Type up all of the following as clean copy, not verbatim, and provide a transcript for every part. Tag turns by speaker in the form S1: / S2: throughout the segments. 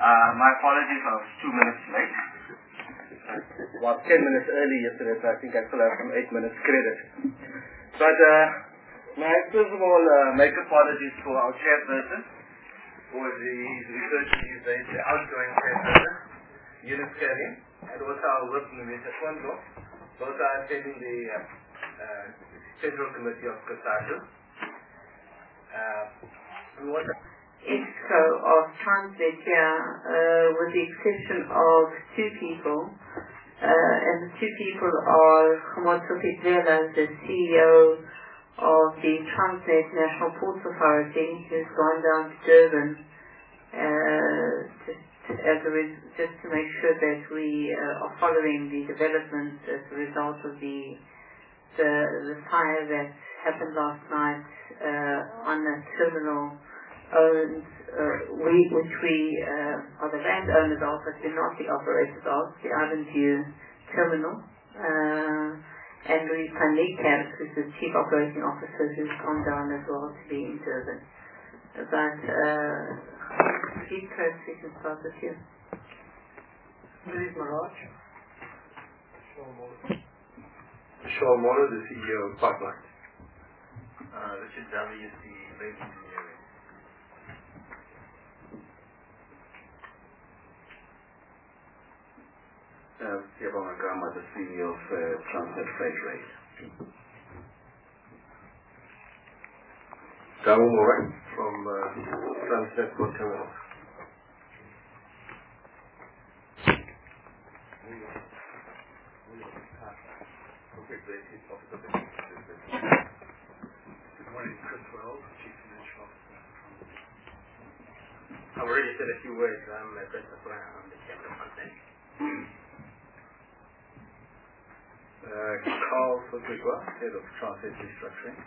S1: My apologies, I was 2 minutes late. Was 10 minutes early yesterday, so I think I still have some 8 minutes credit. But may I first of all make apologies for our chairperson, who is referred to these days the outgoing chairperson, Eunice Carey, and also our whip, Mr. Fondo. Both are attending the Central Committee of COSATU.
S2: ExCo of Transnet here, with the exception of 2 people, and the 2 people are Khomotso Pitvela, the CEO of the Transnet National Ports Authority, who's gone down to Durban just to make sure that we are following the developments as a result of the fire that happened last night on a terminal owned, which we are the landowners of, but we're not the operators of, the Island View Terminal. And Louis Panlikamp, who's the Chief Operating Officer, who's come down as well to be in Durban. But please, Chris, we can start with you.
S3: Philippe Maraj. Sean Moller, the CEO of Pipeline.
S4: Richard Daly is the Base Engineering.
S5: Siobhan Magama, the CEO of Transnet Freight Rail.
S3: Darryl Moran from Transnet Port Terminals.
S4: Good morning, Chris Wells, Chief Financial Officer. I've already said a few words. I'm Brent Brown. I'm the Chairman of Transnet.
S5: Carl Fugigwa, Head of Transnet Restructuring.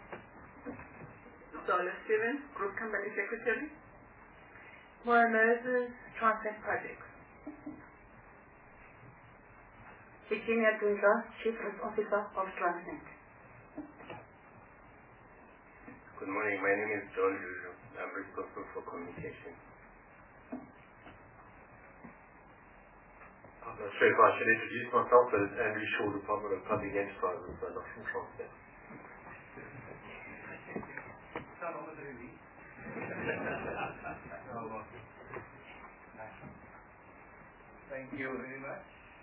S6: Zola Stevens, Group Company Secretary. Maura Moses, Transnet Projects. Virginia Dundra, Chief Risk Officer of Transnet.
S4: Good morning, my name is John Juju. I'm responsible for communication.
S3: I'm not sure if I should introduce myself, but it's Andrew Shaw, Department of Public Enterprises, but not from Transnet.
S1: Thank you very much.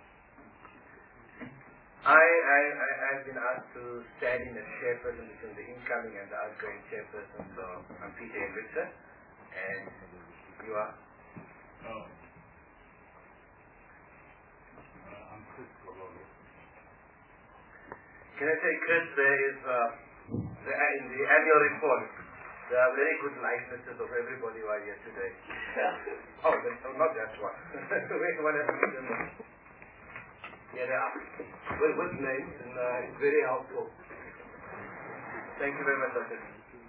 S4: I've been asked to stand in as chairperson between the incoming and the outgoing chairperson, so I'm Peter Hendrickson, and you are?
S7: I'm Chris Kololo.
S4: Can I say, Chris, there is in the annual report, there are very good likenesses of everybody who are here today. Not that one. Wait, what else? Yeah, they are. With names, and it's very helpful. Thank you very much, Dr.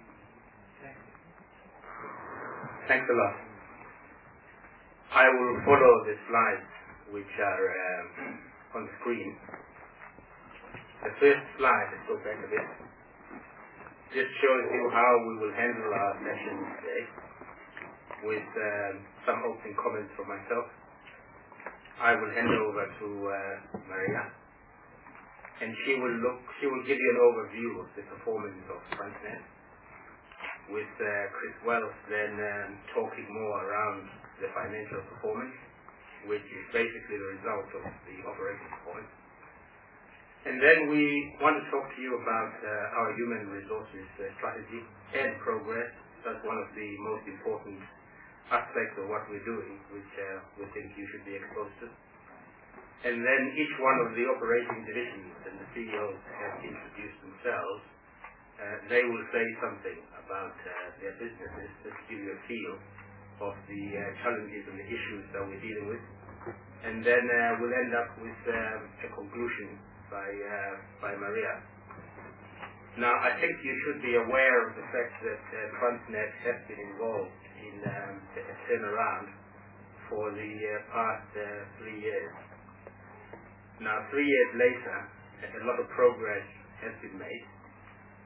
S4: Thanks a lot. I will follow the slides which are on the screen. The first slide, let's go back a bit, just shows you how we will handle our session today, with some opening comments from myself. I will hand over to Maria, and she will give you an overview of the performance of Transnet, with Chris Wells then talking more around the financial performance, which is basically the result of the operating performance. And then we want to talk to you about our human resources strategy and progress. That's one of the most important aspects of what we're doing, which we think you should be exposed to. And then each one of the operating divisions and the CEOs have introduced themselves. They will say something about their businesses, just to give you a feel of the challenges and the issues that we're dealing with. And then we'll end up with a conclusion by Maria. Now, I think you should be aware of the fact that Transnet has been involved in a turnaround for the past 3 years. Now, 3 years later, a lot of progress has been made.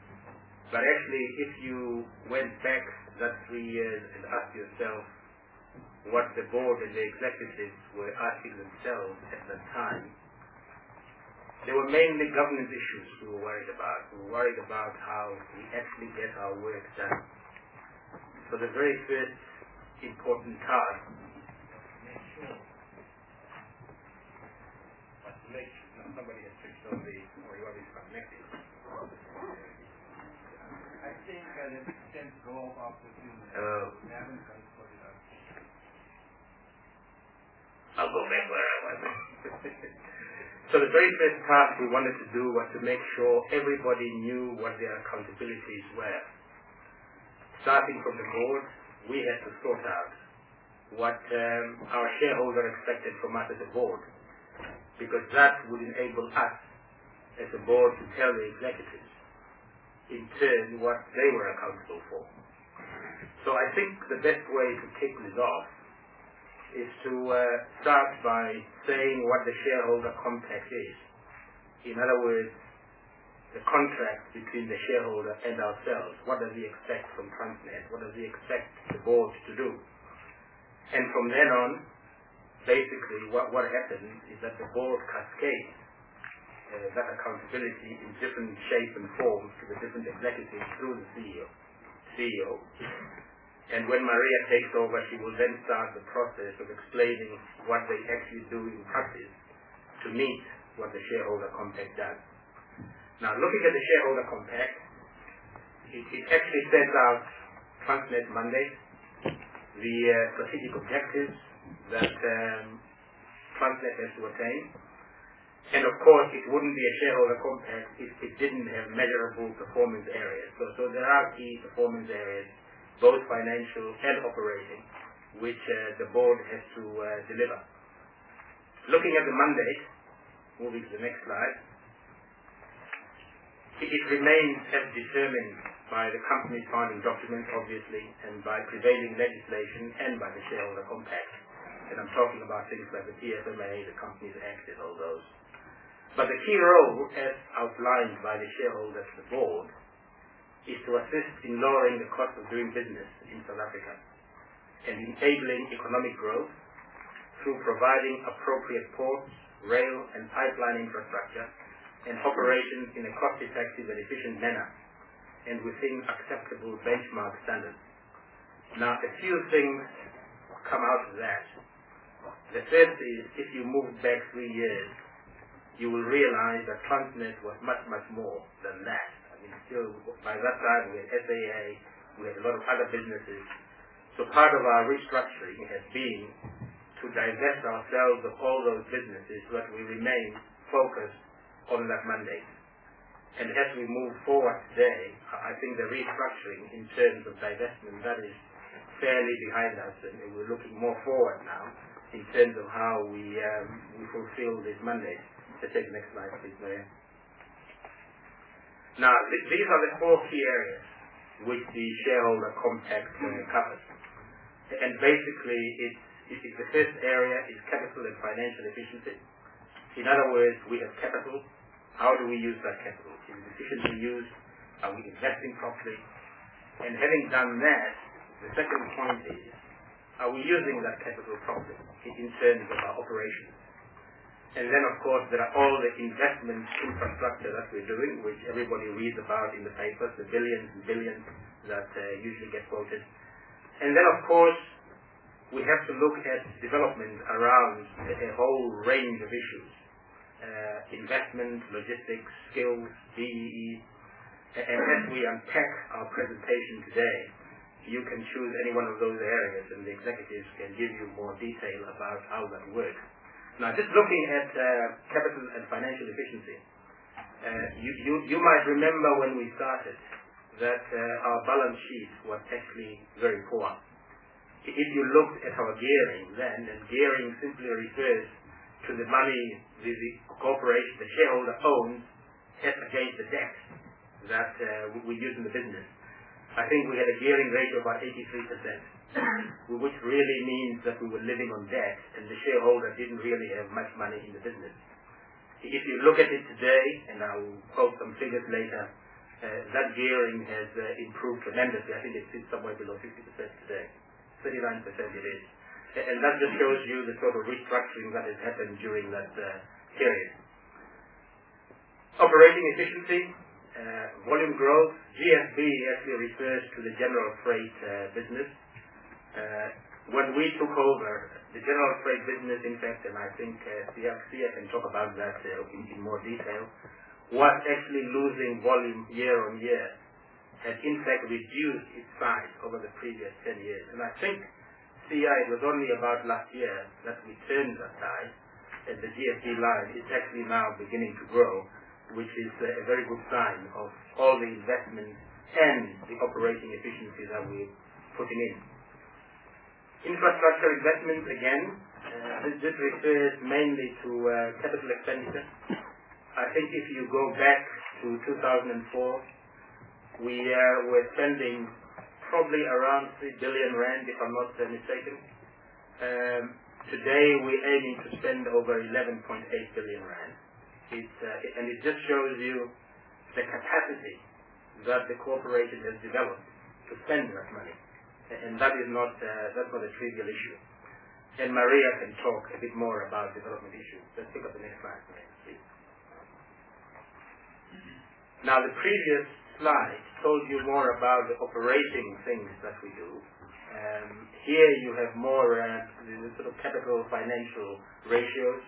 S4: But actually, if you went back that 3 years and asked yourself, what the board and the executives were asking themselves at that time, there were mainly governance issues we were worried about. We were worried about how we actually get our work done. So the very first important task was to make sure somebody has switched on the audio is connected.
S1: I think it can go off with you.
S4: I'll go back where I was. So the very first task we wanted to do was to make sure everybody knew what their accountabilities were. Starting from the board, we had to sort out what our shareholder expected from us as a board, because that would enable us as a board to tell the executives in turn what they were accountable for. So I think the best way to kick this off is to start by saying what the shareholder compact is. In other words, the contract between the shareholder and ourselves. What does he expect from Transnet? What does he expect the board to do? And from then on, basically what happens is that the board cascades that accountability in different shapes and forms to the different executives through the CEO. And when Maria takes over, she will then start the process of explaining what they actually do in practice to meet what the shareholder compact does. Now, looking at the shareholder compact, it actually sets out Transnet mandate, the strategic objectives that Transnet has to attain. And of course, it wouldn't be a shareholder compact if it didn't have measurable performance areas. So there are key performance areas, both financial and operating, which the board has to deliver. Looking at the mandate, moving to the next slide, it remains as determined by the company's founding document, obviously, and by prevailing legislation and by the shareholder compact. And I'm talking about things like the PFMA, the Companies Act, and all those. But the key role, as outlined by the shareholders of the board, is to assist in lowering the cost of doing business in South Africa and enabling economic growth through providing appropriate ports, rail and pipeline infrastructure and operations in a cost-effective and efficient manner and within acceptable benchmark standards. Now, a few things come out of that. The first is, if you move back 3 years, you will realize that Transnet was much, much more than that. I mean, still, by that time, we had SAA, we had a lot of other businesses. So part of our restructuring has been to divest ourselves of all those businesses so that we remain focused on that mandate. And as we move forward today, I think the restructuring in terms of divestment, that is fairly behind us, and we're looking more forward now in terms of how we fulfill this mandate. Let's take the next slide, please, Maria. Now, these are the 4 key areas which the shareholder compact covers. And basically, the first area is capital and financial efficiency. In other words, we have capital. How do we use that capital? Is it efficiently used? Are we investing properly? And having done that, the second point is, are we using that capital properly in terms of our operations? And then, of course, there are all the investment infrastructure that we're doing, which everybody reads about in the papers, the billions and billions that usually get quoted. And then, of course, we have to look at development around a whole range of issues. Investment, logistics, skills, BEE. And as we unpack our presentation today, you can choose any one of those areas and the executives can give you more detail about how that works. Now, just looking at capital and financial efficiency, you might remember when we started that our balance sheet was actually very poor. If you looked at our gearing then, and gearing simply refers to the money the corporation, the shareholder owns against the debt that we use in the business. I think we had a gearing ratio of about 83%, which really means that we were living on debt and the shareholder didn't really have much money in the business. If you look at it today, and I will quote some figures later, that gearing has improved tremendously. I think it sits somewhere below 50% today. 39% it is. And that just shows you the sort of restructuring that has happened during that period. Operating efficiency, volume growth. GFB actually refers to the general freight business. When we took over the general freight business, in fact, and I think Sia can talk about that in more detail, was actually losing volume year on year, had in fact reduced its size over the previous 10 years. And I think it was only about last year that we turned that tide, and the GFB line is actually now beginning to grow, which is a very good sign of all the investment and the operating efficiency that we're putting in. Infrastructure investment, again, this refers mainly to capital expenditure. I think if you go back to 2004, we were spending probably around 3 billion rand, if I'm not mistaken. Today we're aiming to spend over 11.8 billion rand. And it just shows you the capacity that the corporation has developed to spend that money. And that's not a trivial issue. And Maria can talk a bit more about development issues. Let's pick up the next slide, please. Now, the previous slide told you more about the operating things that we do. Here you have more the sort of capital financial ratios.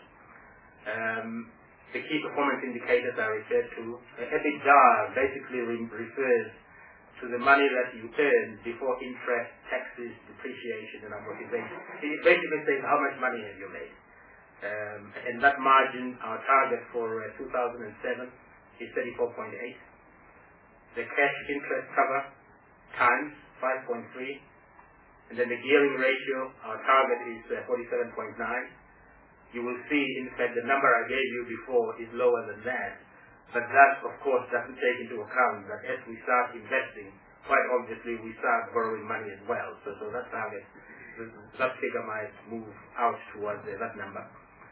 S4: The key performance indicators are referred to. EBITDA basically refers to the money that you earn before interest, taxes, depreciation, and amortization. It basically says how much money have you made. And that margin, our target for 2007 is 34.8. The cash interest cover times 5.3. And then the gearing ratio, our target is 47.9. You will see, in fact, the number I gave you before is lower than that. But that, of course, doesn't take into account that as we start investing, quite obviously we start borrowing money as well. So that target, that figure might move out towards that number.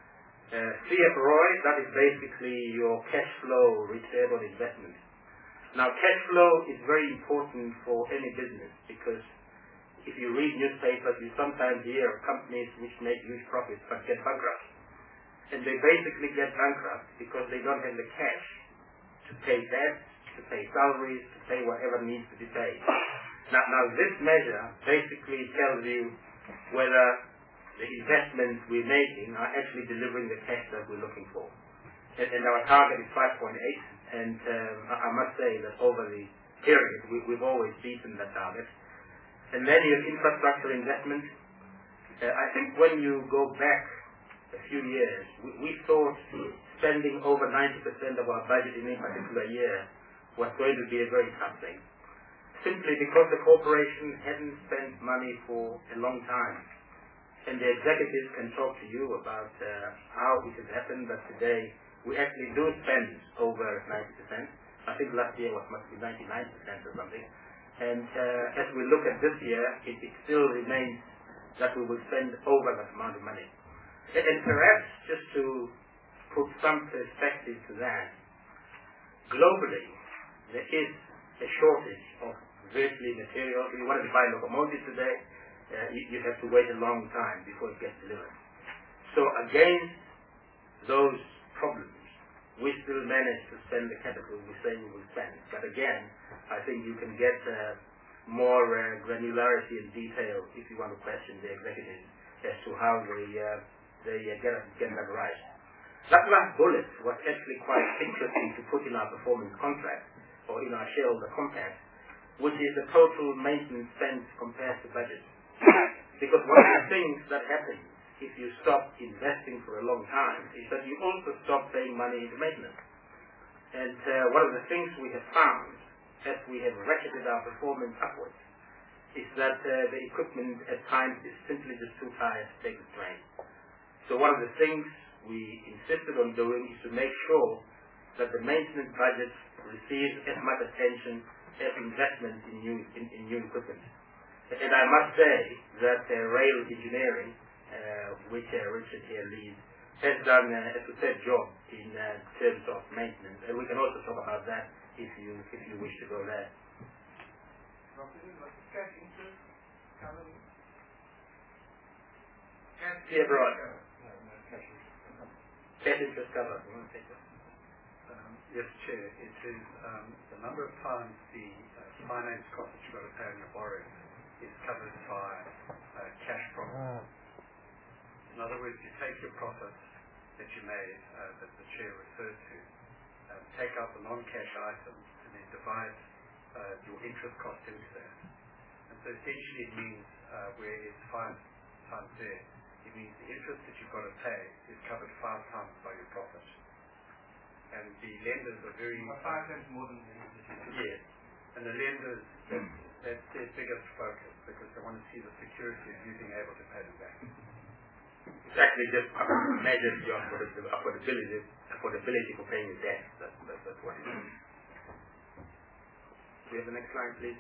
S4: CFROI, that is basically your cash flow return on investment. Now, cash flow is very important for any business because if you read newspapers, you sometimes hear of companies which make huge profits but get bankrupt. And they basically get bankrupt because they don't have the cash to pay debt, to pay salaries, to pay whatever needs to be paid. Now this measure basically tells you whether the investments we're making are actually delivering the cash that we're looking for. And our target is 5.8, and I must say that over the period, we've always beaten that target. And then your infrastructure investment. I think when you go back a few years, we thought spending over 90% of our budget in a particular year was going to be a very tough thing. Simply because the corporation hadn't spent money for a long time. And the executives can talk to you about how it has happened that today we actually do spend over 90%. I think last year must be 99% or something. And as we look at this year, it still remains that we will spend over that amount of money. And perhaps just to put some perspective to that, globally, there is a shortage of virtually material. If you wanted to buy a locomotive today, you have to wait a long time before it gets delivered. So against those problems, we still manage to spend the capital we say we will spend. But again, I think you can get more granularity and detail if you want to question the executives as to how they get that right. That last bullet was actually quite interesting to put in our performance contract or in our shareholder compact, which is the total maintenance spend compared to budget. Because one of the things that happens if you stop investing for a long time is that you also stop paying money into maintenance. And one of the things we have found as we have ratcheted our performance upwards is that the equipment at times is simply just too tired to take the strain. So one of the things we insisted on doing is to make sure that the maintenance budget receives as much attention as investment in new equipment. And I must say that rail engineering, which Richard here leads, has done a superb job in terms of maintenance. And we can also talk about that if you wish to go there. Mr. Abroad. Debt interest cover. You want to take that?
S7: Yes, Chair. It is the number of times the finance cost that you've got to pay on your borrowing is covered by cash profit. In other words, you take your profit that you made, that the Chair referred to, take out the non-cash items, and then divide your interest cost into that. And so essentially it means, where it's 5 times there, it means the interest that you've got to pay is covered 5 times by your profit. And the lenders are very... 5 times more than the interest. Yes. And the lenders, that's their biggest focus, because they want to see the security of you being able to pay them back.
S4: It's actually just measures your affordability for paying your debt. That's what it is. Do we have the next slide, please?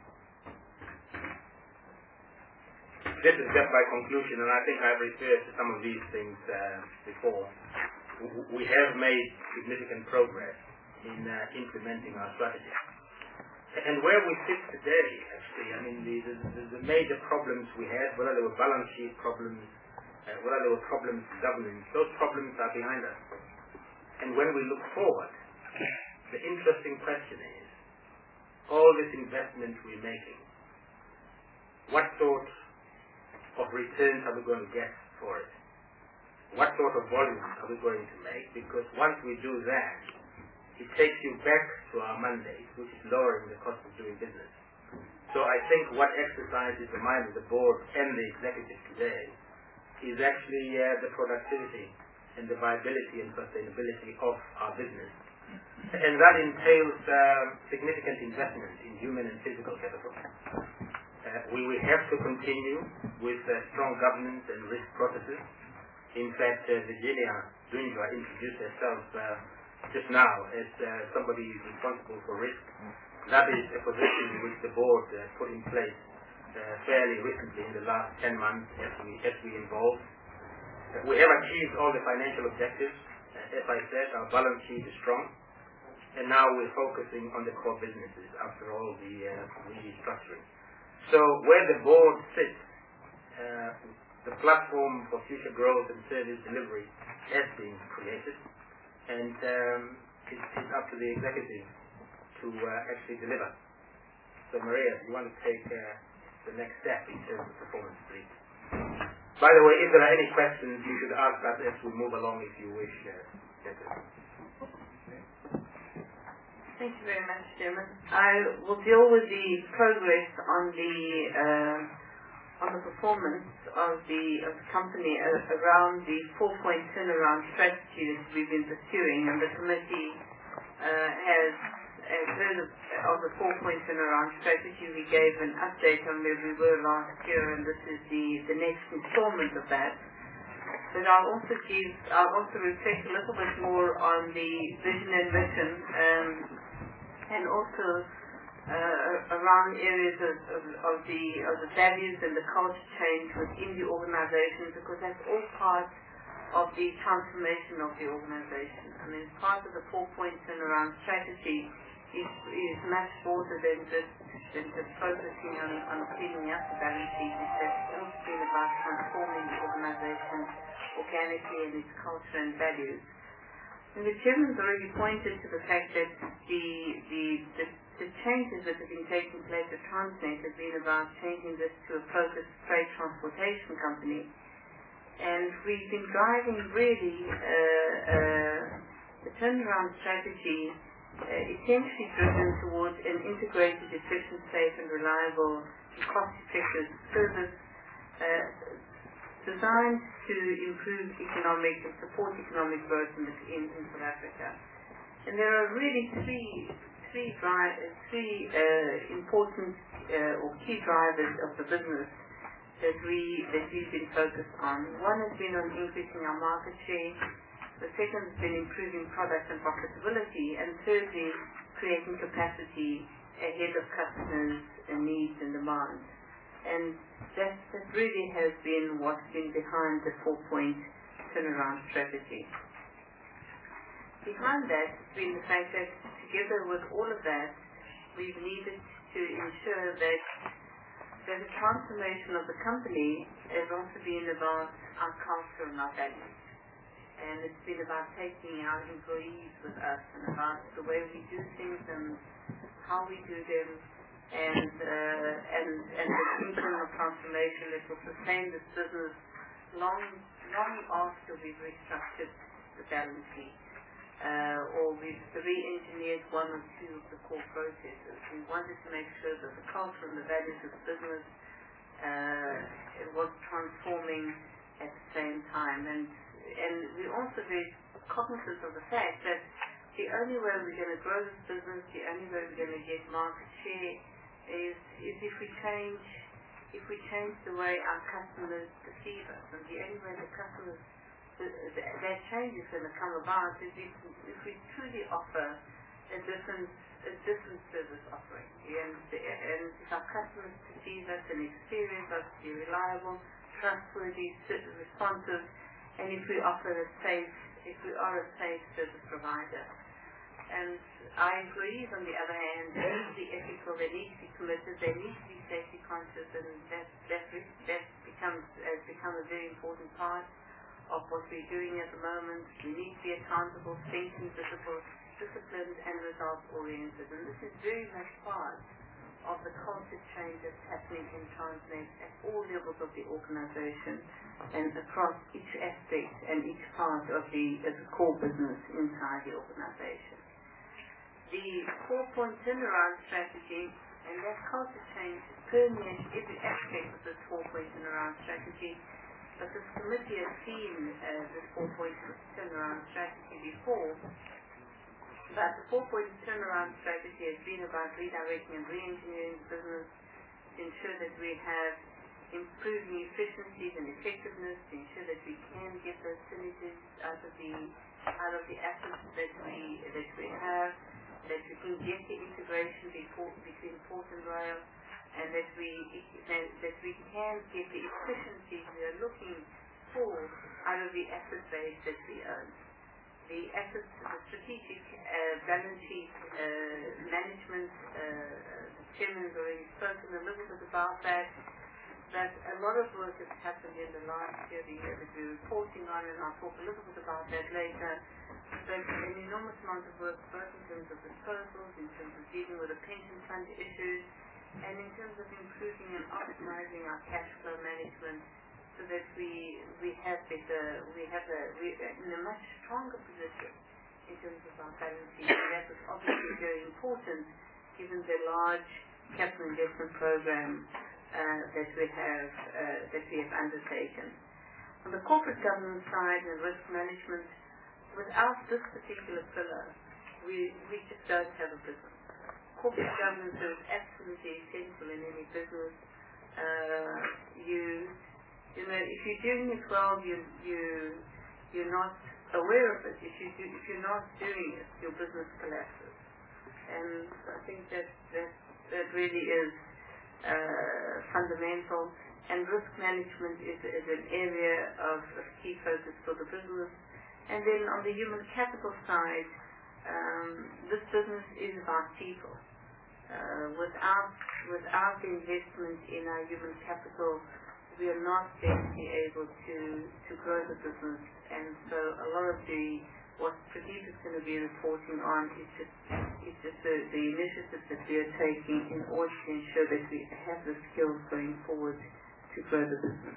S4: This is just by conclusion, and I think I've referred to some of these things before. We have made significant progress in implementing our strategy. And where we sit today, actually, I mean, the major problems we had, whether they were balance sheet problems, whether there were problems in governance, those problems are behind us. And when we look forward, the interesting question is, all this investment we're making, what sort of returns are we going to get for it? What sort of volumes are we going to make? Because once we do that, it takes you back to our mandate, which is lowering the cost of doing business. So I think what exercises the mind of the board and the executive today is actually the productivity and the viability and sustainability of our business. And that entails significant investment in human and physical capital. We will have to continue with strong governance and risk processes. In fact, Virginia Dwindra introduced herself just now as somebody who is responsible for risk. That is a position which the board put in place fairly recently in the last 10 months as we evolve. We have achieved all the financial objectives. As I said, our balance sheet is strong. And now we're focusing on the core businesses after all the restructuring. So where the board sits, the platform for future growth and service delivery has been created. And it's up to the executive to actually deliver. So Maria, you want to take the next step in terms of performance, please. By the way, if there are any questions, you should ask us as we move along if you wish.
S2: Thank you very much, Chairman. I will deal with the progress on the performance of the company around the 4-point turnaround strategy that we've been pursuing, and the committee has heard of the 4-point turnaround strategy. We gave an update on where we were last year, and this is the next installment of that. But I'll also reflect a little bit more on the vision and mission, and also around areas of the values and the culture change within the organization, because that's all part of the transformation of the organization. I mean, part of the 4-point turnaround strategy is much broader than just focusing on cleaning up the balance sheet. It's also been about transforming the organization organically and its culture and values. And the chairman's already pointed to the fact that the changes that have been taking place at Transnet have been about changing this to a focused freight transportation company. And we've been driving really the turnaround strategy essentially driven towards an integrated, efficient, safe and reliable and cost-effective service designed to improve economic and support economic growth in South Africa. And there are really three important or key drivers of the business that we've been focused on. One has been on increasing our market share. The second has been improving product and profitability, and thirdly, creating capacity ahead of customers' needs and demands. And that really has been what's been behind the 4-point turnaround strategy. Behind that has been the fact that together with all of that, we've needed to ensure that that the transformation of the company has also been about our culture and our values. And it's been about taking our employees with us and about the way we do things and how we do them, and the internal transformation that will sustain this business long after we've restructured the balance sheet, or we've re-engineered one or two of the core processes. We wanted to make sure that the culture and the values of the business it was transforming at the same time. And we're also very cognizant of the fact that the only way we're going to grow this business, the only way we're going to get market share is if we change the way our customers perceive us. And the only way the customers, that change is going to come about is if we truly offer a different service offering. And if our customers perceive us and experience us to be reliable, trustworthy, responsive, and if we are a safe service provider. And our employees, on the other hand, they need to be ethical, they need to be committed, they need to be safety conscious, and that has become a very important part of what we're doing at the moment. We need to be accountable, thinking, disciplined, and results-oriented. And this is very much part of the culture change that's happening in Transnet at all levels of the organization and across each aspect and each part of the core business inside the organization. The 4-point turnaround strategy and that culture change permeates every aspect of this 4-point turnaround strategy. But this committee has seen this 4-point turnaround strategy before. But the 4-point turnaround strategy has been about redirecting and re-engineering the business to ensure that we have improving efficiencies and effectiveness, to ensure that we can get those synergies out of the assets that we have, that we can get the integration between port and rail, and that we can get the efficiencies we are looking for out of the asset base that we own. The assets, the strategic balance sheet management, the chairman has already spoken a little bit about that. That a lot of work has happened in the last year, the year that we're reporting on, and I'll talk a little bit about that later. But an enormous amount of work, both in terms of disposals, in terms of dealing with the pension fund issues, and in terms of improving and optimizing our cash flow management, so that we're in a much stronger position in terms of our balance sheet. And that was obviously very important given the large capital investment program that we have undertaken. On the corporate governance side and risk management, without this particular pillar, we just don't have a business. Corporate governance is absolutely essential in any business. You know, if you're doing it well, you're not aware of it. If you're not doing it, your business collapses. And I think that really is fundamental. And risk management is an area of key focus for the business. And then on the human capital side, this business is about people. Without the investment in our human capital, we are not going to be able to grow the business. And so a lot of what Pradeep is going to be reporting on is just the initiatives that we are taking in order to ensure that we have the skills going forward to grow the business.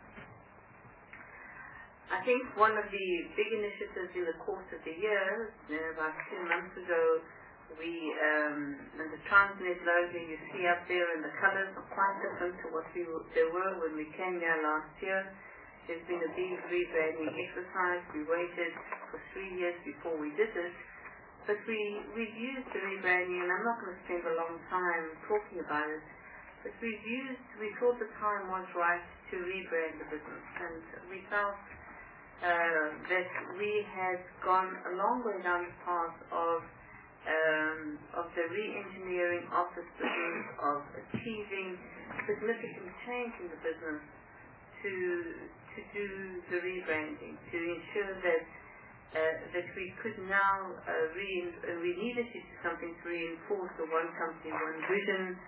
S2: I think one of the big initiatives in the course of the year, about 2 months ago, and the Transnet logo you see up there, and the colors are quite different to what they were when we came here last year. There's been a big rebranding exercise. We waited for 3 years before we did it. But we've used the rebranding, and I'm not going to spend a long time talking about it, but we thought the time was right to rebrand the business. And we felt that we had gone a long way down the path of the re-engineering of this business, of achieving significant change in the business to do the rebranding, to ensure that we could now we needed to do something to reinforce the one company, one vision,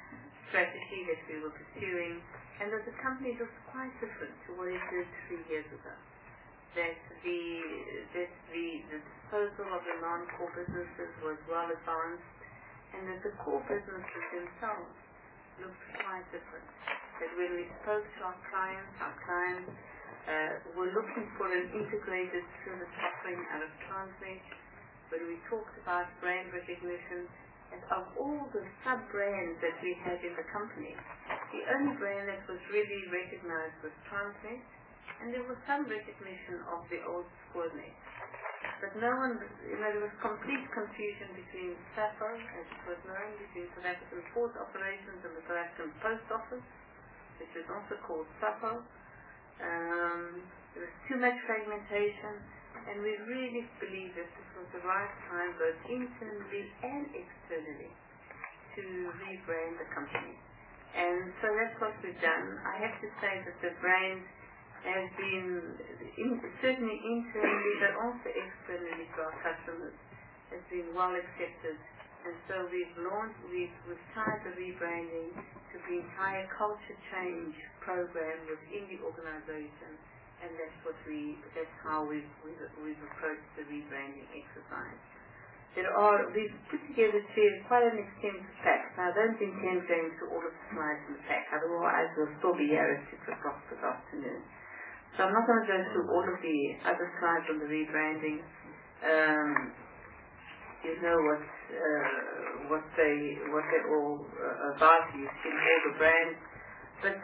S2: strategy that we were pursuing, and that the company was quite different to what it did 3 years ago. That the disposal of the non-core businesses was well advanced, and that the core businesses themselves looked quite different. That when we spoke to our clients were looking for an integrated service offering out of Transnet. When we talked about brand recognition, and of all the sub-brands that we had in the company, the only brand that was really recognized was Transnet, and there was some recognition of the old Spoornet. But no one, there was complete confusion between SAPO, as it was known, between South African Port Operations and the South African Post Office, which was also called SAPO. There was too much fragmentation, and we really believe that this was the right time, both internally and externally, to rebrand the company. And so that's what we've done. I have to say that the brand has been, certainly internally, but also externally to our customers, has been well accepted. And so we've tied the rebranding to the entire culture change program within the organization, and that's how we've approached the rebranding exercise. We've put together quite an extensive pack. Now I don't intend going through all of the slides in the pack, otherwise we'll still be here at 6 o'clock this afternoon. So I'm not going to go through all of the other slides on the rebranding. You know what they're all about. You've seen all the brands, but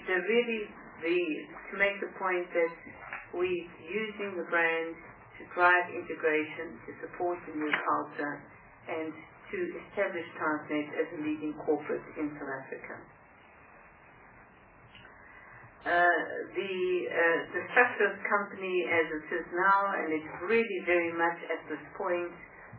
S2: to make the point that we're using the brand to drive integration, to support the new culture, and to establish Transnet as a leading corporate in South Africa. The structure of the company as it is now, and it's really very much at this point,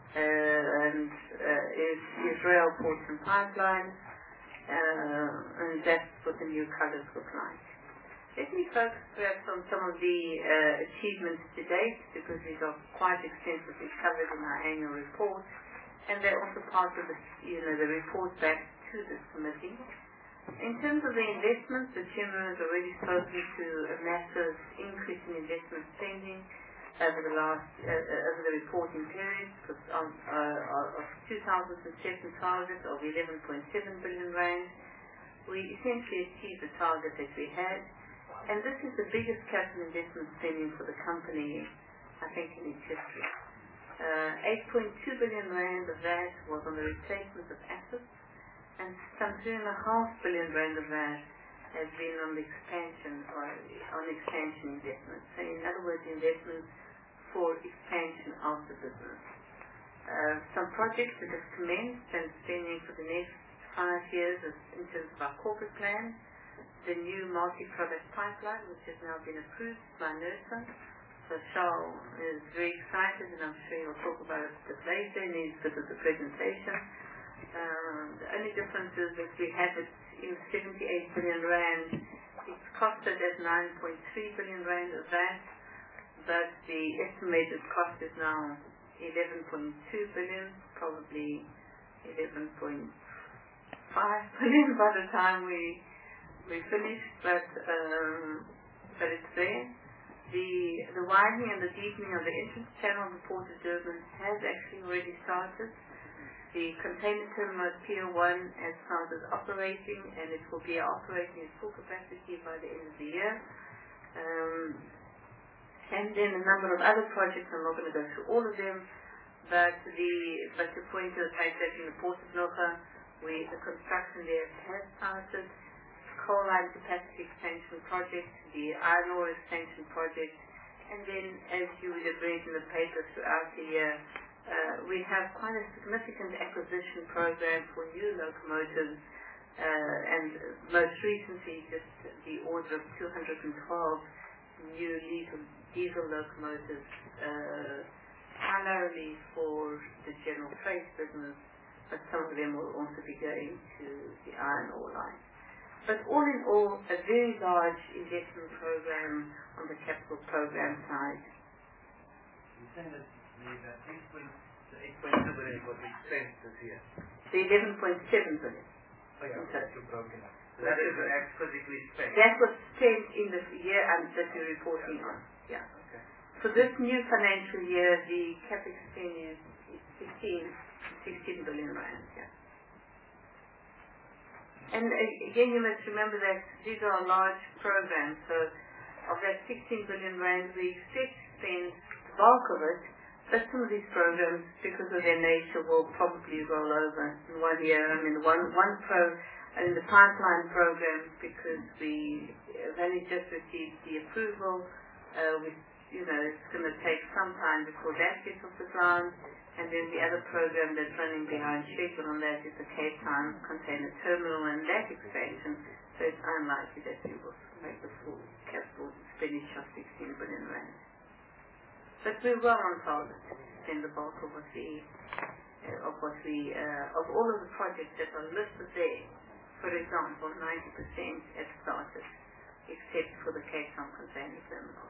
S2: is rail, ports and pipelines, and that's what the new colours look like. Let me focus perhaps on some of the achievements to date, because these are quite extensively covered in our annual report, and they're also part of the report back to this committee. In terms of the investments, the Chairman has already spoken to a massive increase in investment spending over the reporting period, of 2007 target of 11.7 billion rand. We essentially achieved the target that we had, and this is the biggest capital investment spending for the company, I think, in its history. 8.2 billion rand of that was on the replacement of assets, and some 3.5 billion rand of that has been on the expansion investments. So in other words, investments for expansion of the business. Some projects that have commenced and spending for the next 5 years in terms of our corporate plan. The new multi-product pipeline, which has now been approved by NERSA. So Charles is very excited, and I'm sure he'll talk about it a bit later in his bit of the presentation. The only difference is that we have it in 78 billion rand. It's costed at 9.3 billion rand of that, but the estimated cost is now 11.2 billion, probably 11.5 billion by the time we finish, but it's there. The widening and the deepening of the entrance channel on the Port of Durban has actually already started. The container terminal at Pier 1 has started operating, and it will be operating at full capacity by the end of the year. And then a number of other projects, I'm not going to go through all of them, but to point to the fact that in the Port of Noga, the construction there has started. Coal line capacity extension project, the iron ore extension project, and then, as you would have read in the paper throughout the year, we have quite a significant acquisition program for new locomotives, and most recently just the order of 212 new diesel locomotives, primarily for the general freight business, but some of them will also be going to the iron ore line. But all in all, a very large investment program on the capital program side.
S1: You said that the 8.2 billion was spent this year.
S2: The 11.7 billion.
S4: That is physically spent.
S2: That was spent in this year that we're reporting on. Yeah.
S4: Okay.
S2: For this new financial year, the capex spend is 16 billion rand. Yeah. And again, you must remember that these are large programs. So of that 16 billion rand, we expect to spend the bulk of it. But some of these programs, because of their nature, will probably roll over in 1 year. I mean, in the pipeline programs, because we have only just received the approval, it's going to take some time before that gets off the ground. And then the other program that's running behind schedule on that is the Cape Town Container Terminal and that expansion. So it's unlikely that we will make the full capital expenditure of 16 billion rand. But we're well on target to spend the bulk of all of the projects that are listed there. For example, 90% have started, except for the Cape Town Container Terminal.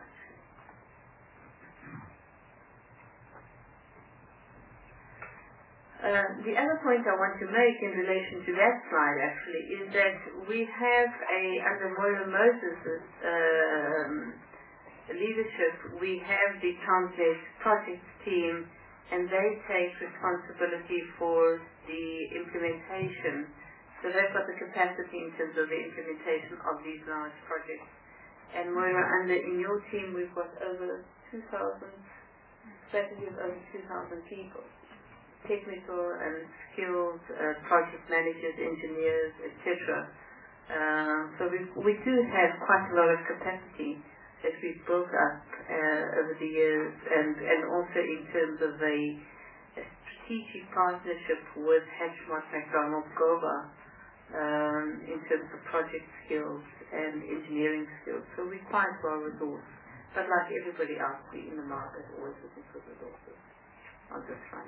S2: The other point I want to make in relation to that slide actually is that we have under Moira Moses' leadership, we have the Transnet project team, and they take responsibility for the implementation. So they've got the capacity in terms of the implementation of these large projects. And Moira, in your team, we've got over 2,000 people. Technical and skilled project managers, engineers, etc. So we do have quite a lot of capacity that we've built up over the years, and also in terms of a strategic partnership with Hatchmont McDonald Goba in terms of project skills and engineering skills. So we're quite well resourced. But like everybody else, we in the market always looking for resources on this front.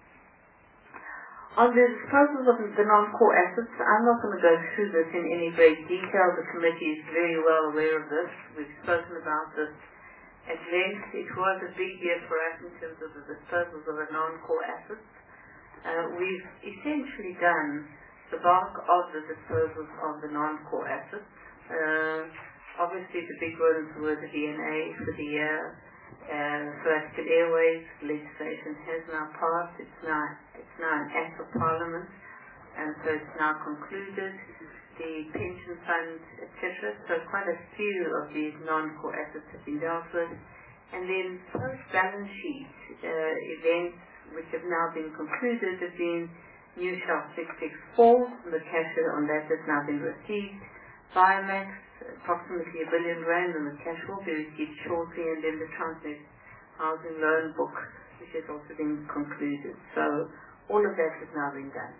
S2: On the disposal of the non-core assets, I'm not going to go through this in any great detail. The committee is very well aware of this. We've spoken about this at length. It was a big year for us in terms of the disposals of the non-core assets. We've essentially done the bulk of the disposals of the non-core assets. Obviously, the big ones were the DNA for the year. South African Airways legislation has now passed. It's now an act of Parliament, and so it's now concluded. The pension fund, etc. So quite a few of these non-core assets have been dealt with. And then post-balance sheet events which have now been concluded have been New Shelf 664, the cash on that has now been received. Biomax, approximately R1 billion, and the cash will be received shortly, and then the Transnet housing loan book, which has also been concluded. So all of that has now been done.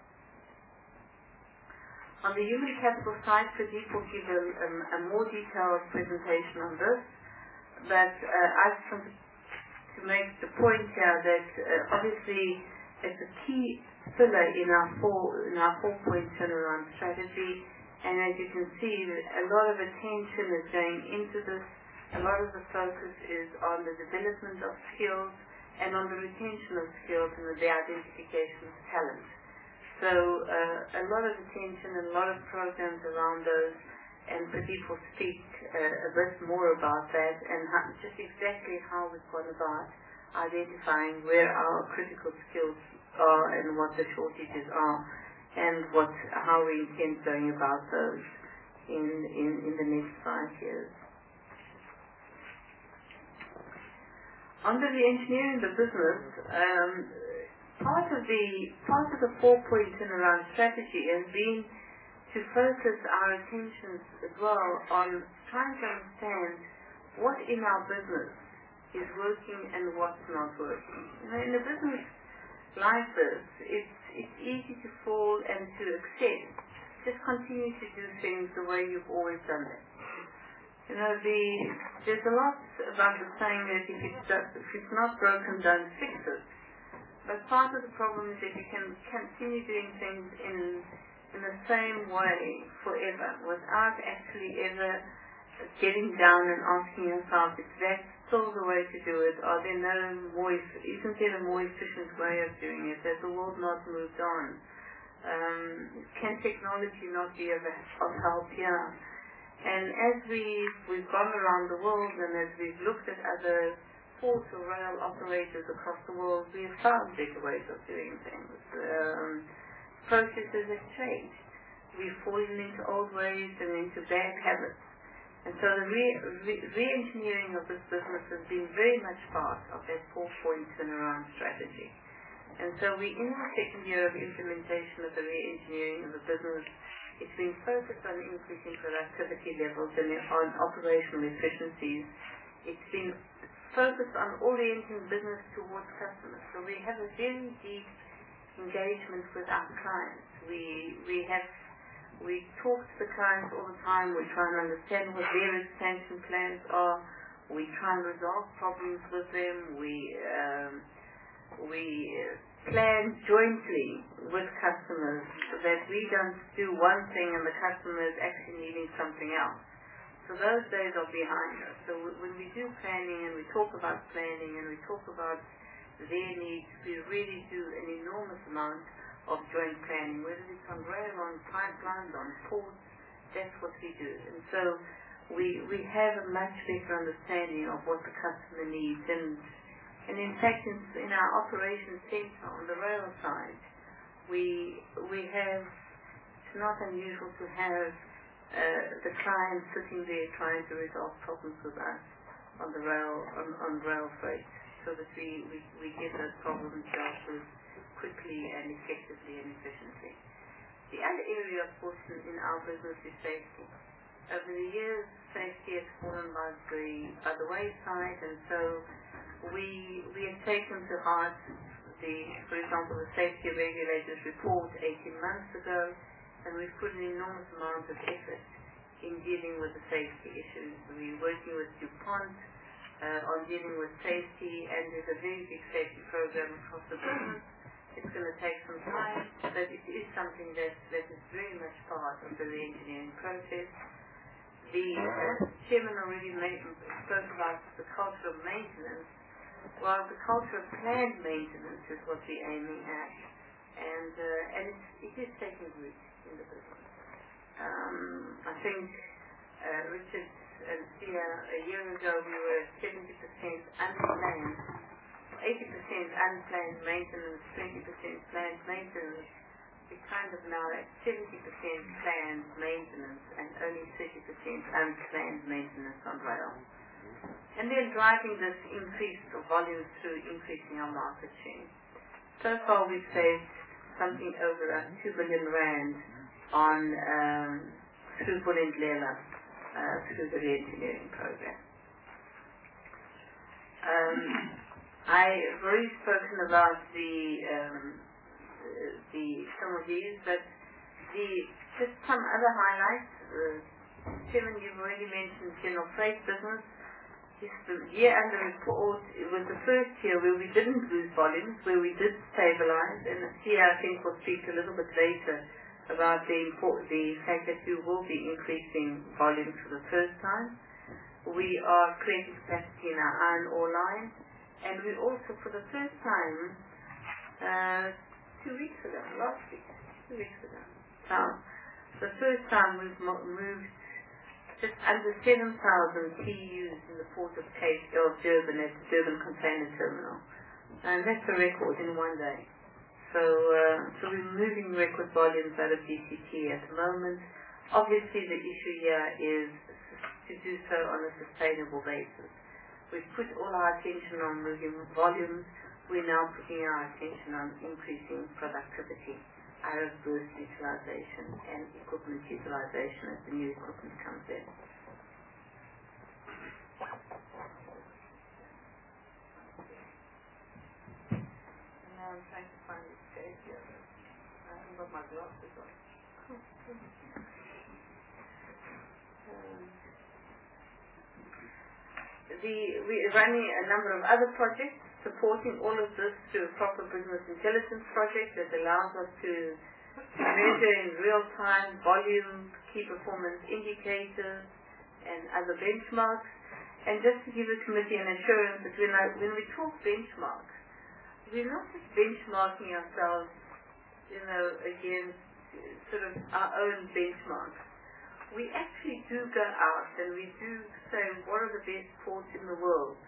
S2: On the human capital side, Pradeep will give a more detailed presentation on this, but I just want to make the point here that obviously it's a key pillar in our four-point turnaround strategy. And as you can see, a lot of attention is going into this. A lot of the focus is on the development of skills and on the retention of skills and the identification of talent. So a lot of attention and a lot of programs around those, and Pradeep will speak a bit more about that and just exactly how we've gone about identifying where our critical skills are and what the shortages are, and how we intend going about those in the next 5 years. Under the engineering the business, part of the four-point turnaround strategy has been to focus our attentions as well on trying to understand what in our business is working and what's not working. In a business like this, it's easy to fall and to accept. Just continue to do things the way you've always done it. There's a lot about the saying that if it's not broken, don't fix it. But part of the problem is that you can continue doing things in the same way forever without actually ever getting down and asking yourself, is that still the way to do it? Isn't there a more efficient way of doing it? Has the world not moved on? Can technology not be of help here? And as we've gone around the world and as we've looked at other port or rail operators across the world, we've found better ways of doing things. Processes have changed. We've fallen into old ways and into bad habits. And so the re-engineering of this business has been very much part of that 4-point turnaround strategy. And so we're in our second year of implementation of the re-engineering of the business. It's been focused on increasing productivity levels and on operational efficiencies. It's been focused on orienting business towards customers. So we have a very deep engagement with our clients. We talk to the clients all the time. We try and understand what their expansion plans are. We try and resolve problems with them. We plan jointly with customers so that we don't do one thing and the customer is actually needing something else. So those days are behind us. So when we do planning and we talk about planning and we talk about their needs, we really do an enormous amount of joint planning, whether it's on rail, on pipelines, on ports. That's what we do. And so we have a much better understanding of what the customer needs. And in fact, in our operations center on the rail side, we have, it's not unusual to have the client sitting there trying to resolve problems with us on the rail, on rail freight, so that we get those problems dealt with quickly and effectively and efficiently. The other area, of course, in our business is safety. Over the years, safety has fallen by the wayside, and so we have taken to heart for example, the safety regulators report 18 months ago, and we've put an enormous amount of effort in dealing with the safety issues. We're working with DuPont on dealing with safety, and there's a very big safety program across the business. It's going to take some time, but it is something that is very much part of the re-engineering process. The chairman already spoke about the culture of maintenance. Well, the culture of planned maintenance is what we're aiming at, and it is taking root in the business. I think Richard and Sia, a year ago we were at 70% unplanned. 80% unplanned maintenance, 20% planned maintenance. We're kind of now at 70% planned maintenance and only 30% unplanned maintenance on rail. And then driving this increased volume through increasing our market share. So far we've saved something over 2 billion rand on through Vulindlela through the re-engineering program. I've already spoken about some of these, but just some other highlights. Chairman, you've already mentioned general freight business. This year under report, it was the first year where we didn't lose volumes, where we did stabilize, and here I think we'll speak a little bit later about the fact that we will be increasing volumes for the first time. We are creating capacity in our iron ore line. And we also, for the first time, 2 weeks ago, now, the first time we've moved just under 7,000 TEUs in the port of Durban at the Durban Container Terminal. And that's a record in one day. So we're moving record volumes out of DCT at the moment. Obviously the issue here is to do so on a sustainable basis. We've put all our attention on moving volumes. We're now putting our attention on increasing productivity out of berth utilization and equipment utilization as the new equipment comes in. Now I'm trying to find this page here. I haven't got my glasses on. We're running a number of other projects supporting all of this through a proper business intelligence project that allows us to measure in real time volume, key performance indicators, and other benchmarks. And just to give the committee an assurance that when we talk benchmarks, we're not just benchmarking ourselves against sort of our own benchmarks, we actually do go out and we do say what are the best ports in the world,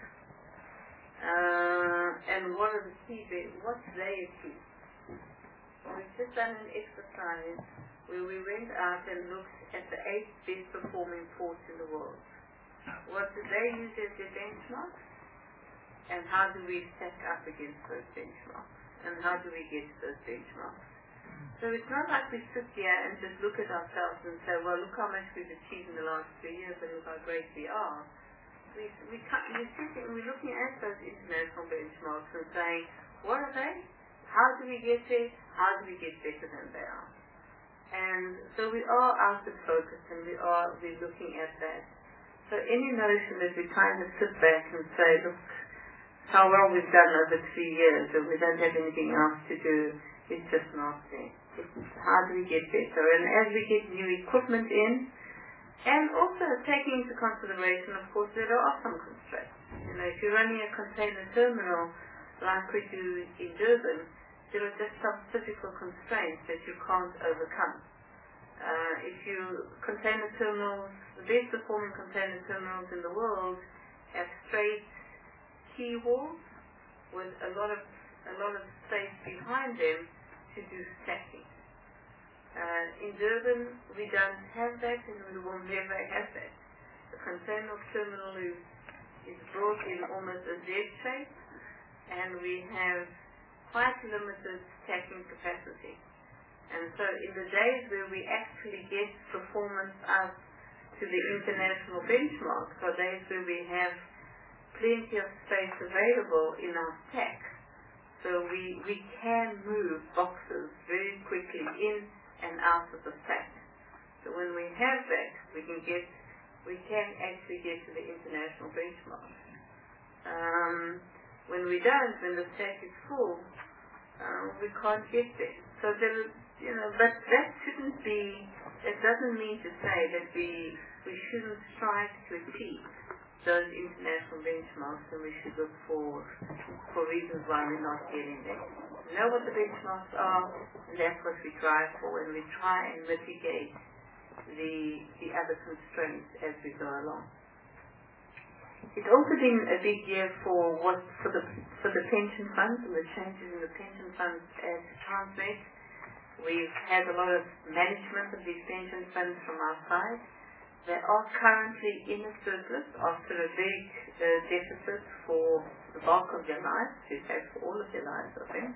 S2: and what are the what they achieve. We've just done an exercise where we went out and looked at the 8 best performing ports in the world. What do they use as their benchmarks? And how do we stack up against those benchmarks? And how do we get to those benchmarks? So it's not like we sit here and just look at ourselves and say, well, look how much we've achieved in the last 3 years and look how great we are. We're looking at those international benchmarks and saying, what are they? How do we get there? How do we get better than they are? And so we are outward focused and we're looking at that. So any notion that we kind of sit back and say, look, how well we've done over 3 years and we don't have anything else to do is just not there. How do we get better? And as we get new equipment in, and also taking into consideration, of course, there are some constraints. If you're running a container terminal like we do in Durban, there are just some physical constraints that you can't overcome. Container terminals, the best performing container terminals in the world have straight key walls with a lot of space behind them to do stacking. In Durban, we don't have that and we will never have that. The container terminal is brought in almost a Z shape, and we have quite limited stacking capacity. And so in the days where we actually get performance up to the international benchmarks, are days where we have plenty of space available in our stack. So we can move boxes very quickly in and out of the stack. So when we have that, we can actually get to the international benchmarks. When we don't, when the stack is full, we can't get there. So but that shouldn't be. It doesn't mean to say that we shouldn't strive to achieve those international benchmarks, and we should look for reasons why we're not getting there. We know what the benchmarks are, and that's what we strive for, and we try and mitigate the other constraints as we go along. It's also been a big year for the pension funds and the changes in the pension funds at Transnet. We've had a lot of management of these pension funds from our side. They are currently in a surplus after a big deficit for the bulk of their lives, in fact for all of their lives, I think.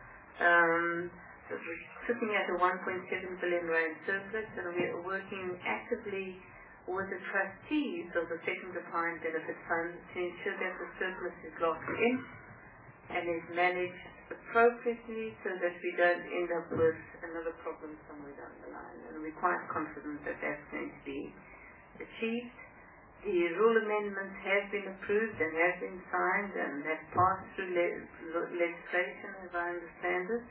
S2: So we're sitting at a 1.7 billion rand surplus, and we are working actively with the trustees of the second defined benefit funds to ensure that the surplus is locked in and is managed appropriately so that we don't end up with another problem somewhere down the line. And we're quite confident that that's going to be achieved. The rule amendments have been approved and have been signed and have passed through legislation, as I understand it.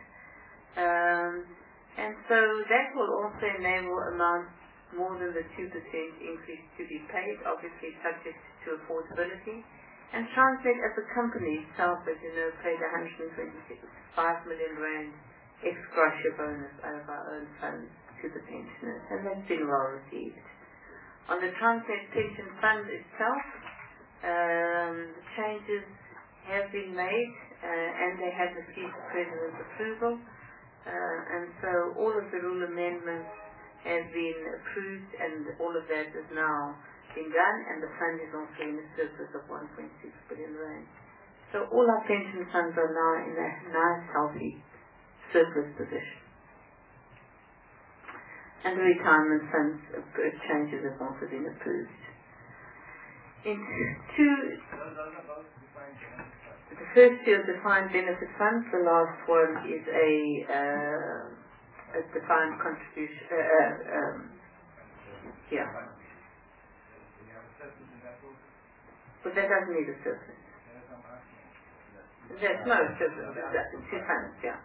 S2: And so that will also enable amounts more than the 2% increase to be paid, obviously subject to affordability. And Transnet as a company itself, as you know, paid 125 million rand ex-gratia bonus out of our own funds to the pensioners, and that's been well received. On the Transnet pension fund itself, changes have been made and they have received the President's approval, and so all of the rule amendments have been approved and all of that is now been done, and the fund is also in a surplus of 1.6 billion rand. So all our pension funds are now in a nice, healthy surplus position. And the retirement funds changes have also been approved. The first two are defined benefit funds. The last one is a defined contribution. But that doesn't need a surplus. There's no surplus. That's two funds, yeah.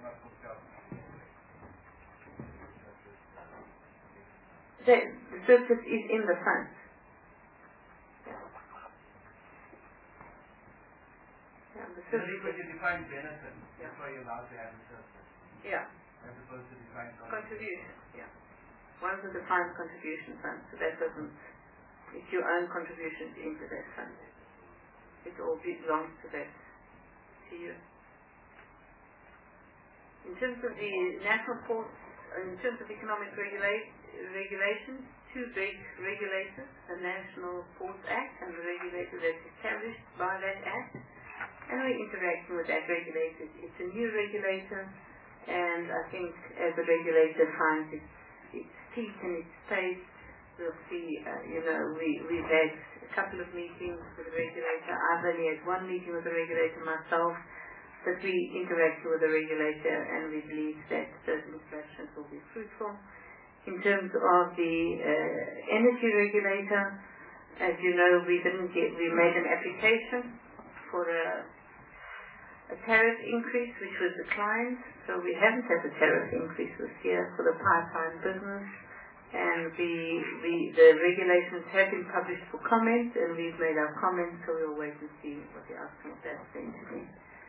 S2: The surplus is in the funds. Yeah, the surplus
S8: is a defined benefit. That's why you're allowed to have a surplus.
S2: Yeah.
S7: as opposed to defined
S2: contribution. Yeah. One's a defined contribution fund, so that doesn't. It's your own contributions into that fund. It all belongs to that, to you. In terms of the national ports, in terms of economic regulations, two big regulators, the National Ports Act and the regulator that's established by that Act, and we're interacting with that regulator. It's a new regulator, and I think as the regulator finds its feet and its space, we'll see, we've had a couple of meetings with the regulator. I've only had one meeting with the regulator myself, but we interact with the regulator and we believe that those interactions will be fruitful. In terms of the energy regulator, as you know, we made an application for a tariff increase which was declined, so we haven't had a tariff increase this year for the pipeline business. And the regulations have been published for comment, and we've made our comments, so we'll wait and see what the outcome of that's going to be.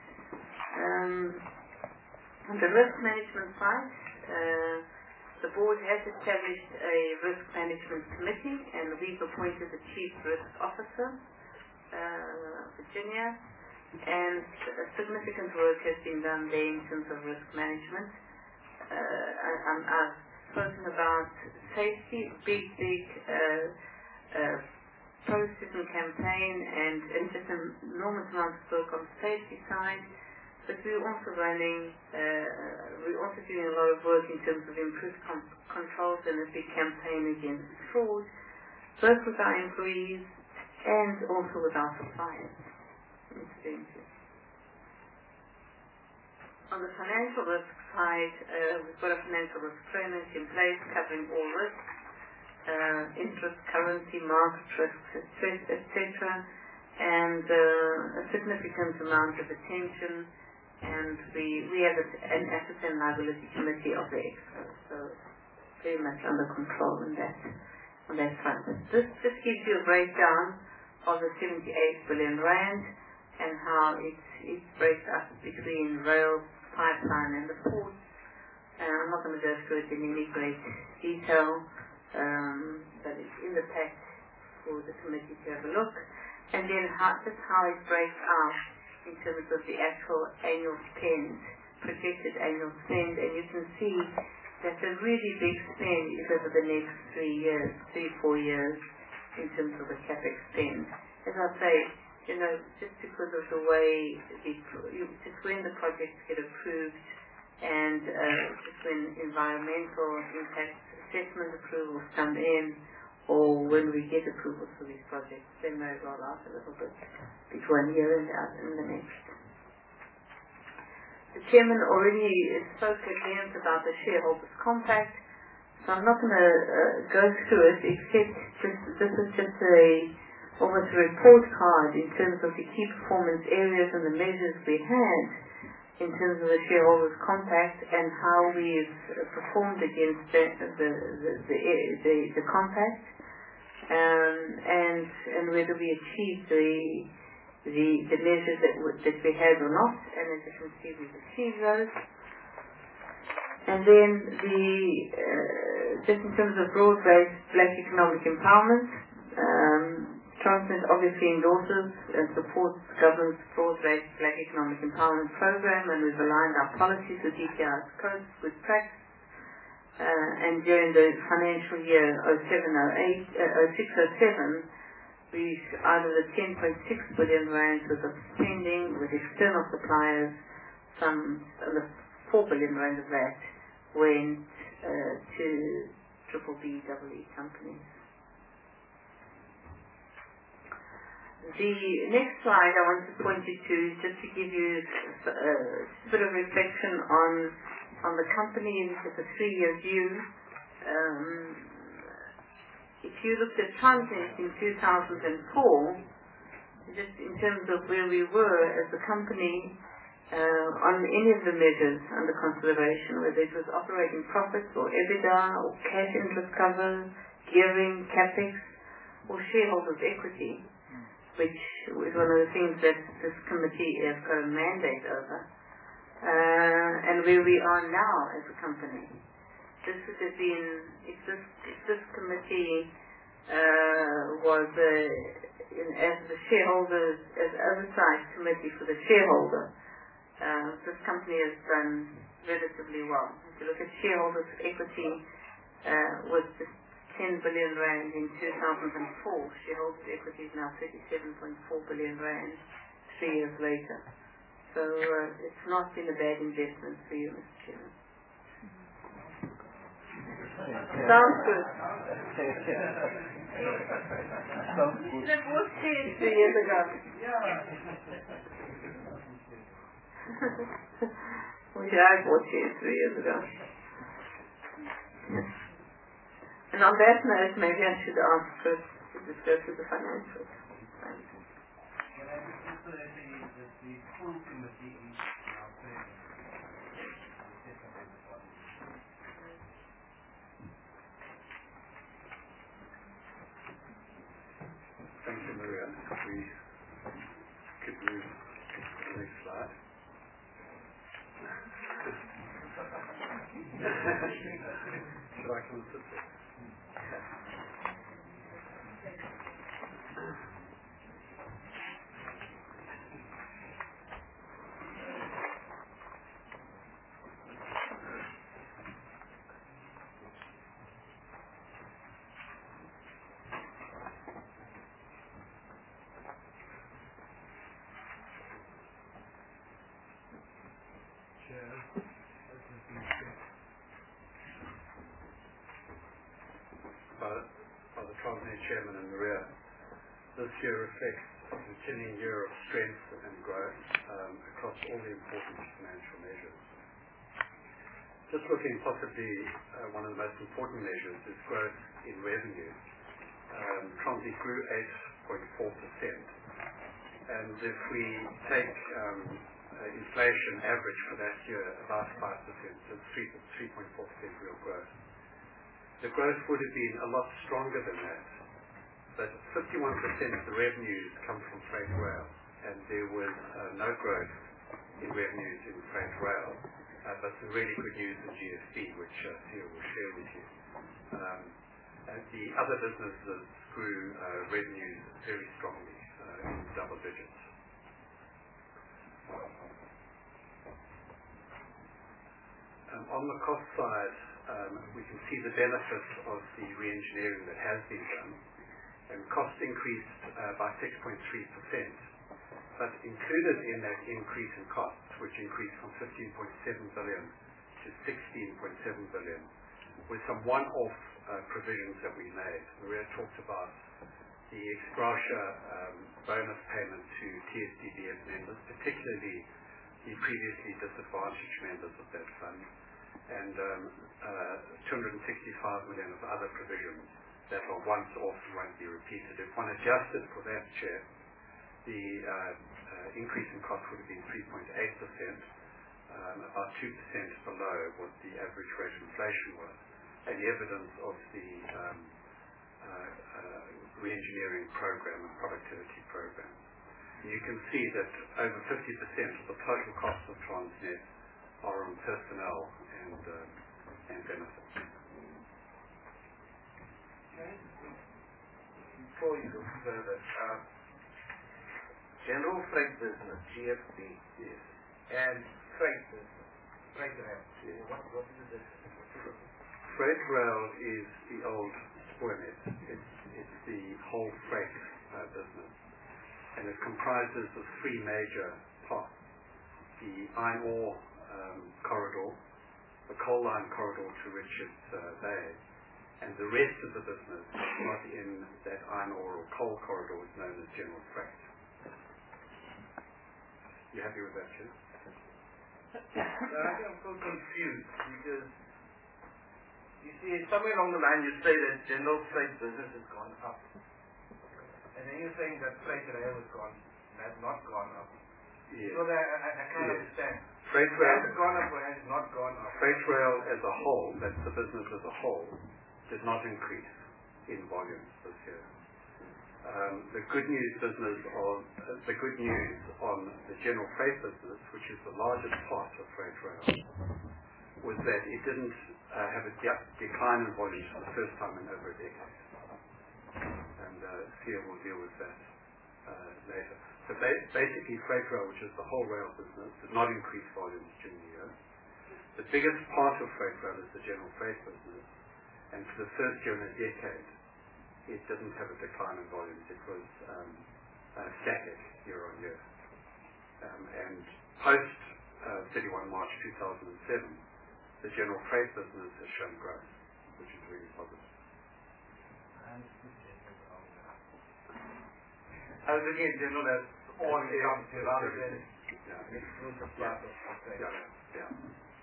S2: On the risk management side, the board has established a risk management committee, and we've appointed the chief risk officer, Virginia, and significant work has been done there in terms of risk management. I've spoken about safety, big process and campaign, and just an enormous amount of work on the safety side. But we're also doing a lot of work in terms of improved controls and a big campaign against fraud, both with our employees and also with our suppliers. On the financial risk side, we've got a financial risk framework in place covering all risks, interest, currency, market risks, etc., and a significant amount of attention. And we have an asset and liability committee of the experts, so very much under control on that front. This just gives you a breakdown of the 78 billion rand and how it breaks up between rail, pipeline and the ports. I'm not going to go through it in any great detail, but it's in the pack for the committee to have a look. And then just how it breaks out in terms of the actual annual spend, projected annual spend, and you can see that's a really big spend because of the next 3-4 years in terms of the CapEx spend. As I say, just because of the way just when the projects get approved and just when environmental impact assessment approvals come in, or when we get approval for these projects, they may roll out a little bit between year and the next. The chairman already spoke at length about the shareholders' compact, so I'm not going to go through it, except this is just almost a report card in terms of the key performance areas and the measures we had in terms of the shareholders' compact and how we've performed against the compact, and whether we achieved the measures that we had or not. And as you can see, we've achieved those. And then just in terms of broad-based black economic empowerment, Transnet obviously endorses and supports the government's broad-based black economic empowerment program, and we've aligned our policies with DTI's codes with practice. And during the financial year 06-07, we out of the 10.6 billion rand worth of spending with external suppliers, some of the 4 billion rand of that went to BBBEE companies. The next slide I want to point you to, just to give you a bit of reflection on the company with a 3-year view. If you looked at Transnet in 2004, just in terms of where we were as a company on any of the measures under consideration, whether it was operating profits or EBITDA or cash interest cover, gearing, capex, or shareholders' equity, which is one of the things that this committee has got a mandate over. and where we are now as a company. This would have been, if this committee was as the shareholders, as oversight committee for the shareholder, this company has done relatively well. If you look at shareholders' equity, was just 10 billion rand in 2004. Shareholders' equity is now 37.4 billion rand 3 years later. So it's not been a bad investment for you, Mr. Chairman. Sounds good. They bought shares 3 years ago. Well, yeah, I bought shares 3 years ago. And on that note, maybe I should ask Chris to just go through the financials. Thanks.
S7: The full committee is now present.
S3: Thank you, Maria. We could move to the next slide. Should I come and sit there? By the Transnet Chairman and Maria, this year reflects a continuing year of strength and growth across all the important financial measures. Just looking possibly one of the most important measures is growth in revenue. Transnet grew 8.4%, and if we take inflation average for that year about 5%, so 3.4% real growth. The growth would have been a lot stronger than that, but 51% of the revenues come from freight rail, and there was no growth in revenues in freight rail, but some really good news in GSP, which Theo will share with you. And the other businesses grew revenues very strongly, in double digits. On the cost side, we can see the benefits of the re-engineering that has been done, and costs increased by 6.3%, but included in that increase in costs, which increased from 15.7 billion to 16.7 billion, with some one-off provisions that we made. Maria talked about the ex gratia bonus payment to TSDBF members, particularly the previously disadvantaged members of that fund, and 265 million of other provisions that are once off and won't be repeated. If one adjusted for that, Chair, the increase in cost would have been 3.8%, about 2% below what the average rate of inflation was, and the evidence of the re-engineering program and productivity program. You can see that over 50% of the total costs of Transnet are on personnel and benefits.
S1: Okay. Before you go further, general freight business, GFB, yes, and freight business, freight rail. What is the difference?
S3: Freight rail is the old Spoornet. It's the whole freight business, and it comprises of three major parts: the iron ore corridor, the coal line corridor to Richards Bay, and the rest of the business not in that iron ore or coal corridor is known as general freight. You happy with that, Chair?
S1: I think I'm so confused because you see somewhere along the line you say that general freight business has gone up, and then you're saying that freight rail has not gone up.
S3: Yes.
S1: So that I can't understand.
S3: Freight rail
S1: has gone up or has not gone up.
S3: Freight rail as a whole, that's the business as a whole, did not increase in volume this year. The good news on the general freight business, which is the largest part of freight rail, was that it didn't have a decline in volume for the first time in over a decade. And Sia will deal with that later. So basically, freight rail, which is the whole rail business, did not increase volumes during the year. The biggest part of freight rail is the general freight business, and for the first year in a decade, it didn't have a decline in volumes. It was static year on year. And post 31 March 2007, the general freight business has shown growth, which is really positive.
S1: I was looking at general as all inclusive rather than exclusive part of freight.
S3: Yeah.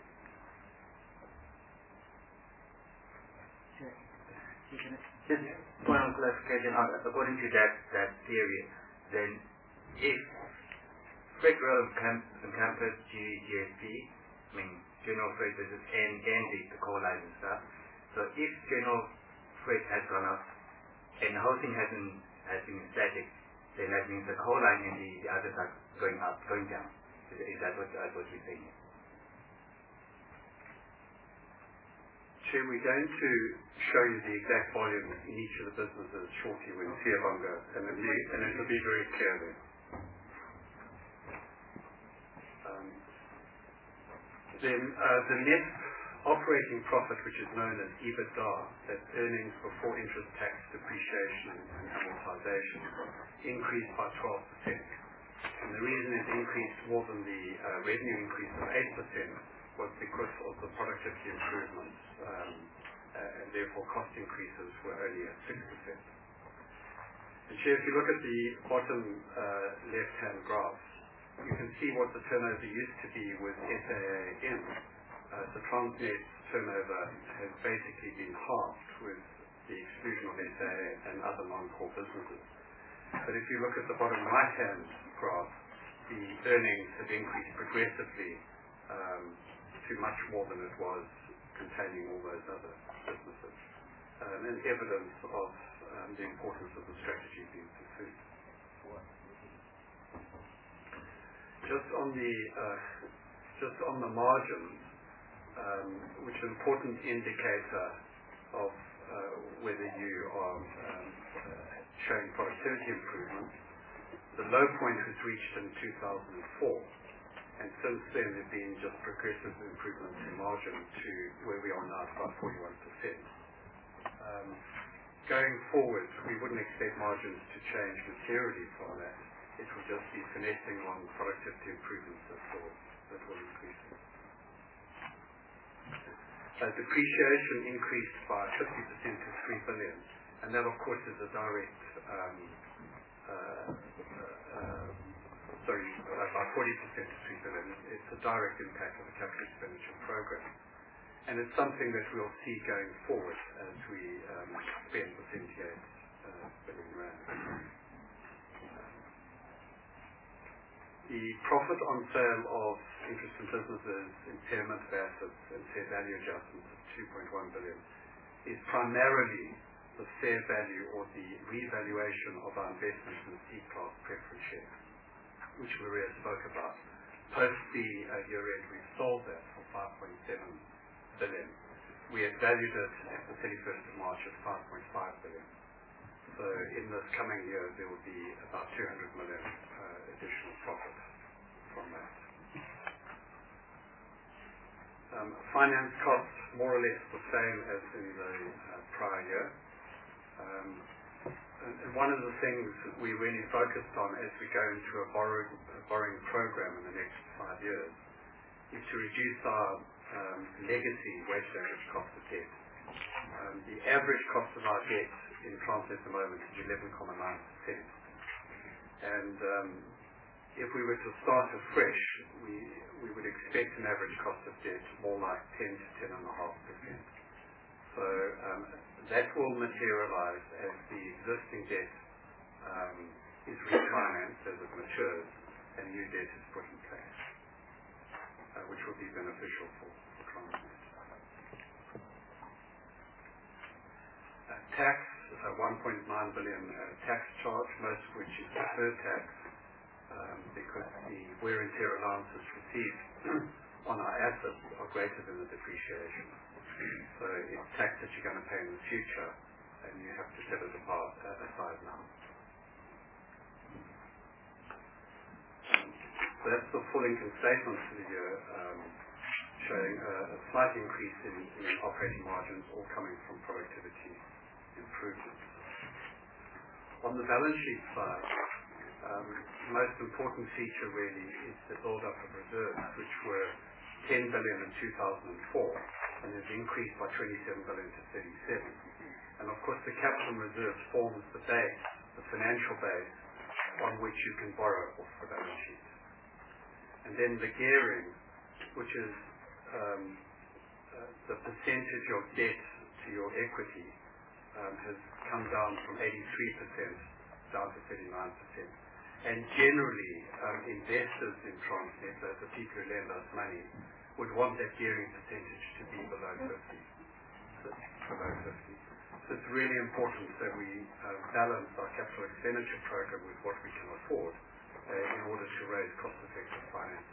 S4: Just point of clarification, according to that theory, then if freight rail encompass GSP, I mean general freight business and the coal lines and stuff, so if general freight has gone up and the whole thing has been static, then that means the coal line and the others are going up, going down. Is that what you're saying?
S3: Chair, we're going to show you the exact volume in each of the businesses shortly when Siyabonga, and it will be very clear then. Then the net operating profit, which is known as EBITDA, that's earnings before interest, tax, depreciation, and amortization, increased by 12%. And the reason it increased more than the revenue increase of 8% was because of the productivity improvements, and therefore cost increases were only at 6%. And Chair, if you look at the bottom left-hand graph, you can see what the turnover used to be with SAA in. The Transnet turnover has basically been halved with the exclusion of SAA and other non-core businesses. But if you look at the bottom right-hand graph, the earnings have increased progressively to much more than it was containing all those other businesses, and evidence of the importance of the strategy being pursued. Just on the margins, which is an important indicator of whether you are showing productivity improvements, the low point was reached in 2004. And since then, there have been just progressive improvements in margin to where we are now, about 41%. Going forward, we wouldn't expect margins to change materially from that. It will just be finessing on productivity improvements that will increase it. Depreciation increased by 50% to 3 billion, and that, of course, is a direct by 40% to 3 billion. It's a direct impact of the capital expenditure program. And it's something that we'll see going forward as we spend the 78 billion rand. The profit on sale of interest in businesses, impairment of assets, and fair value adjustments of 2.1 billion is primarily the fair value or the revaluation of our investments in C-Class preference shares, which Maria spoke about. Post the year-end, we've sold that for 5.7 billion. We had valued it at the 31st of March at 5.5 billion. So in this coming year, there will be about 200 million additional profit from that. Finance costs, more or less the same as in the prior year. And one of the things we really focused on as we go into a borrowing program in the next 5 years is to reduce our legacy weighted average cost of debt. The average cost of our debt in Transnet at the moment is 11.9%. And if we were to start afresh, we would expect an average cost of debt more like 10 to 10.5%. So that will materialize as the existing debt is refinanced as it matures and new debt is put in place, which will be beneficial for Transnet. Tax, 1.9 billion tax charge. charge, most of which is deferred tax, because the wear and tear allowances received on our assets are greater than the depreciation. So it's tax that you're going to pay in the future, and you have to set it aside now. So that's the full income statement for the year, showing a slight increase in operating margins, all coming from productivity improvements. On the balance sheet side, the most important feature really is the build-up of reserves, which were 10 billion in 2004, and has increased by 27 billion to 37. And of course, the capital reserves forms the base, the financial base, on which you can borrow off the balance sheet. And then the gearing, which is the percentage of debt to your equity, has come down from 83% down to 39%. And generally, investors in Transnet, the people who lend us money, would want that gearing percentage to be below 50. So it's really important that we balance our capital expenditure program with what we can afford in order to raise cost-effective financing.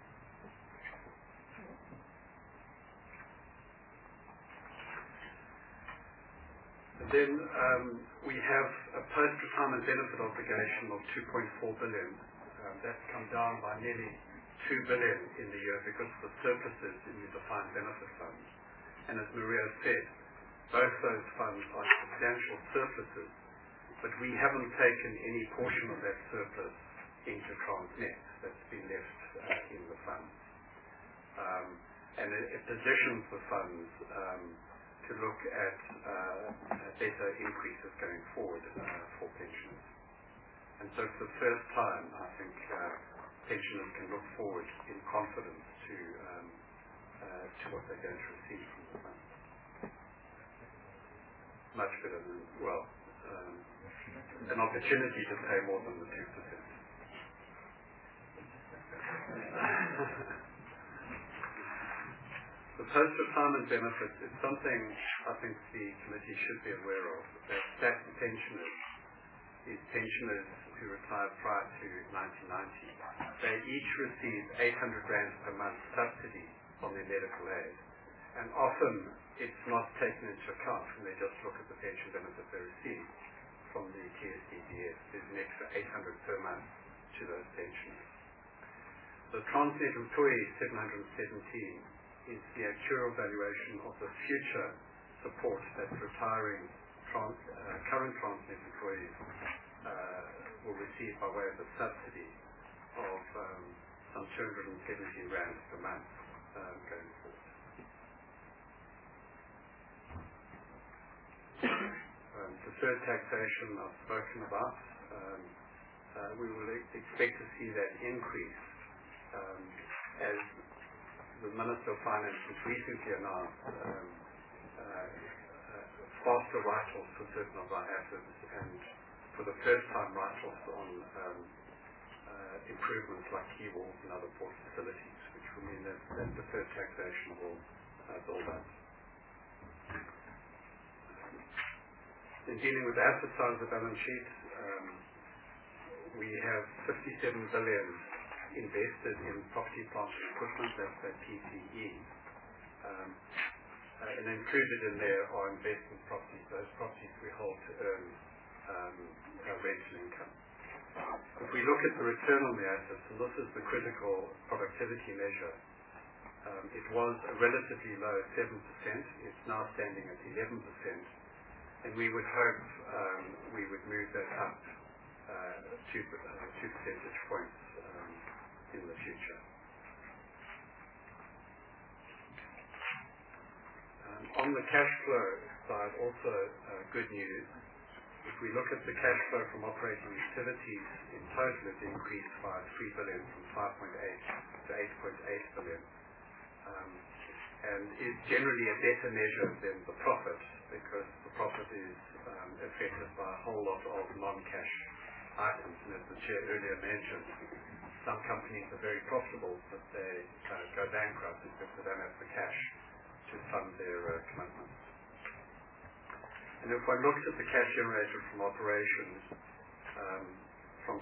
S3: And then we have a post-retirement benefit obligation of 2.4 billion. That's come down by nearly 2 billion in the year because of the surpluses in the defined benefit funds. And as Maria said, both those funds are substantial surpluses, but we haven't taken any portion of that surplus into Transnet. That's been left in the funds. And it positions the funds to look at better increases going forward for pensioners. And so for the first time, I think pensioners can look forward in confidence to what they're going to receive from the fund. Much better than, an opportunity to pay more than the 2%. The post-retirement benefits is something I think the committee should be aware of. That stacked pensioners is pensioners who retired prior to 1990. They each receive 800 rand per month subsidy on their medical aid. And often it's not taken into account when they just look at the pension benefit they receive from the TSDBS. There's an extra 800 per month to those pensioners. The Transnet employee 717 is the actuarial valuation of the future support that retiring current Transnet employees will receive by way of a subsidy of some 217 rand per month going forward. Deferred taxation I've spoken about. We will expect to see that increase as the Minister of Finance has recently announced faster write-offs for certain of our assets, and for the first time write-offs on improvements like quay walls and other port facilities, which will mean that deferred taxation will build up. In dealing with the asset side of the balance sheet, we have 57 billion invested in property, plant and equipment, that's that PPE. And included in there are investment properties, those properties we hold to earn rental income. If we look at the return on the assets, and this is the critical productivity measure, it was a relatively low 7%, it's now standing at 11%, and we would hope we would move that up 2 percentage points in the future. On the cash flow side, also good news. If we look at the cash flow from operating activities, in total it increased by 3 billion from 5.8 to 8.8 billion. And is generally a better measure than the profit, because the profit is affected by a whole lot of non-cash items. And as the Chair earlier mentioned, some companies are very profitable, but they go bankrupt because they don't have the cash to fund their commitments. And if one looks at the cash generated from operations,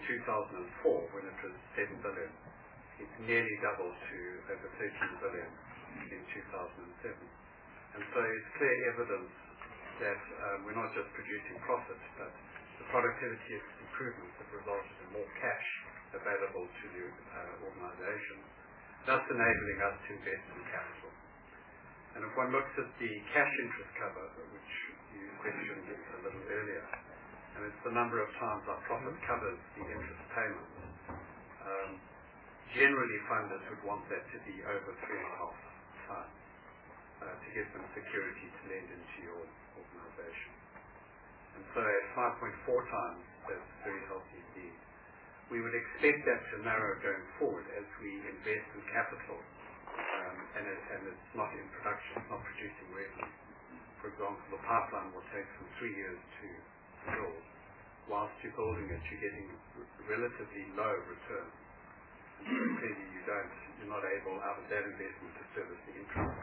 S3: 2004, when it was 7 billion, it's nearly doubled to over 13 billion in 2007. And so it's clear evidence that we're not just producing profits, but the productivity improvements have resulted in more cash available to the organisation, thus enabling us to invest in capital. And if one looks at the cash interest cover, which you questioned a little earlier, and it's the number of times our profit covers the interest payments, generally funders would want that to be over 3.5 times to give them security to lend into your organisation. And so at 5.4 times, that's very healthy indeed. We would expect that to narrow going forward as we invest in capital and it's not in production, it's not producing revenue. For example, the pipeline will take some 3 years to build. Whilst you're building it, you're getting relatively low returns. And so clearly you're not able out of that investment to service the interest.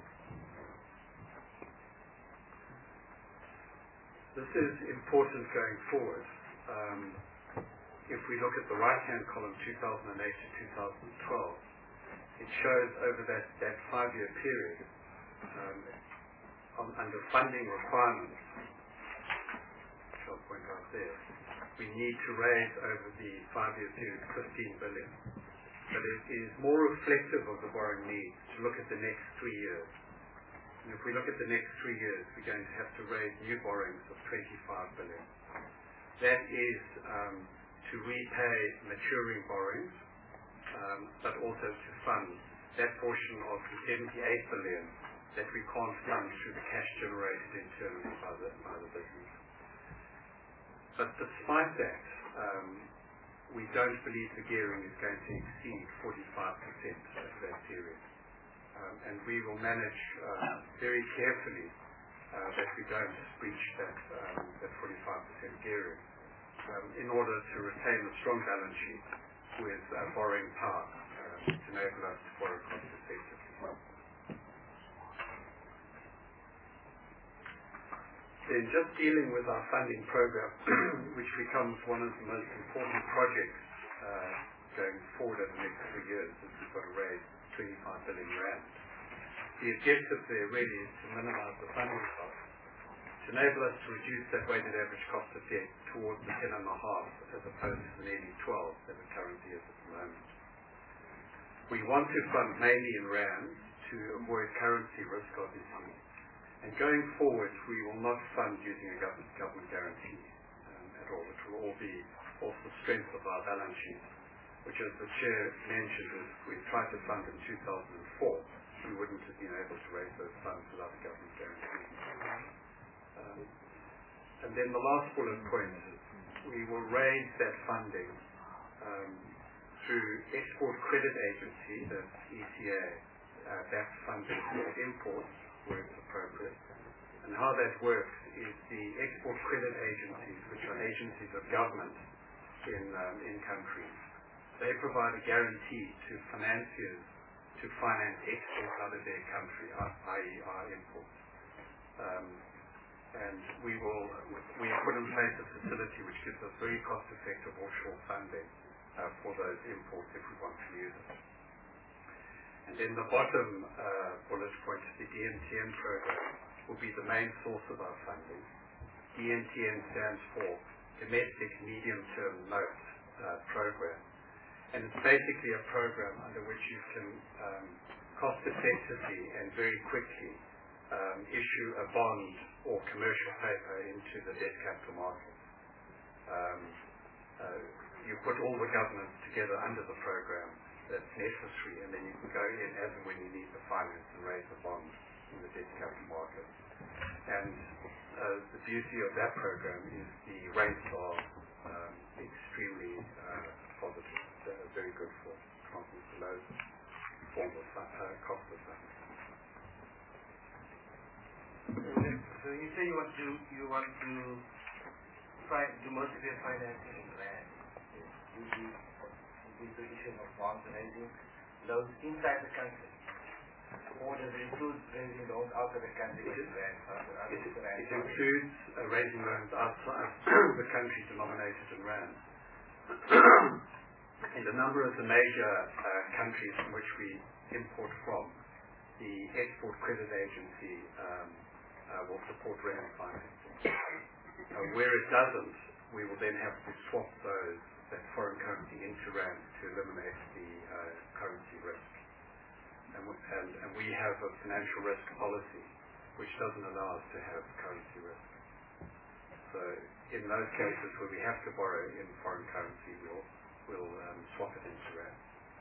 S3: This is important going forward. If we look at the right-hand column, 2008 to 2012, it shows over that 5-year period, under funding requirements, which I'll point out there, we need to raise over the 5-year period 15 billion. But it is more reflective of the borrowing needs to look at the next 3 years. And if we look at the next 3 years, we're going to have to raise new borrowings of 25 billion. That is to repay maturing borrowings, but also to fund that portion of the 78 billion that we can't fund through the cash generated internally by the business. But despite that, we don't believe the gearing is going to exceed 45% over that period. And we will manage very carefully that we don't breach that 45% gearing in order to retain a strong balance sheet with borrowing power to enable us to borrow cost effectively. Then just dealing with our funding program, which becomes one of the most important projects going forward over the next 3 years, as we've got to raise 25 billion rand. The objective there really is to minimize the funding cost, to enable us to reduce that weighted average cost of debt towards the 10.5 as opposed to the nearly 12 that it currently is at the moment. We want to fund mainly in rands to avoid currency risk, obviously. And going forward, we will not fund using a government guarantee at all. It will all be off the strength of our balance sheet, which, as the Chair mentioned, if we tried to fund in 2004, we wouldn't have been able to raise those funds without a government guarantee. And then the last bullet point, we will raise that funding through Export Credit Agency, that's ECA, backed funding for imports where it's appropriate. And how that works is the export credit agencies, which are agencies of government in countries, they provide a guarantee to financiers to finance exports out of their country, i.e. our imports. And we have put in place a facility which gives us very cost-effective offshore funding for those imports if we want to use it. And then the bottom bullet point, the DMTN program, will be the main source of our funding. DMTN stands for Domestic Medium-Term Note Program. And it's basically a program under which you can cost-effectively and very quickly issue a bond or commercial paper into the debt capital markets. You put all the governments together under the program that's necessary, and then you can go in as and when you need the finance and raise a bond in the debt capital markets. And the beauty of that program is the rates are extremely positive. They're very good for transferring to low form of cost of funds.
S1: So you say you want to try to most of your financing in rand. Is the issue of bonds raising loans inside the country, or does it include raising loans out of the country?
S3: It includes raising loans outside the country denominated in rand. In a number of the major countries from which we import from, the Export Credit Agency will support rand financing. Where it doesn't, we will then have to swap that foreign currency into rand to eliminate the currency risk. And we have a financial risk policy which doesn't allow us to have currency risk. So in those cases where we have to borrow in foreign currency, we'll swap it into rand.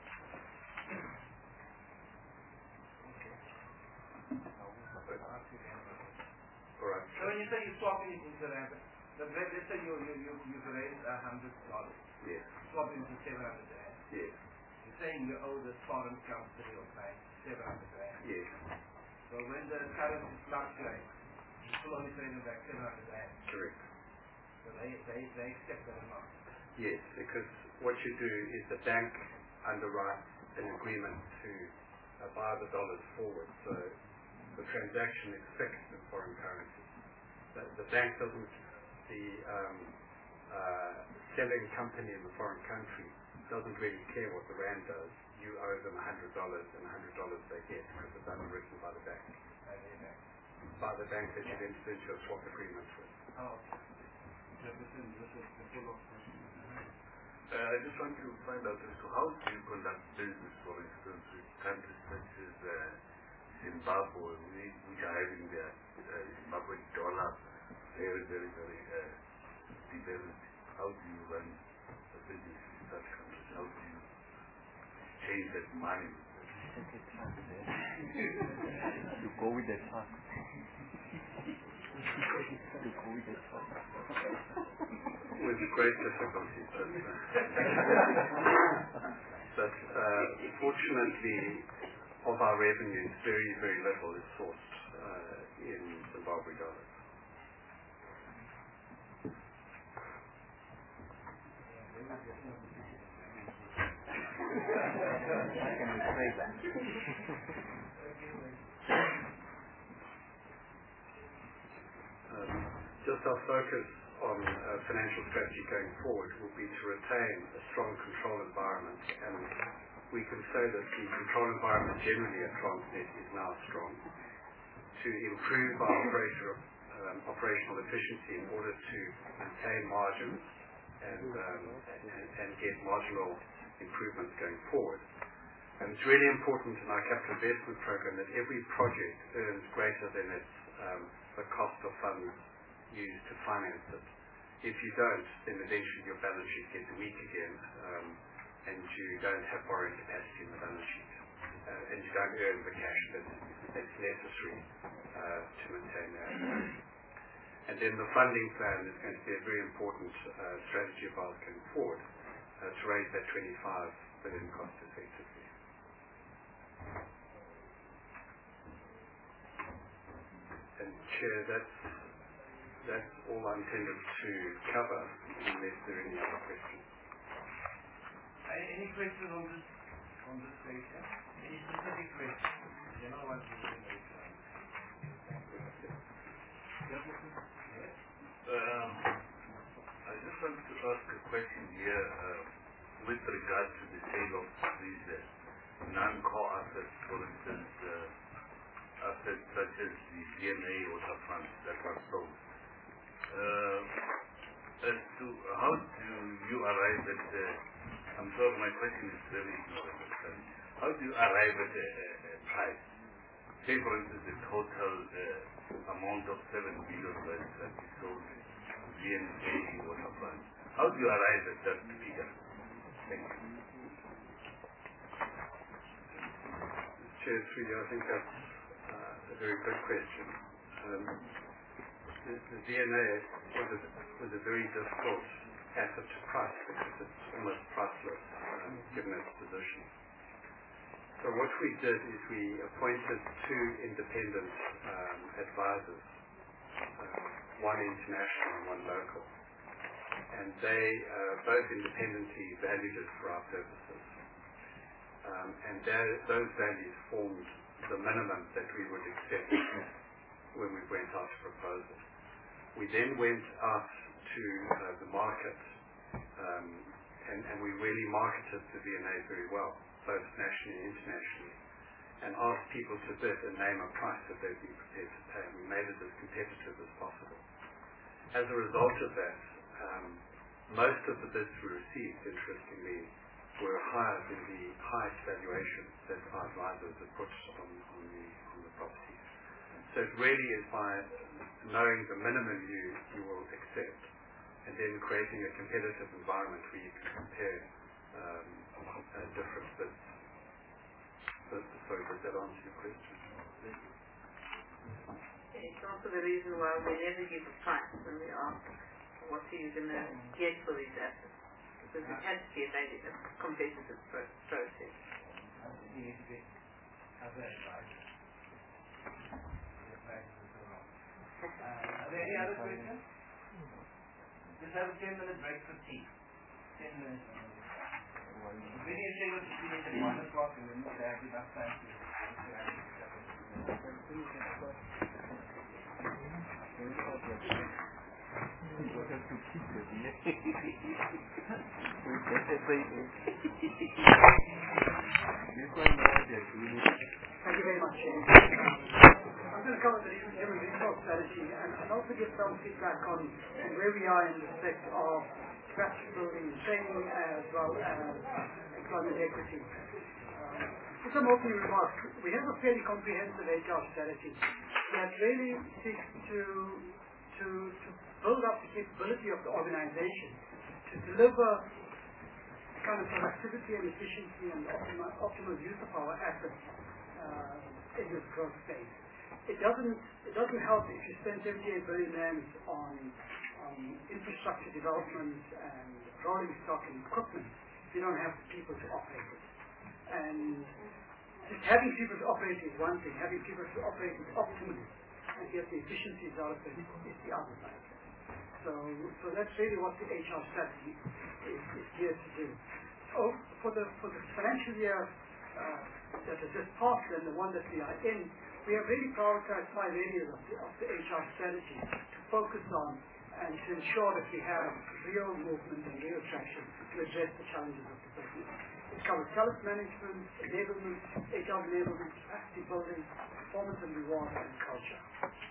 S3: All right.
S8: So when you say you're swapping it into rand, let's say you've raised $100.
S3: Yes.
S8: Swap it into 700 rand.
S3: Yes.
S8: You're saying you owe the foreign currency or bank 700 rand.
S3: Yes.
S8: So when the currency fluctuates, you still only pay them back 700 rand.
S3: Correct.
S8: So they accept that amount.
S3: Yes, because what you do is the bank underwrites an agreement to buy the dollars forward. So the transaction is fixed in foreign currency. The bank doesn't, the selling company in the foreign country doesn't really care what the rand does. You owe them $100 and $100 they get because it's underwritten by the bank. By the bank that you've entered into a swap agreement with.
S8: Oh, okay. This is the follow-up question.
S5: I just want to find out as to how do you conduct business, for instance, with countries such as Zimbabwe, which are having their Zimbabwe dollar very, very, very devalued. How do you run a business in such countries? How do you change that money?
S1: You go with the truck. You go with the truck.
S3: With great difficulty, but fortunately, of our revenues, very, very little is sourced in Zimbabwe dollars.
S1: How can we say that?
S3: Just our focus on financial strategy going forward will be to retain a strong control environment, and we can say that the control environment generally at Transnet is now strong. To improve our operational efficiency in order to maintain margins and get marginal improvements going forward. And it's really important in our capital investment program that every project earns greater than the cost of funds used to finance it. If you don't, then eventually your balance sheet gets weak again, and you don't have borrowing capacity in the balance sheet, and you don't earn the cash that's necessary to maintain that. And then the funding plan is going to be a very important strategy of ours going forward to raise that 25 billion cost effectively. And Chair, that's all I intended to cover, unless there are any other questions.
S8: Any questions on this question? Any specific questions? You know what we're doing.
S5: I just want to ask a question here with regard to the sale of these non-core assets, for instance, assets such as the DNA waterfront that were sold. As to how do you arrive at I'm sure my question is very ignorant. How do you arrive at a price? Say for instance the total amount of 7 billion that is sold DNA waterfront. How do you arrive at that figure? Thank you.
S3: Chair, I think that's a very good question. The DNA was a very difficult asset to price because it's almost priceless given its position. So what we did is we appointed 2 independent advisors, one international and one local, and they both independently valued it for our purposes, and those values formed the minimum that we would accept when we went out to propose it. We then went out to the market
S7: and we really marketed the V&A very well, both nationally and internationally, and asked people to bid and name a price that they'd be prepared to pay. We made it as competitive as possible. As a result of that, most of the bids we received, interestingly, were higher than the highest valuation that our advisors had put on the properties. So it really is by knowing the minimum you will accept, and then creating a competitive environment where you can compare different bids. Sorry, does that answer your question?
S2: It's also the reason why we never give a price when we ask what are you going to get for these assets, because it has to be a very competitive process.
S8: Are there any other questions? Just have a 10-minute break for tea. 10 minutes. We need to take us to finish at 1 o'clock and then we'll have enough time to
S9: Thank you very much, Shane. I'm going to cover the human resource strategy and also give some feedback on where we are in respect of strategy building and training as well as employment equity. Just some opening remarks. We have a fairly comprehensive HR strategy that really seeks to build up the capability of the organization to deliver the kind of productivity and efficiency and optimal use of our assets in this growth phase. It doesn't help if you spend 78 billion rand on infrastructure development and rolling stock and equipment if you don't have the people to operate it. And just having people to operate is one thing, having people to operate it optimally and get the efficiencies out of it is the other side. So that's really what the HR strategy is here to do. For the financial year that has just passed and the one that we are in, we have really prioritized 5 areas of the HR strategy to focus on and to ensure that we have real movement and real traction to address the challenges of the business. It covers talent management, enablement, HR enablement, capacity building, performance and reward, and culture.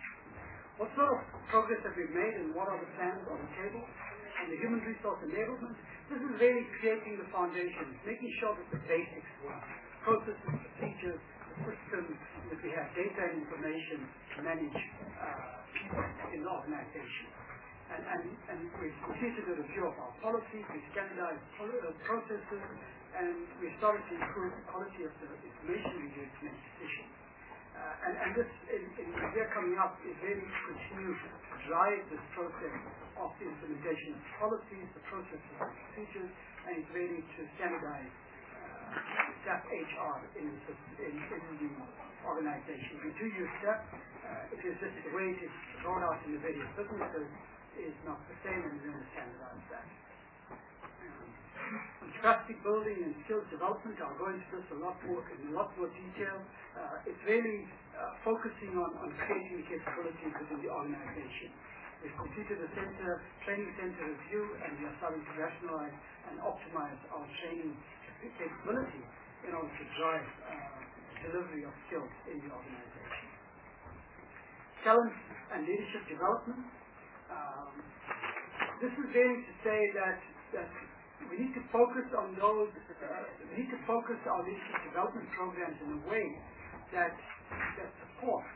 S9: What sort of progress have we made and what are the plans on the table? On the human resource enablement, this is really creating the foundations, making sure that the basics work. Processes, procedures, systems, that we have data and information to manage people in the organization. And we continue to do a review of our policies, we standardize processes, and we started to improve the quality of the information we use to make decisions. And this, in the year coming up, is really to continue to drive this process of the implementation of policies, the processes and procedures, and it's really to standardize SAP HR in the organization. We do use SAP. It is just the way it is rolled out in the various businesses is not the same, and we're going to standardize that. Capacity building and skills development, I'll go into this in a lot more detail. It's really focusing on creating capabilities within the organization. We've completed a training center review, and we are starting to rationalize and optimize our training capability in order to drive delivery of skills in the organization. Talent and leadership development. This is really to say that we need to focus on those. We need to focus our leadership development programs in a way that supports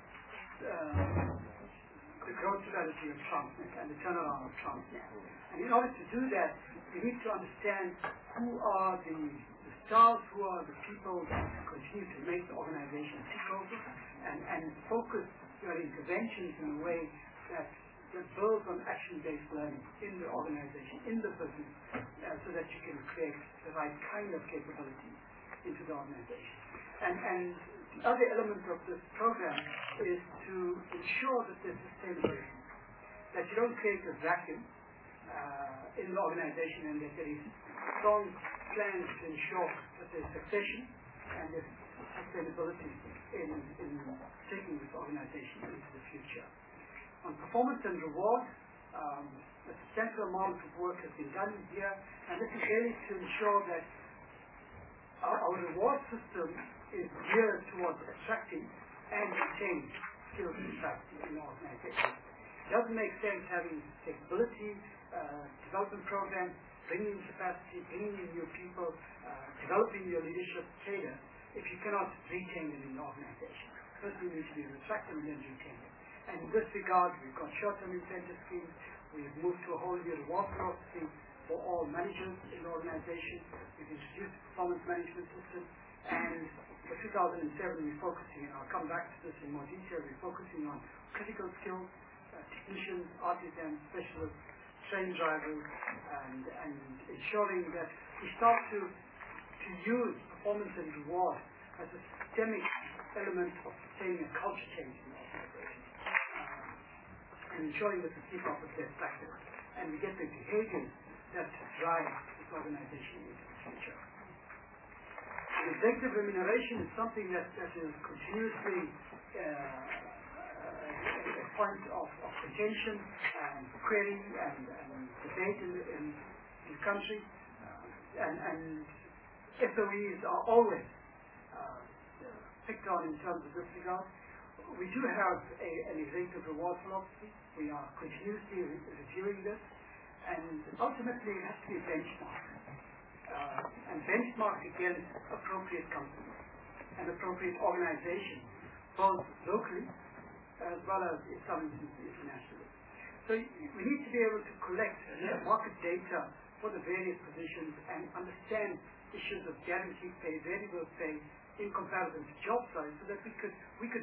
S9: the growth strategy of Transnet and the turnaround of Transnet. And in order to do that, we need to understand who are the stars, who are the people that continue to make the organization tick over, and focus your interventions in a way that builds on action-based learning in the organization, in the business, so that you can create the right kind of capabilities into the organization. And the other element of this program is to ensure that there's sustainability, that you don't create a vacuum in the organization, and that there is strong plans to ensure that there's succession and there's sustainability in taking this organization into the future. On performance and reward, A substantial amount of work has been done here, and this is really to ensure that our reward system is geared towards attracting and retaining skilled capacity in the organization. It doesn't make sense having capability development programs, bringing in capacity, bringing in new people, developing your leadership cadre if you cannot retain them in the organization. First we need to be attractive and then retain them. And in this regard, we've got short-term incentive schemes. We've moved to a whole new reward philosophy for all managers in the organization. We've introduced a performance management system. And for 2007, we're focusing, and I'll come back to this in more detail, we're focusing on critical skills, technicians, artisans, specialists, train drivers, and ensuring that we start to use performance and reward as a systemic element of sustaining a culture change in the organization. And ensuring that we keep up with best practice and we get the behaviors that drive this organization into the future. Executive remuneration is something that is continuously a point of contention and query and debate in the country. And SOEs are always picked on in terms of this regard. We do have an executive reward philosophy. We are continuously reviewing this, and ultimately it has to be benchmarked. And benchmarked against appropriate companies and appropriate organizations, both locally as well as in some instances internationally. So we need to be able to collect market data for the various positions and understand issues of guaranteed pay, variable pay in comparison to job size, so that we could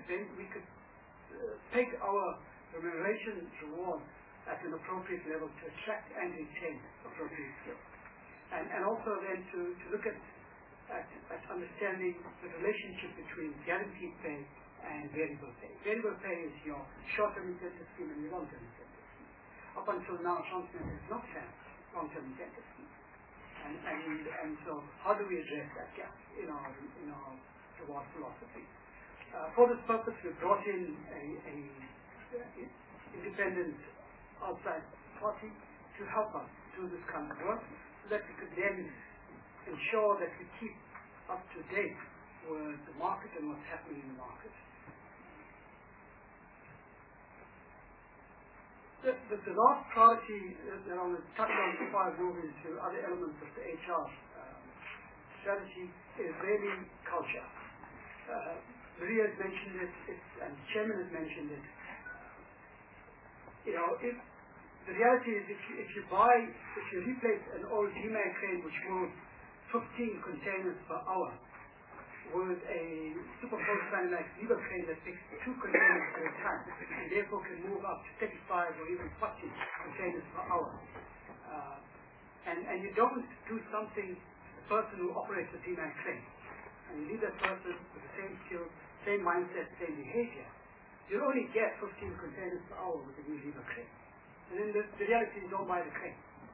S9: take our remuneration reward at an appropriate level to attract and retain appropriate skills. And also then to look at understanding the relationship between guaranteed pay and variable pay. Variable pay is your short-term incentive scheme and your long-term incentive scheme. Up until now, Transnet has not had long-term incentive schemes. And so how do we address that gap in our reward philosophy? For this purpose, we brought in an independent outside party to help us do this kind of work, so that we could then ensure that we keep up to date with the market and what's happening in the market. The last priority that I will touch on before I move into other elements of the HR strategy is really culture. Maria has mentioned it, and the chairman has mentioned it. The reality is, if you replace an old Demag crane which moves 15 containers per hour with a Superforce Panamax Liebherr crane that picks 2 containers at a time, and therefore can move up to 35 or even 40 containers per hour, and you don't do something to the person who operates a Demag crane, and you leave that person with the same skills, same mindset, same behavior, you'll only get 15 containers per hour with a new Liebherr crane. And then the reality is, don't buy the crane.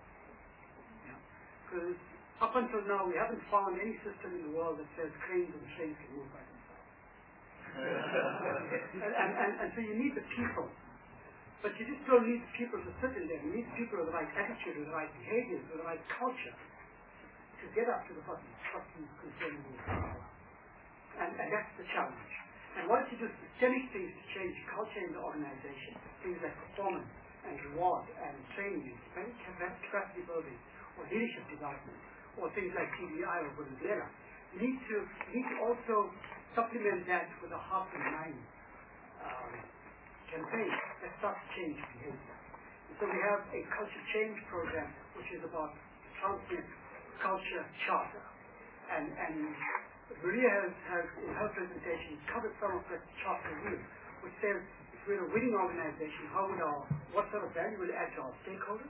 S9: Because up until now, we haven't found any system in the world that says cranes and trains can move by themselves. and so you need the people. But you just don't need the people to sit in there. You need people with the right attitude, with the right behaviors, with the right culture to get up to the 40 containers per hour. And that's the challenge. And once you do systemic things to change culture in the organization, things like performance and reward and training and capacity building or leadership development or things like TBI or Venezuela, you need to also supplement that with a heart and mind campaign that starts to change behavior. And so we have a culture change program which is about the Transnet Culture Charter. And Maria has in her presentation covered some of that charter view, which says if we're a winning organization, what sort of value will it add to our stakeholders?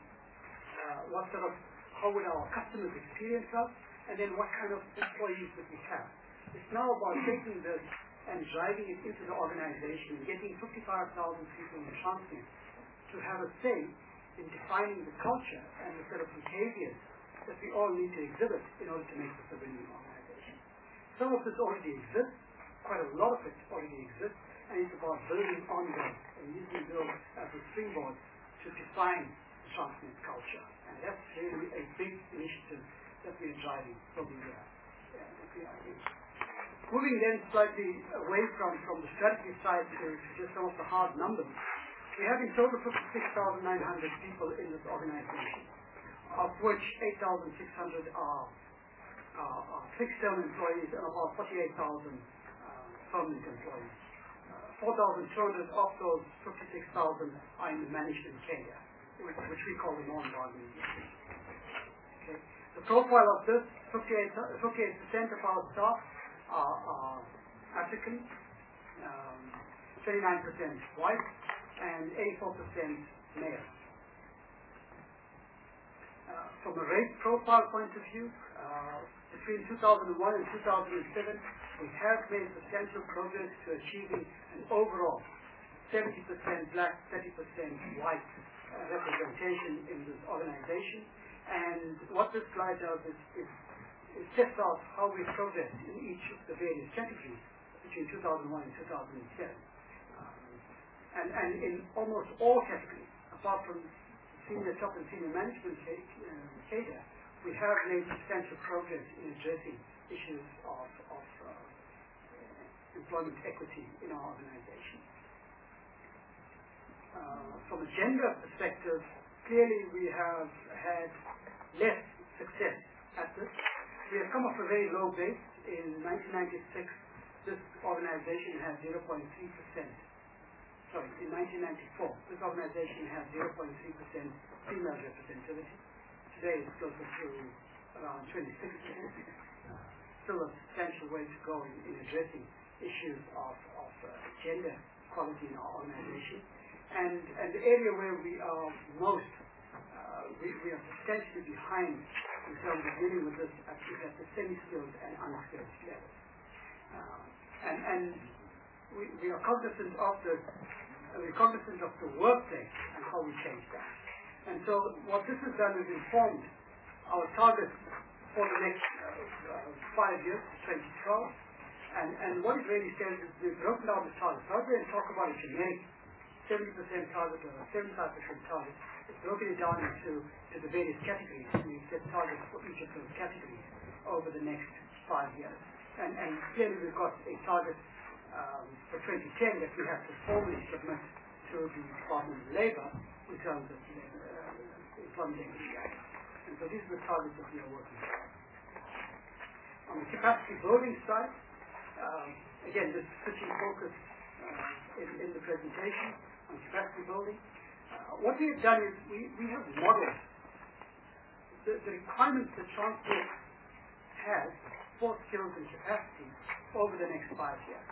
S9: How would our customers experience us? And then what kind of employees would we have? It's now about taking this and driving it into the organization, getting 55,000 people in Transnet to have a say in defining the culture and the set of behaviors that we all need to exhibit in order to make this a winning organization. Some of this already exists, quite a lot of it already exists, and it's about building on that and using those as a springboard to define the Transnet culture. And that's really a big initiative that we're driving from the Moving then slightly away from the strategy side to just some of the hard numbers, we have in total 56,900 people in this organization, of which 8,600 are fixed-term employees and about 48,000 permanent employees. 4,200 of those 56,000 are in the management cadre, which we call the non-bargaining unit. Okay. The profile of this, 58% of our staff are African, 29% white, and 84% male. From a race profile point of view, between 2001 and 2007, we have made substantial progress to achieving an overall 70% black, 30% white representation in this organization. And what this slide does is sets out how we progressed in each of the various categories between 2001 and 2007. And in almost all categories, apart from senior, top and senior management cadre, we have made substantial progress in addressing issues of employment equity in our organization. From a gender perspective, clearly we have had less success at this. We have come off a very low base. In 1996, this organization had 0.3%. Sorry, in 1994, this organization had 0.3% female representativity. Today it's closer to around 26%. Still a substantial way to go in addressing issues of gender equality in our organization. And the area where we are most, we are substantially behind in terms of dealing with this at the semi-skilled and unskilled level. And we are cognizant of this. We're cognizant of the workplace and how we change that. And so what this has done is informed our targets for the next 5 years, 2012. And what it really says is we've broken down the targets. Rather than talk about a generic 70% target or a 75% target, it's broken it down into the various categories. We set targets for each of those categories over the next 5 years. And clearly we've got a target for 2010 that we have to formally submit to the Department of Labour in terms of Employment Equity Act. And so these are the targets that we are working on. On the capacity building side, again, this is switching focus in the presentation on capacity building. What we have done is we have modeled the requirements that Transnet has for skills and capacity over the next 5 years.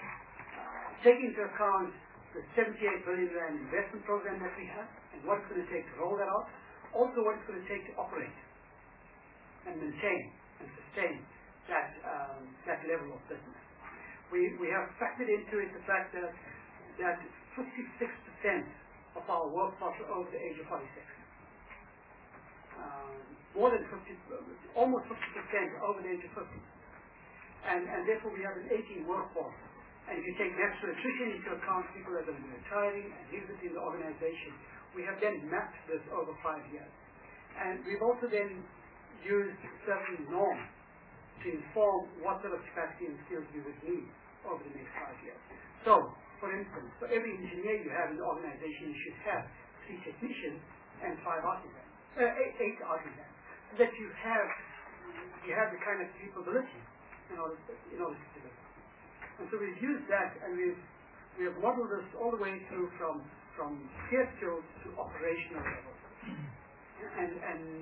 S9: Taking into account the 78 billion rand investment program that we have and what it's going to take to roll that out, also what it's going to take to operate and maintain and sustain that level of business. We have factored into it the fact that 56% of our workforce are over the age of 46. More than 50, almost 50% over the age of 50. And therefore we have an aging workforce. And if you take natural attrition into account, people that are retiring and exiting the organization, we have then mapped this over 5 years. And we've also then used certain norms to inform what sort of capacity and skills we would need over the next 5 years. So, for instance, for every engineer you have in the organization, you should have 3 technicians and 8 artisans. So that you have the kind of capability in order to deliver. And so we've used that, and we have modeled this all the way through from skill skills to operational levels. And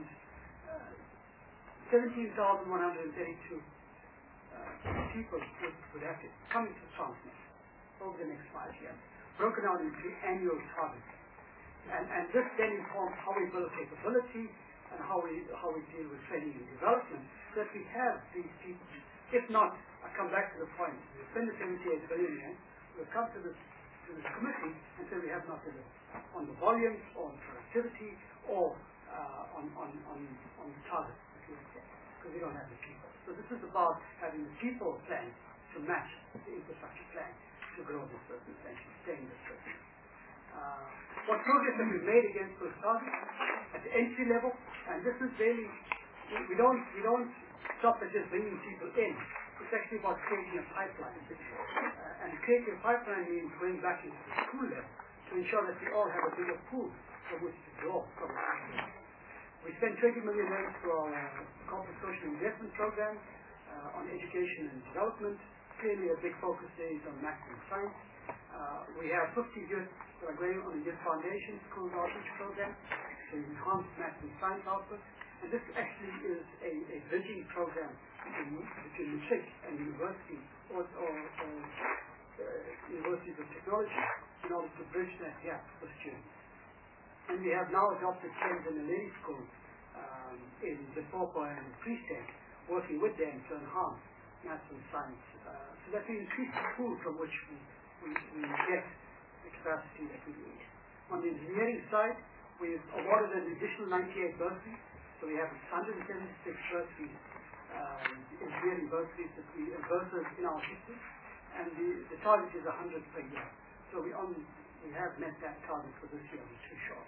S9: 17,132 people would have to come into Transnet over the next 5 years, broken out into annual targets. And this then informs how we build capability and how we deal with training and development, so that we have these people. If not, I come back to the point. We spend the 78 billion yen, we'll come to this committee and say we have not delivered on the volumes, or on productivity, or on the targets that we have set, because we don't have the people. So this is about having the people plan to match the infrastructure plan to grow this business and sustain this business. What progress have we made against those targets at the entry level? And this is really, we don't stop at just bringing people in. It's actually about creating a pipeline. And creating a pipeline means going back into the school level to ensure that we all have a bigger pool from which to draw from. We spent 20 million rand to our corporate social investment program on education and development. Clearly a big focus there is on maths and science. We have 50 youth that are going on the Youth Foundation School Outreach Program to enhance maths and science output. And this actually is a bridging program between matric and university or universities of technology in order to bridge that gap for students. And we have now adopted trends in the lady school in the Limpopo and Freestone, working with them to enhance maths and science so that we increase the pool from which we get the capacity that we need. On the engineering side, we've awarded an additional 98 bursaries, so we have 176 bursaries, engineering bursaries in our system, and the target is 100 per year. So we have met that target for this year. We're too short.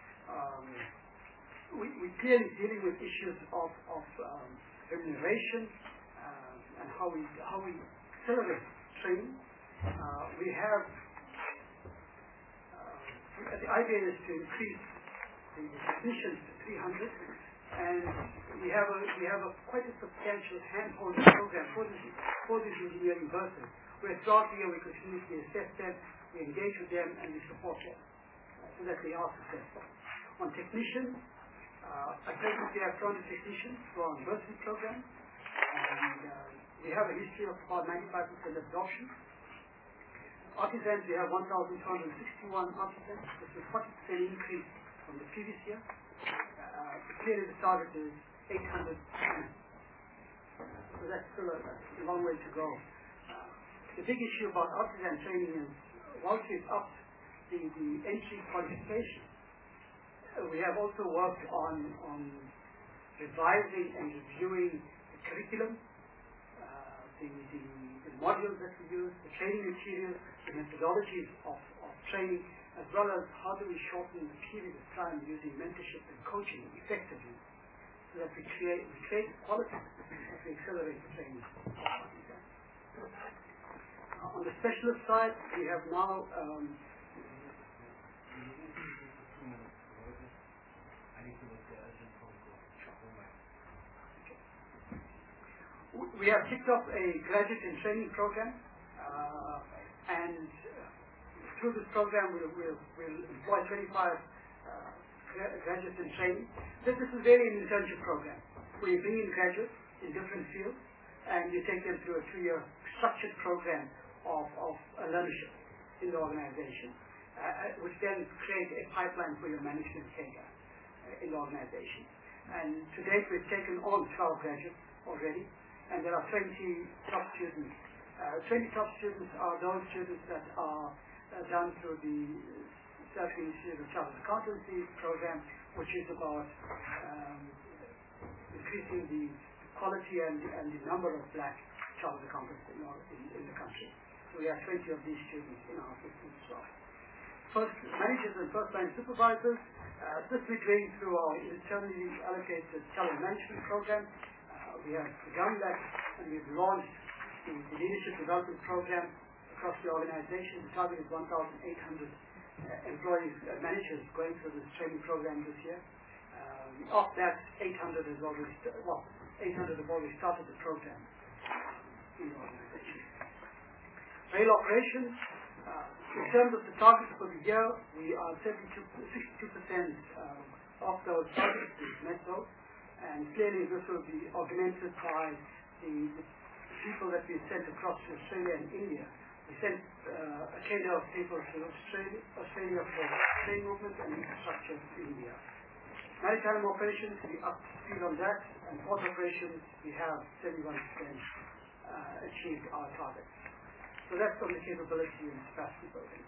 S9: We're clearly dealing with issues of remuneration and how we accelerate training. We have the idea is to increase the technicians to 300, and we have quite a substantial hand-holding program for these engineering bursaries, where throughout the year we continuously assess them, we engage with them, and we support them so that they are successful. On technicians, I presently have 200 technicians for our bursary program, and we have a history of about 95% adoption. Artisans, we have 1,261 artisans. This is a 40% increase from the previous year. Clearly the target is 800. So that's still a long way to go. The big issue about artisan training is, whilst we've upped the entry qualification, we have also worked on revising and reviewing the curriculum, the modules that we use, the training materials, the methodologies of training, as well as how do we shorten the period of time using mentorship and coaching effectively so that we create quality as we accelerate the training. On the specialist side, we have now we have kicked off a graduate in training program, and through this program we'll employ 25 graduates in training. This is really an internship program. We bring in graduates in different fields, and we take them through a 2-year structured program of leadership in the organization, which then creates a pipeline for your management tenure in the organization. And to date we've taken on 12 graduates already, and there are 20 top students. 20 top students are those students that are done through the South African Institute of Chartered Accountancy program, which is about increasing the quality and the number of black chartered accountants in the country. So we have 20 of these students in our system as well. First managers and first-line supervisors, this we're doing through our internally allocated talent management program. We have begun that, and we've launched the leadership development program across the organization. The target is 1,800 employees, managers going through this training program this year. Of that, 800 have already started the program in the organization. Rail operations, in terms of the targets for the year, we are 62% of those targets, we've met those. And clearly this will be augmented by the people that we sent across to Australia and India. We sent a cadre of people to Australia for train movement and infrastructure to India. Maritime operations, we up speed on that, and port operations, we have 71% achieved our targets. So that's on the capability and capacity building.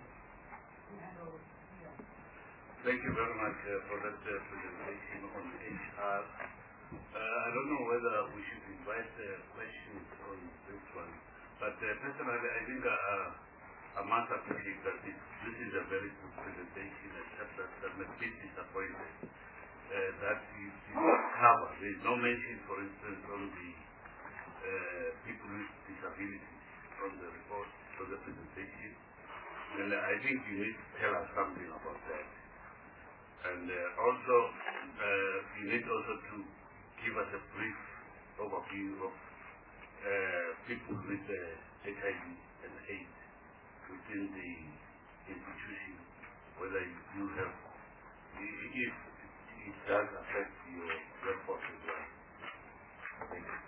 S5: Thank you very much for that presentation on HR. I don't know whether we should invite questions on this one, but personally I think I must appreciate that this is a very good presentation, except that I'm a bit disappointed that you did not cover. There is no mention, for instance, on the people with disabilities from the report, from the presentation. And I think you need to tell us something about that. And also, you need also to give us a brief overview of people with HIV and AIDS within the institution, whether you have, if it does affect your workforce as well. Thank you.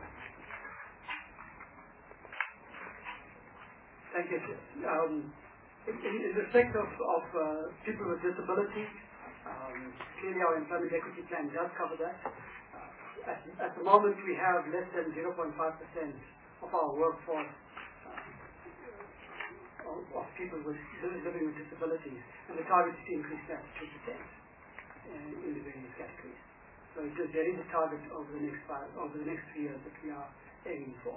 S9: Thank you. In respect of people with disabilities, clearly our employment equity plan does cover that. At the moment, we have less than 0.5% of our workforce of people living with disabilities, and the target is to increase that to 2% in the various categories. So there is a target over the next 3 years that we are aiming for.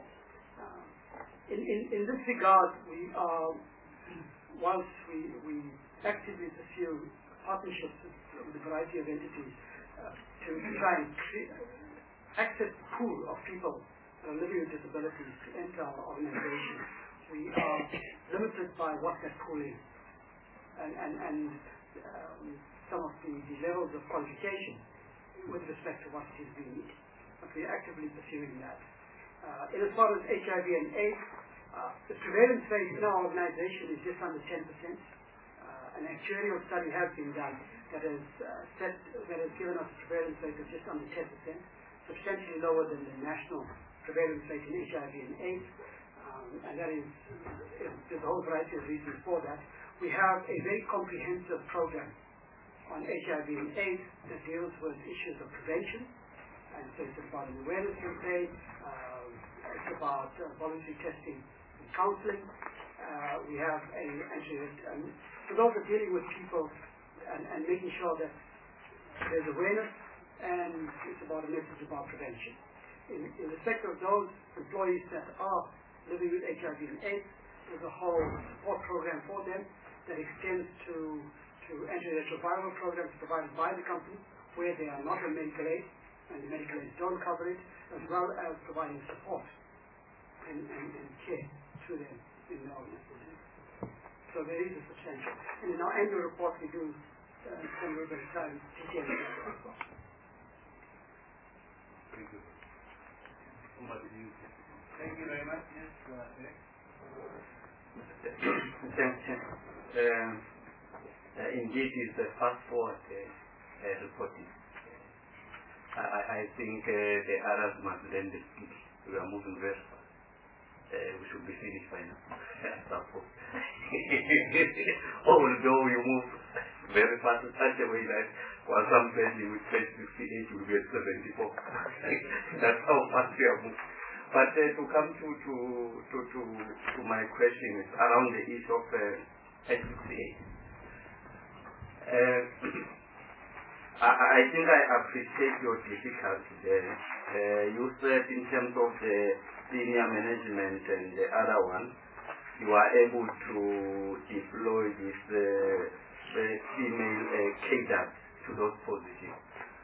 S9: In this regard, we are, whilst we actively pursue partnerships with a variety of entities to try and access the pool of people living with disabilities to enter our organization, we are limited by what that pool is and some of the levels of qualification with respect to what it is we need. But we are actively pursuing that. In as far as HIV and AIDS, the prevalence rate in our organization is just under 10%. An actuarial study has been done that has given us a prevalence rate of just under 10%, substantially lower than the national prevalence rate in HIV and AIDS. And that is, there's a whole variety of reasons for that. We have a very comprehensive program on HIV and AIDS that deals with issues of prevention. And so it's about an awareness campaign, it's about voluntary testing and counseling. We have so those are dealing with people and making sure that there's awareness, and it's about a message about prevention. In respect of those employees that are living with HIV and AIDS, there's a whole support program for them that extends to antiretroviral programs provided by the company where they are not on medical aid and the medical aid don't cover it, as well as providing support and care to them in the organization. So there is a substantial. And in our annual report we do spend a little bit of time detailing that as well.
S5: Thank you.
S8: Thank you very much. Yes,
S10: indeed, it's a fast-forward reporting. I think the others must learn the speed. We are moving very fast. We should be finished by now, I suppose. Although we move very fast in such a way that while some person with 58 will be at 74. That's how fast we are moving. But to come to my question is around the issue of HCA. I think I appreciate your difficulty there. You said in terms of the senior management and the other one, you are able to deploy this female cadres to those positions.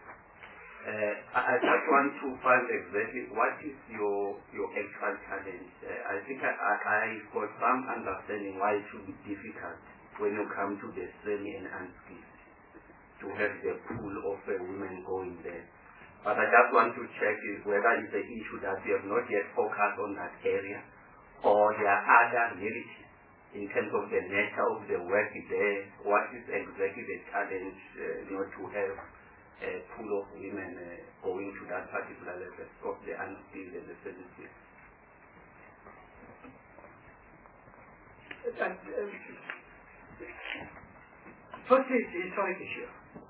S10: I just want to find exactly what is your actual challenge. I think I got some understanding why it should be difficult when you come to the semi and unskilled to have the pool of women going there. But I just want to check whether it's an issue that we have not yet focused on that area, or there are other realities in terms of the nature of the work there. What is exactly the challenge not to have a pool of women going to that particular level of the unskilled and the semi-skilled?
S9: Firstly, it's a historic issue.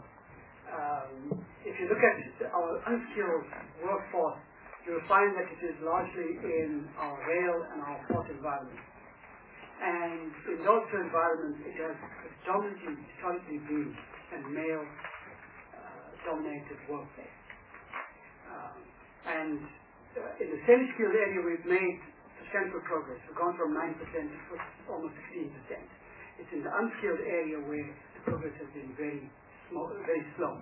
S9: If you look at our unskilled workforce, you will find that it is largely in our rail and our port environment. And in those two environments, it has predominantly historically been a male-dominated workplace. And in the semi-skilled area, we've made substantial progress. We've gone from 9% to almost 16%. It's in the unskilled area where the progress has been very slow.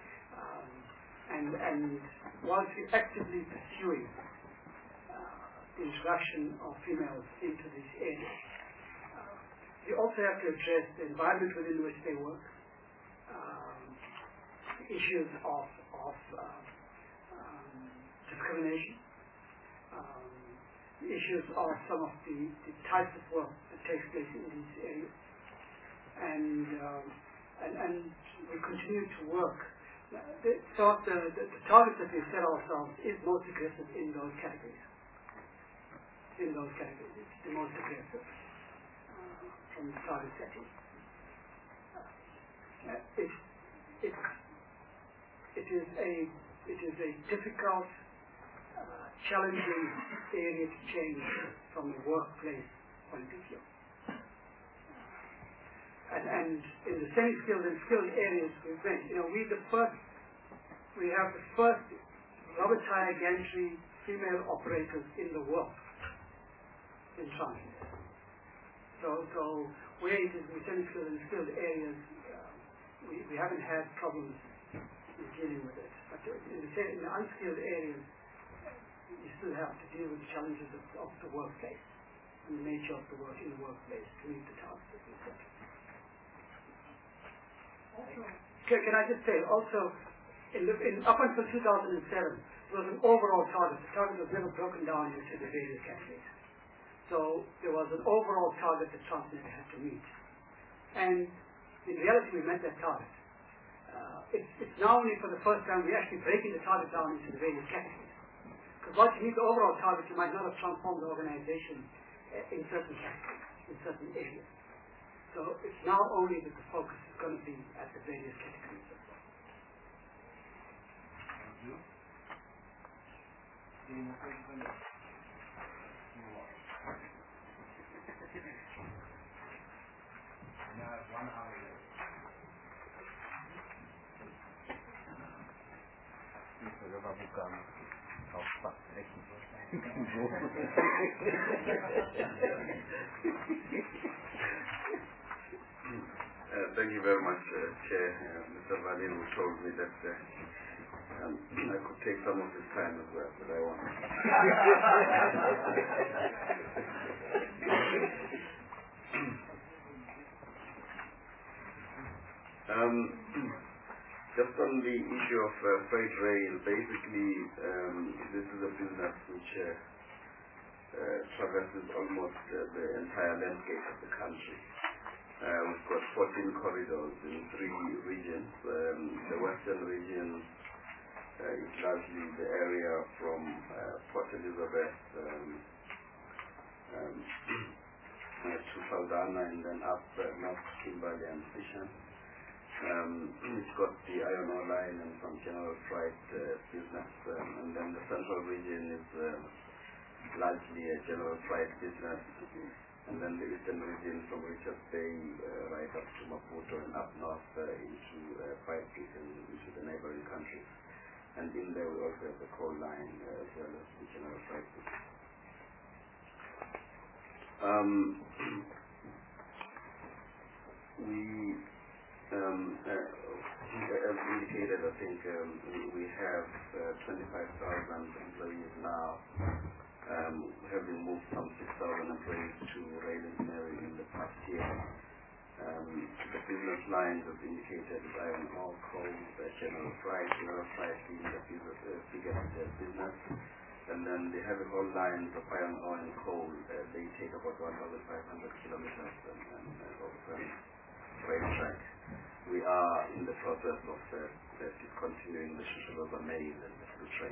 S9: And whilst we're actively pursuing the introduction of females into this area, we also have to address the environment within which they work, the issues of discrimination, the issues of some of the types of work that takes place in these areas, and we continue to work. The targets that we set ourselves is most aggressive in those categories. It's the most aggressive from the target setting. It is a difficult, challenging area to change from a workplace point of view. And in the semi-skilled and skilled areas we've been, we have the first rubber tire gantry female operators in the world in transit. So where it is in the semi-skilled and skilled areas, we haven't had problems in dealing with it. But in the unskilled areas, you still have to deal with the challenges of the workplace and the nature of the work in the workplace to meet the tasks that we set. Can I just say, also, up until 2007, there was an overall target. The target was never broken down into the various categories. So there was an overall target that Transnet had to meet. And in reality, we met that target. It's now only for the first time we're actually breaking the target down into the various categories. Because once you meet the overall target, you might not have transformed the organization in certain categories, in certain areas. So it's now only that the focus is going to be at the various categories as well.
S8: Thank you. Now 1 hour left.
S10: Thank you very much, Chair. Mr. Valin, who told me that I could take some of his time as well, but I won't. Just on the issue of freight rail, basically this is a business which traverses almost the entire landscape of the country. We've got 14 corridors in 3 regions. The western region is largely the area from Port Elizabeth to Saldanha and then up North Kimberley and Fisher. It's got the iron ore line and some general freight business, and then the central region is largely a general freight business, and then the eastern region from Richards Bay right up to Maputo and up north into Pipe Creek and into the neighboring countries. And in there we also have the coal line as well as the general freight business. As indicated, I think we have 25,000 employees now. We have been moved from 6,000 employees to rail engineering in the past year. The business lines, as indicated, is iron ore, coal, general freight being the biggest business. And then the heavy haul lines of iron ore and coal, they take about 1,500 kilometers of rail track. We are in the process of discontinuing the Shushalova Mail and the Blue Train.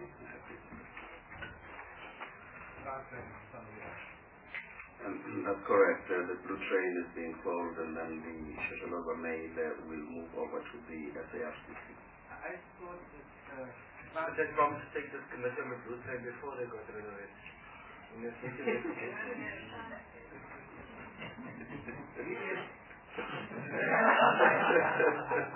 S10: That's correct. The Blue Train is being sold, and then the Shushalova Mail will move over to the SARCC.
S8: I thought that
S4: they promised to take this commission with Blue Train before they got rid of it.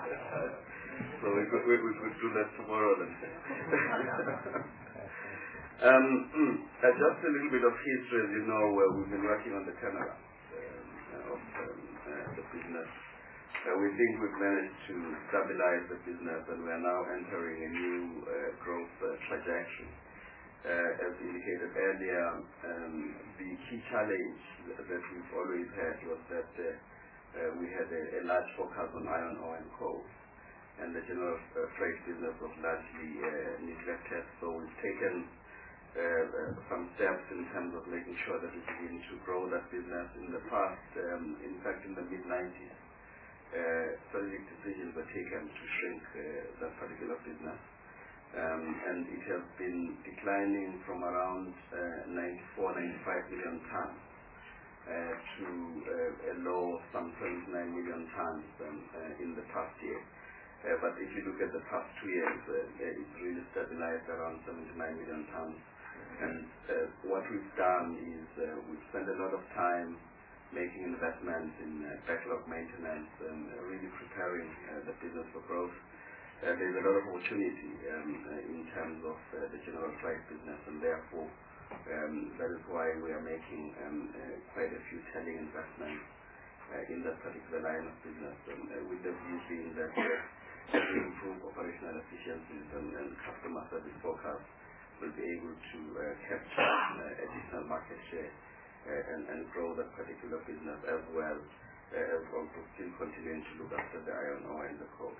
S4: So we could do that tomorrow then.
S10: Just a little bit of history, as you know, we've been working on the turnaround of the business. We think we've managed to stabilize the business, and we are now entering a new growth trajectory. As indicated earlier, the key challenge that we've always had was that we had a large focus on iron ore and coal, and the general freight business was largely neglected. So we've taken some steps in terms of making sure that we begin to grow that business. In the past, in fact in the mid-90s, strategic decisions were taken to shrink that particular business, and it has been declining from around 95 million tons to a low of some 29 million tons in the past year. But if you look at the past 2 years, it's really stabilized around 79 million tons. And what we've done is we've spent a lot of time making investments in backlog maintenance and really preparing the business for growth. There's a lot of opportunity in terms of the general freight business, and therefore that is why we are making quite a few telling investments in that particular line of business, with the view being that as we improve operational efficiencies and customer service focus, we'll be able to capture additional market share and grow that particular business, as well as also still continuing to look after the iron ore and the coal.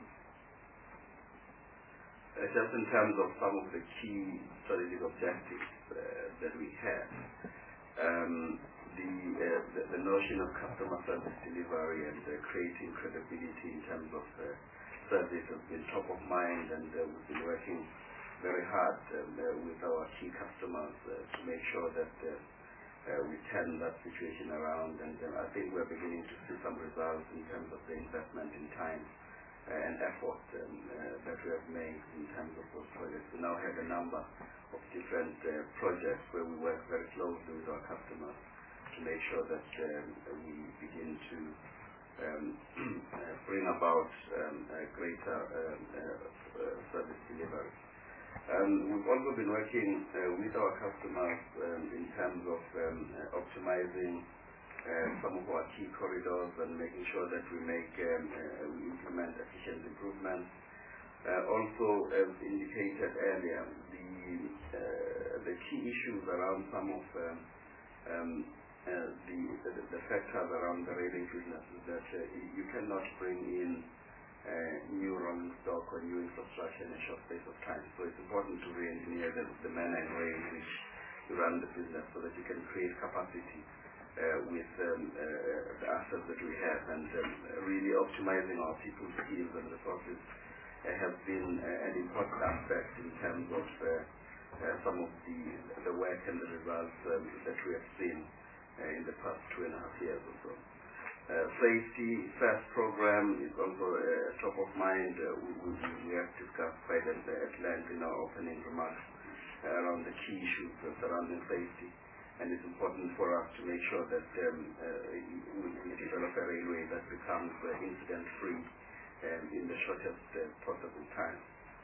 S10: Just in terms of some of the key strategic objectives that we have, the notion of customer service delivery and creating credibility in terms of service has been top of mind, and we've been working very hard with our key customers to make sure that we turn that situation around, and I think we're beginning to see some results in terms of the investment in time and effort that we have made in terms of those projects. We now have a number of different projects where we work very closely with our customers to make sure that we begin to bring about greater service delivery. We've also been working with our customers in terms of optimizing some of our key corridors and making sure that we implement efficiency improvements. Also, as indicated earlier, the key issues around some of the factors around the railing business is that you cannot bring in new rolling stock or new infrastructure in a short space of time. So it's important to re-engineer the manner and way in which you run the business so that you can create capacity with the assets that we have, and really optimizing our people's skills and resources has been an important aspect in terms of some of the work and the results that we have seen in the past 2.5 years or so. Safety first program is also top of mind. We have discussed quite at length in our opening remarks around the key issues surrounding safety, and it's important for us to make sure that we develop a railway that becomes incident-free in the shortest possible time.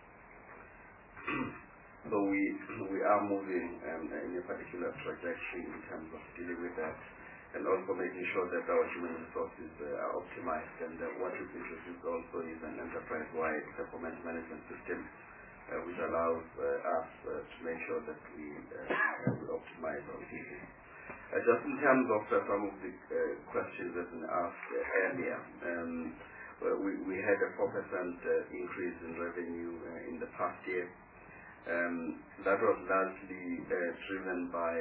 S10: So we are moving in a particular trajectory in terms of dealing with that, and also making sure that our human resources are optimized. And what we've introduced also is an enterprise-wide performance management system, which allows us to make sure that we optimize our people. Just in terms of some of the questions that were asked earlier, we had a 4% increase in revenue in the past year. That was largely driven by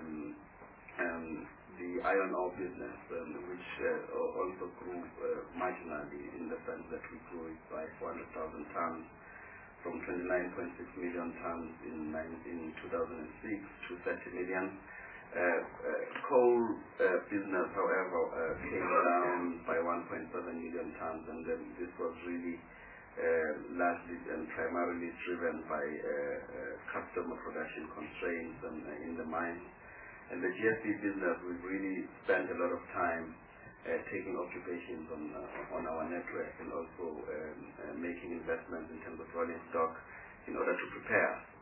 S10: the iron ore business, which also grew marginally, in the sense that we grew it by 400,000 tons from 29.6 million tons in 2006 to 30 million. Coal business, however, came down by 1.7 million tons, and this was really largely and primarily driven by customer production constraints in the mine. And the GSP business, we've really spent a lot of time taking occupations on our network, and also making investments in terms of rolling stock in order to prepare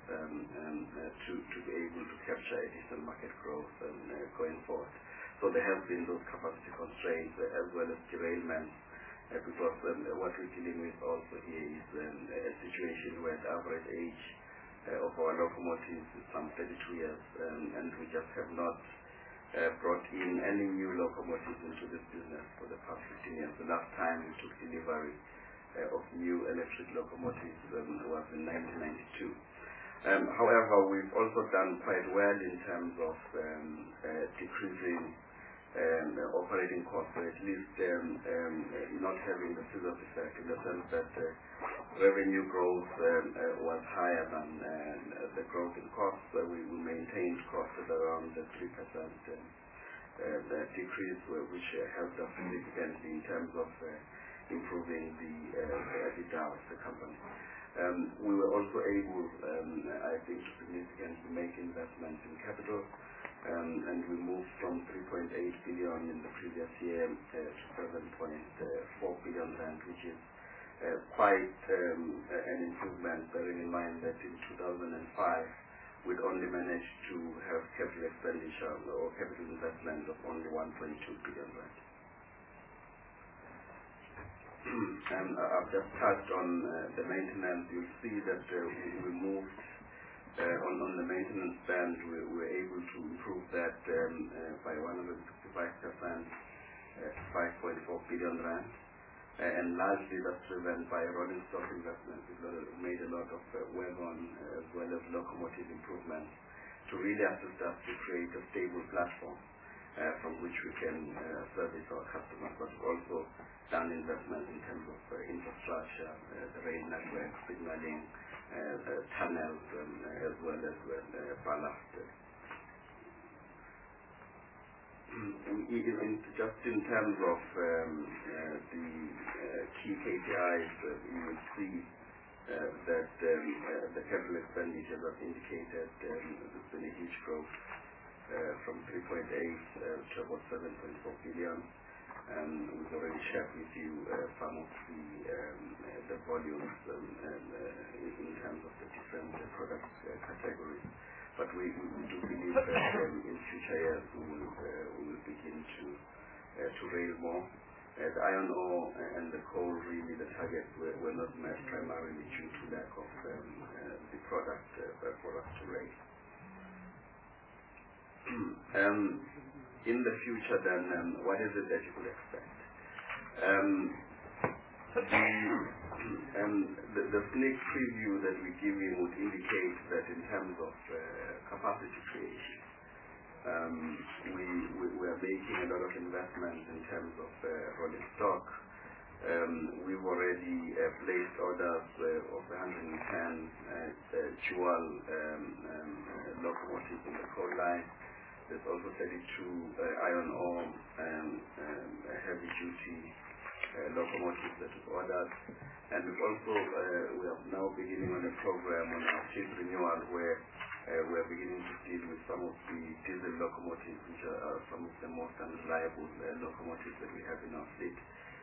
S10: to be able to capture additional market growth going forward. So there have been those capacity constraints as well as derailments, because what we're dealing with also here is a situation where the average age of our locomotives is some 32 years, and we just have not brought in any new locomotives into this business for the past 15 years. The last time we took delivery of new electric locomotives was in 1992. However, we've also done quite well in terms of decreasing operating costs, or at least not having the scissors effect, in the sense that revenue growth was higher than the growth in costs. We maintained costs at around the 3% decrease, which helped us significantly in terms of improving the EBITDA of the company. We were also able, I think, to significantly make investments in capital, and we moved from 3.8 billion in the previous year to 7.4 billion rand, which is quite an improvement, bearing in mind that in 2005 we'd only managed to have capital expenditure or capital investment of only 1.2 billion rand. And I've just touched on the maintenance. You'll see that we moved on the maintenance spend. We were able to improve that by 165% to 5.4 billion rand, and largely that's driven by rolling stock investments. We've made a lot of work on, as well as locomotive improvements, to really assist us to create a stable platform from which we can service our customers, but also done investments in terms of infrastructure, the rail network, signaling, tunnels, as well as ballast. Just in terms of the key KPIs, you will see that the capital expenditure that indicated there's been a huge growth from 3.8 to about 7.4 billion. We've already shared with you some of the volumes in terms of the different product categories. But we do believe that in future years we will begin to rail more. The iron ore and the coal, really the targets were not met primarily due to lack of the product for us to rail. In the future then, what is it that you could expect? The sneak preview that we give you would indicate that in terms of capacity creation, we are making a lot of investments in terms of rolling stock. We've already placed orders of 110 dual locomotives in the coal line. There's also 32 iron ore heavy duty locomotives that we've ordered, and we are now beginning on a program on our fleet renewal, where we are beginning to deal with some of the diesel locomotives, which are some of the most unreliable locomotives that we have in our fleet.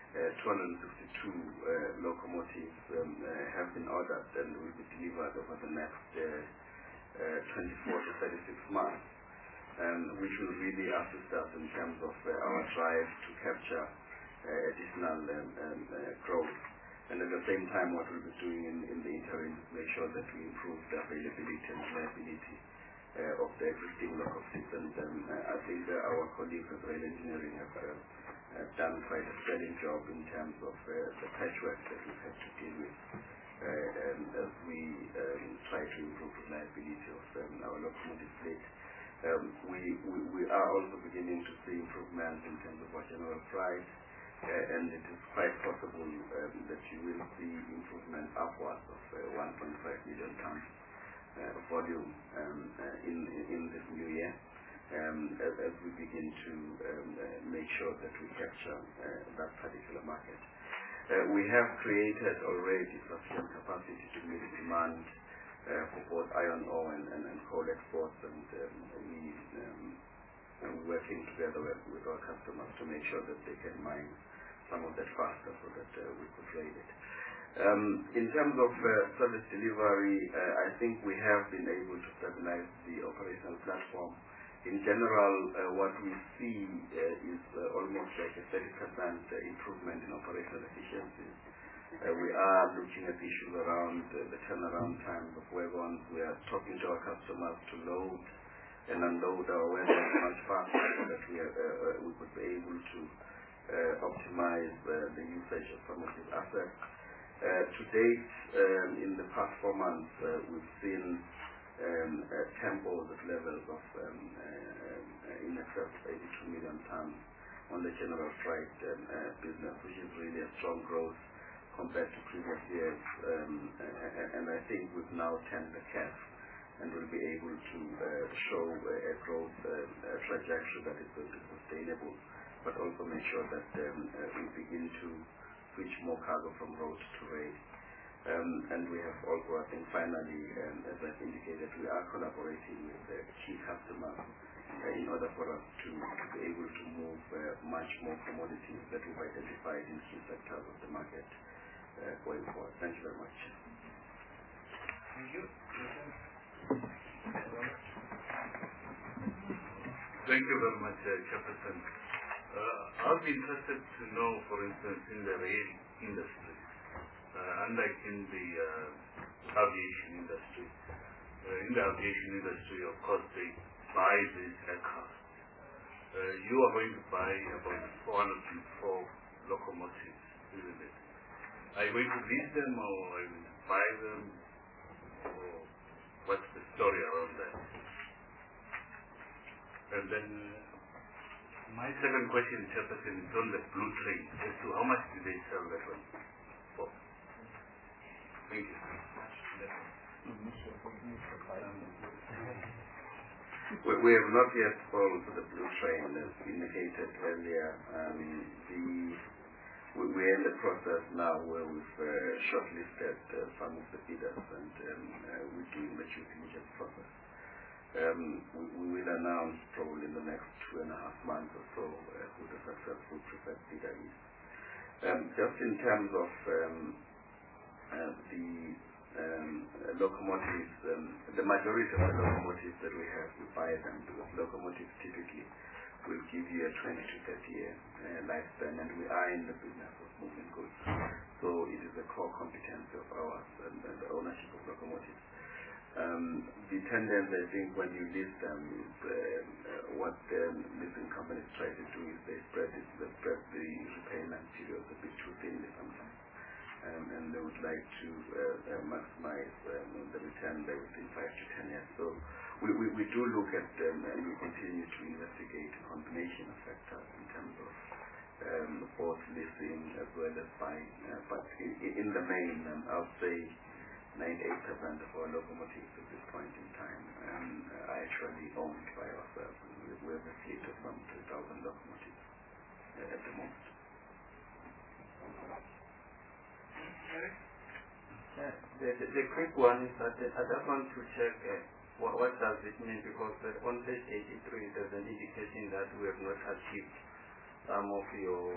S10: 262 locomotives have been ordered and will be delivered over the next 24 to 36 months, which will really assist us in terms of our drive to capture additional growth. And at the same time, what we'll be doing in the interim is make sure that we improve the availability and reliability of the existing locomotives. And I think our colleagues at Rail Engineering have done quite a sterling job in terms of the patchwork that we've had to deal with as we try to improve reliability of our locomotive fleet. We are also beginning to see improvements in terms of our general price, and it is quite possible that you will see improvement upwards of 1.5 million tons of volume in this new year, as we begin to make sure that we capture that particular market. We have created already sufficient capacity to meet demand for both iron ore and coal exports, and we're working together with our customers to make sure that they can mine some of that faster so that we could rail it. In terms of service delivery, I think we have been able to stabilize the operational platform. In general, what we see is almost like a 30% improvement in operational efficiency. We are looking at issues around the turnaround times of wagons. We are talking to our customers to load and unload our wagons much faster so that we could be able to optimize the usage of some of these assets. To date, in the past 4 months, we've seen tempos at levels of in excess of 82 million tons on the general freight business, which is really a strong growth compared to previous years. And I think we've now turned the curve and will be able to show a growth trajectory that is going to be sustainable, but also make sure that we begin to switch more cargo from road to rail. And we have also, I think, finally, as I've indicated, we are collaborating with key customers in order for us to be able to move much more commodities that we've identified in key sectors of the market going forward. Thank you very much.
S5: Thank you. Thank you very much, Chairperson. I'll be interested to know, for instance, in the rail industry, unlike in the aviation industry. In the aviation industry, of course, they buy these aircraft. You are going to buy about 404 locomotives, isn't it? Are you going to lease them or are you going to buy them? Or what's the story around that? And then my second question, Chairperson, is on the blue train. As to how much do they sell that one for? Thank you.
S10: We have not yet sold the blue train, as indicated earlier. We're in the process now where we've shortlisted some of the bidders, and we're doing the due diligence process. We will announce probably in the next 2.5 months or so who the successful preferred bidder is. Just in terms of the locomotives, the majority of the locomotives that we have, we buy them because locomotives typically will give you a 20 to 30 year lifespan, and we are in the business of moving goods. So it is a core competency of ours, and the ownership of locomotives. The tendency, I think, when you list them is what leasing companies try to do is they spread the repayment periods a bit too thinly sometimes. And they would like to maximize the return there within 5 to 10 years. So we do look at them, and we continue to investigate a combination of factors in terms of both leasing as well as buying. But in the main, I would say 98% of our locomotives at this point in time are actually owned by ourselves. We have a fleet of some 3,000 locomotives at the moment.
S11: The quick one is that I just want to check what does it mean, because on page 83 there's an indication that we have not achieved some of your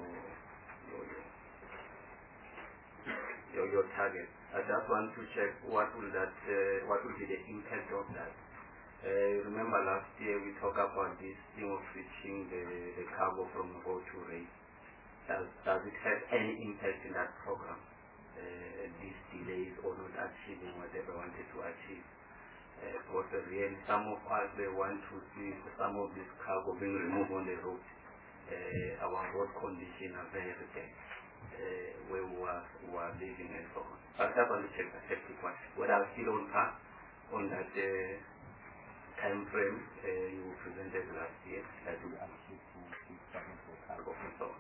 S11: targets. I just want to check what will be the impact of that. Remember last year we talked about this thing of switching the cargo from road to rail. Does it have any impact in that program? These delays or not achieving whatever wanted to achieve. Because really some of us, they want to see some of this cargo being removed on the road. Our road conditions are very bad, where we are living and so on. I just want to check the safety one. What are still on track on that time frame you presented last year that we achieved to cargo and so on?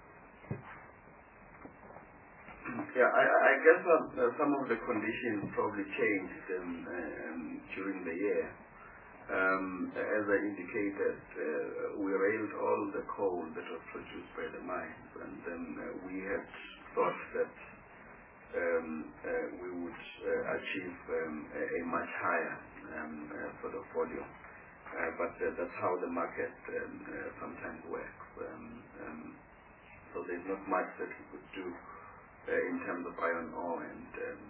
S10: Yeah, I guess some of the conditions probably changed during the year. As I indicated, we railed all the coal that was produced by the mines, and then we had thought that we would achieve a much higher sort of volume. But that's how the market sometimes works. So there's not much that we could do
S11: in terms of iron ore and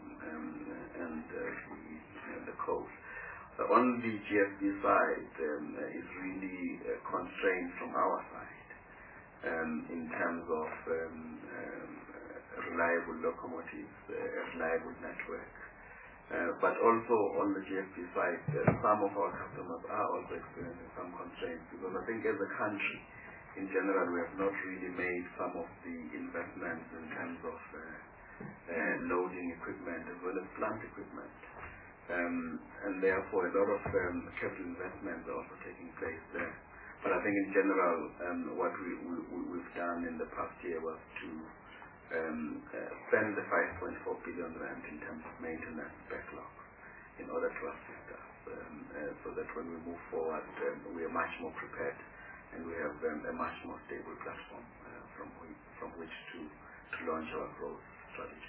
S11: the coal. On the GFB side is really constrained from our side in terms of reliable locomotives, reliable network. But also on the GFB side, some of our customers are also experiencing some constraints, because I think as a country, in general, we have not really made some of the investments in terms of loading equipment as well as plant equipment. And therefore a lot of capital investments are also taking place there. But I think in general, what we've done in the past year was to spend the 5.4 billion rand in terms of maintenance backlog in order to assist us, so that when we move forward, we are much more prepared and we have a much more stable platform from which to launch our growth strategy.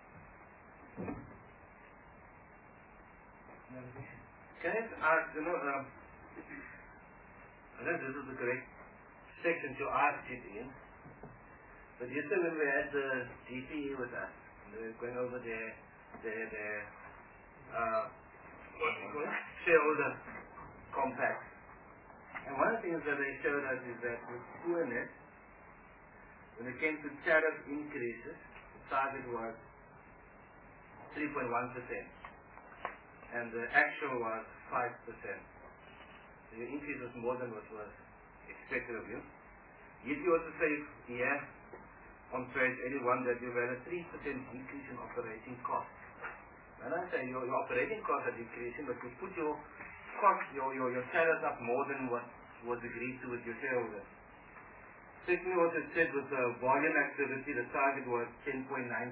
S8: Can I ask, I know this is the correct section to ask it in, but yesterday when we had the DPE with us, we were going over their shareholder compact. And one of the things that they showed us is that with QNet, when it came to tariff increases, the target was 3.1%. And the actual was 5%. So your increase was more than what was expected of you. Yet you also say here on page 81 that you've had a 3% increase in operating costs. And I say your operating costs are decreasing, but you put your cost, your tariffs up more than what was agreed to with your shareholders. Secondly, what it said with the volume activity, the target was 10.9%,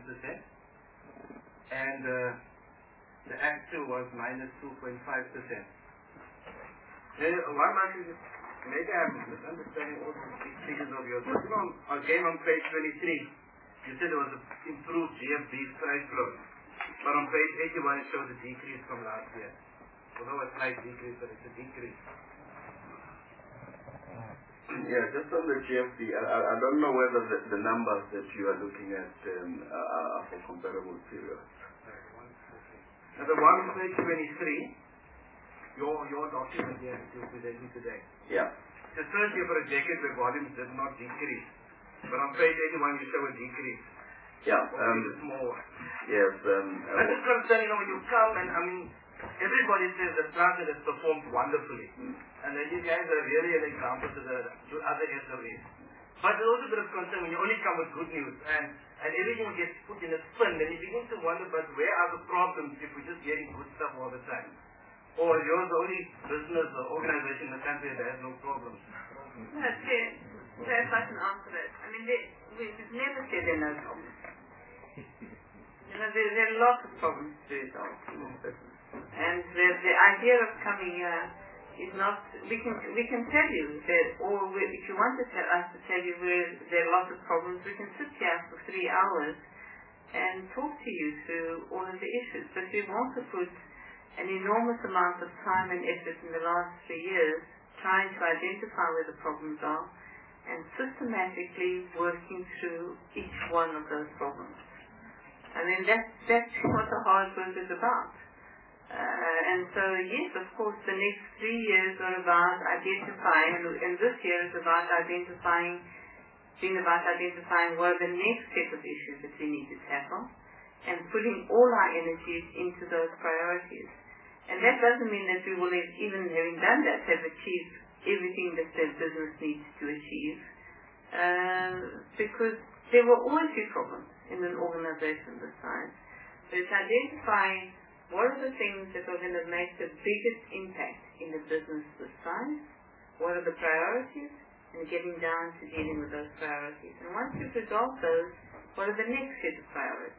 S8: and the actual was minus 2.5%. One might be, maybe I'm misunderstanding all these figures of yours. But again on page 23, you said there was an improved GFB price flow. But on page 81 it shows a decrease from last year. Although a slight decrease, but it's a decrease.
S11: Yeah, just on the GFB, I don't know whether the numbers that you are looking at are for comparable periods.
S8: Now the one on page 23, your document here that you're presenting today.
S11: Yeah.
S8: The first year for a decade the volumes did not decrease. But on page 81 you show a decrease.
S11: Yeah.
S8: A small one.
S11: Yes.
S8: I'm just concerning when you come and everybody says that Transit has performed wonderfully. And then you guys are really an example to the other SOEs. But there's also a bit of concern when you only come with good news and everything gets put in a spin, then you begin to wonder, but where are the problems if we're just hearing good stuff all the time? Or you're the only business or organization in the country that has no problems?
S2: No, if I can answer that. I mean, we've never said there are no problems. There are lots of problems to resolve in this business. And the idea of coming here is not, we can tell you that, or if you want us to tell you where there are lots of problems, we can sit here for 3 hours and talk to you through all of the issues. But we've also put an enormous amount of time and effort in the last 3 years trying to identify where the problems are and systematically working through each one of those problems. I mean, that's what the hard work is about. And so, yes, of course, the next 3 years are about identifying, and this year is about identifying what are the next set of issues that we need to tackle, and putting all our energies into those priorities. And that doesn't mean that we will, even having done that, have achieved everything that the business needs to achieve, because there will always be problems in an organization this size. So it's identifying what are the things that are going to make the biggest impact in the business this size, what are the priorities, and getting down to dealing with those priorities. And once you've resolved those, what are the next set of priorities?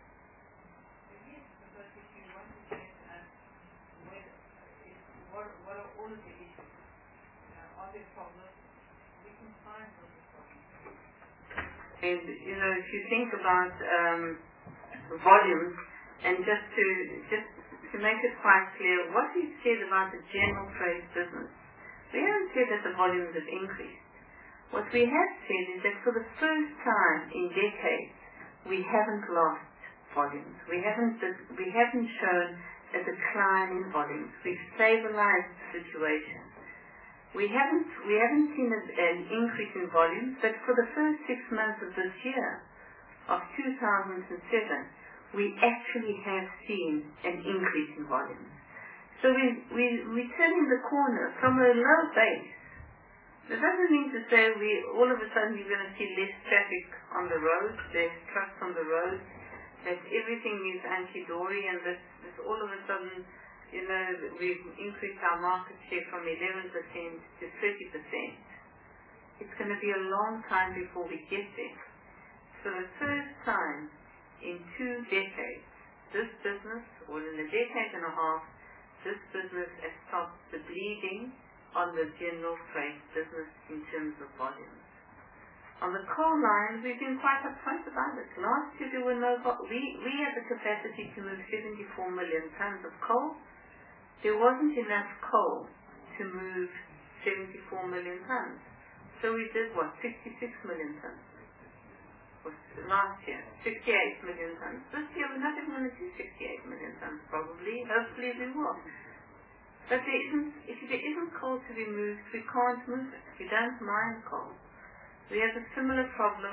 S6: What are all of the issues? Are there problems? We can find those problems.
S2: And, if you think about volumes, and just to make it quite clear, what we've said about the general trade business, we haven't said that the volumes have increased. What we have said is that for the first time in decades, we haven't lost volumes. We haven't shown a decline in volumes. We've stabilized the situation. We haven't seen an increase in volumes, but for the first 6 months of this year, of 2007, we actually have seen an increase in volumes. So we're turning the corner from a low base. That doesn't mean to say all of a sudden you're going to see less traffic on the road, less trucks on the road, that everything is anti-Dory, and this all of a sudden, we've increased our market share from 11% to 30%. It's going to be a long time before we get there. For the first time in 2 decades, this business, or in a decade and a half, this business has stopped the bleeding on the general freight business in terms of volumes. On the coal line, we've been quite upfront about it. Last year there were we had the capacity to move 74 million tons of coal. There wasn't enough coal to move 74 million tons. So we did 66 million tons. Last year, 68 million tons. This year we're not even going to do 68 million tons probably. Hopefully we will. But if there isn't coal to be moved, we can't move it. We don't mine coal. We have a similar problem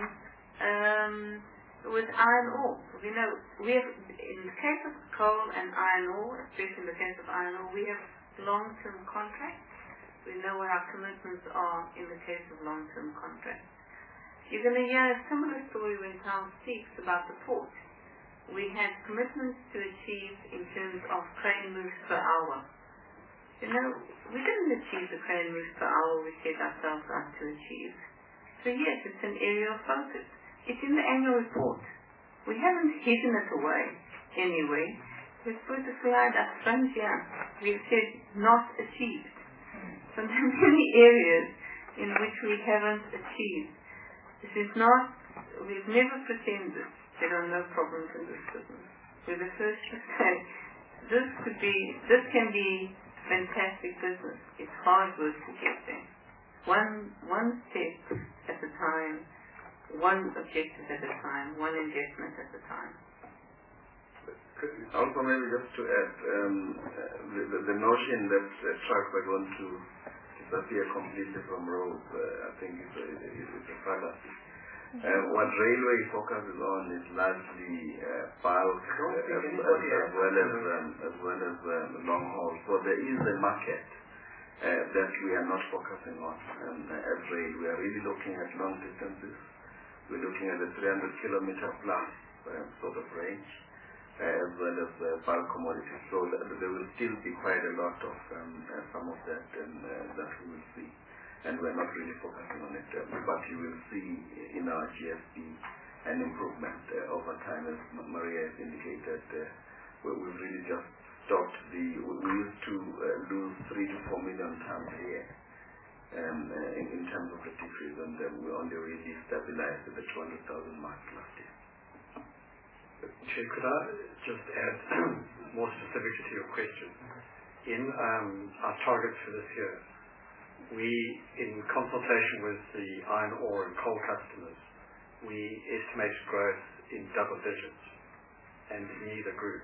S2: with iron ore. We have, in the case of coal and iron ore, especially in the case of iron ore, we have long-term contracts. We know what our commitments are in the case of long-term contracts. You're going to hear a similar story when Tom speaks about the port. We had commitments to achieve in terms of crane moves per hour. We didn't achieve the crane moves per hour we set ourselves up to achieve. So yes, it's an area of focus. It's in the annual report. We haven't hidden it away anyway. We've put the slide up front here. We've said not achieved. So there are many areas in which we haven't achieved. We've never pretended there are no problems in this business. We're the first to say this can be fantastic business. It's hard work to get there. One step at a time, one objective at a time, one investment at a time.
S5: Also, maybe just to add, the notion that trucks are going to disappear completely from roads, I think it's a fallacy. What railway focuses on is largely bulk as well as long haul. So there is a market that we are not focusing on. At rail, we are really looking at long distances. We're looking at the 300-kilometer plus sort of range, as well as bulk commodities. So there will still be quite a lot of some of that that we will see. And we're not really focusing on it. But you will see in our GSP an improvement over time, as Maria has indicated. We've really just stopped we used to lose 3 to 4 million tons a year in terms of the decrease, and we only really stabilized at the 200,000 mark last year.
S7: Chair, could I just add more specifically to your question? In our targets for this year, we, in consultation with the iron ore and coal customers, we estimated growth in double digits, and neither group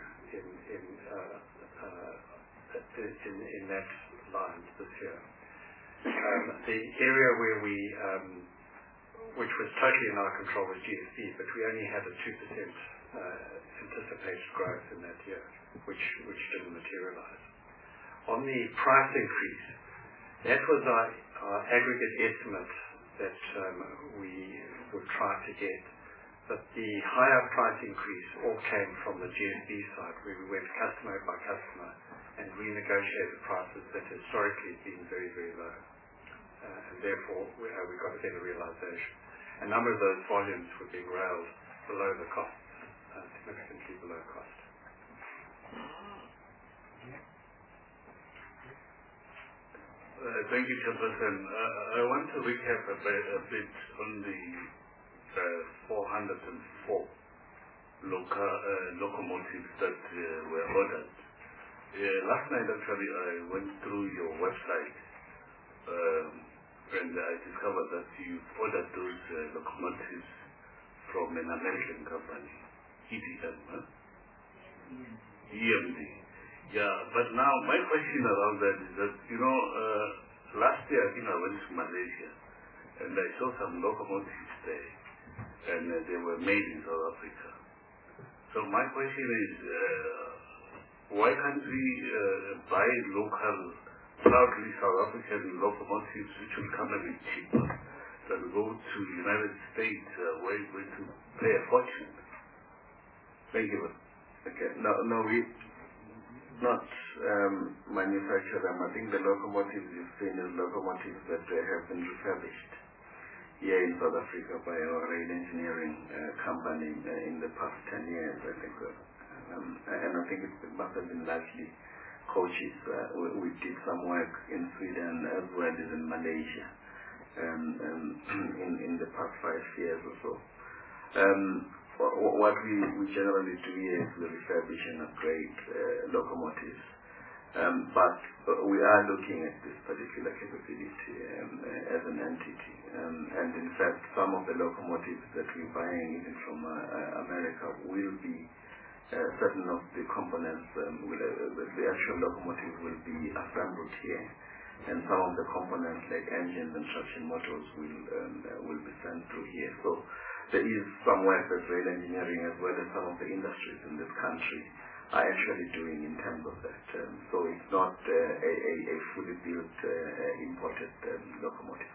S7: in that line this year. The area where which was totally in our control, was GSP, but we only had a 2% anticipated growth in that year, which didn't materialize. On the price increase, that was our aggregate estimate that we would try to get. But the higher price increase all came from the GSB side, where we went customer by customer and renegotiated prices that historically had been very, very low. And therefore, we got a better realization. A number of those volumes were being railed below the costs, significantly below cost.
S5: Thank you, Chairperson. I want to recap a bit on the 404 locomotives that were ordered. Last night, actually, I went through your website and I discovered that you ordered those locomotives from an American company, ETM, EMD. Yeah, but now my question around that is that, last year I think I went to Malaysia and I saw some locomotives there and they were made in South Africa. So my question is, why can't we buy local, proudly South African locomotives which will come a bit cheaper than go to the United States where you're going to pay a fortune?
S1: Thank you. Okay. No, we not manufacture them. I think the locomotives you've seen is locomotives that have been refurbished here in South Africa by our rail engineering company in the past 10 years, I think. And I think it must have been largely coaches. We did some work in Sweden as well as in Malaysia in the past 5 years or so. What we generally do here is we refurbish and upgrade locomotives. But we are looking at this particular capability as an entity. And in fact, some of the locomotives that we're buying even from America will be, certain of the components, the actual locomotive will be assembled here. And some of the components like engines and traction motors will be sent through here. So there is some work that rail engineering as well as some of the industries in this country are actually doing in terms of that. So it's not a fully built imported locomotive.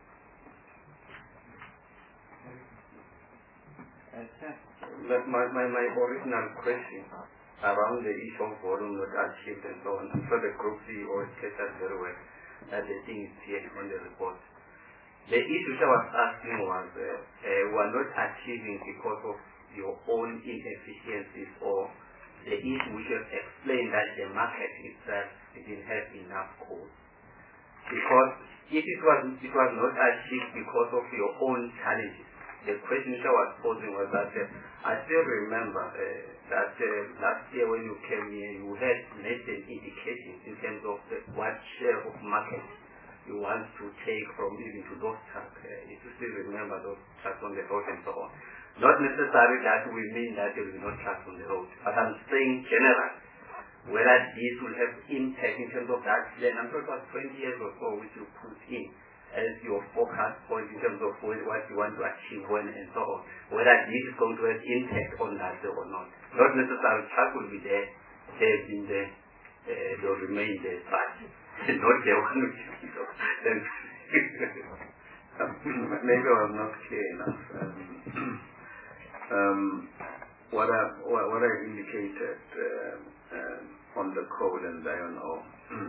S11: My original question around the issue of volume not achieved and so on. I'm sure the group CEO stated very well that the thing is here on the report. The issue I was asking was we are not achieving because of your own inefficiencies or the issue which you have explained that the market itself didn't have enough coal. Because if it was not achieved because of your own challenges, the question which I was posing was that I still remember that last year when you came here, you had made an indication in terms of what share of market you want to take from even to those trucks. If you still remember those trucks on the road and so on. Not necessarily that we mean that there will be no trucks on the road, but I'm saying generally, whether this will have impact in terms of that plan. I'm talking about 20 years or so which you put in as your focus point in terms of what you want to achieve when and so on. Whether this is going to have impact on that or not. Not necessarily truck will be there, they've been there, they'll remain there, but not the one which
S1: maybe I was not clear enough. What I indicated on the coal and iron ore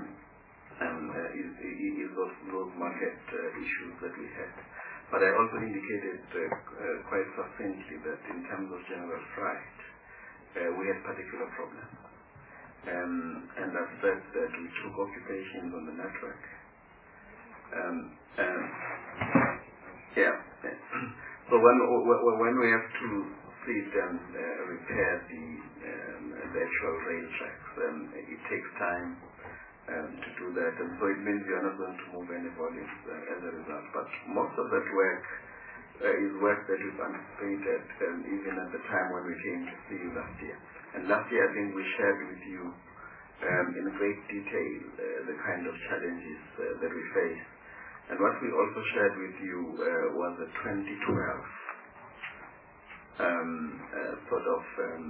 S1: is those market issues that we had. But I also indicated quite succinctly that in terms of general freight, we had particular problems. And I've said that we took occupations on the network. So when we have to sit and repair the actual rail tracks, it takes time to do that, and so it means we are not going to move any volumes as a result. But most of that work is work that we've anticipated even at the time when we came to see you last year. And last year I think we shared with you in great detail the kind of challenges that we face. And what we also shared with you was the 2012 sort of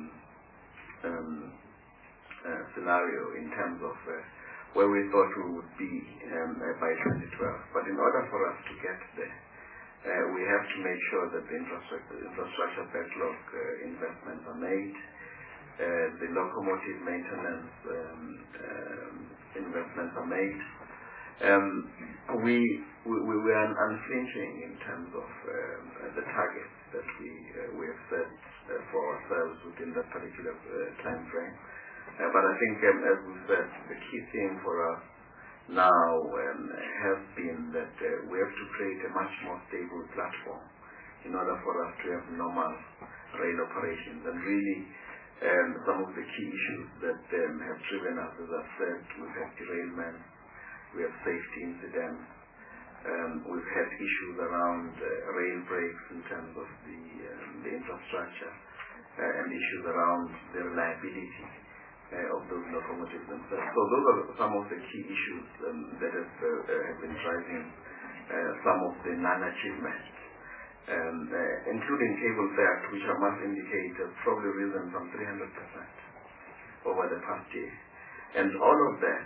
S1: scenario in terms of where we thought we would be by 2012. But in order for us to get there, we have to make sure that the infrastructure backlog investments are made, the locomotive maintenance investments are made. We were unflinching in terms of the targets that we have set for ourselves within that particular time frame. But I think, as we said, the key thing for us now has been that we have to create a much more stable platform in order for us to have normal rail operations. And really, some of the key issues that have driven us, as I've said, we've had derailment, we have safety incidents,
S5: We've had issues around rail brakes in terms of the infrastructure and issues around the reliability of those locomotives themselves. So those are some of the key issues that have been driving some of the non-achievements, including cable theft, which I must indicate has probably risen from 300% over the past year. And all of that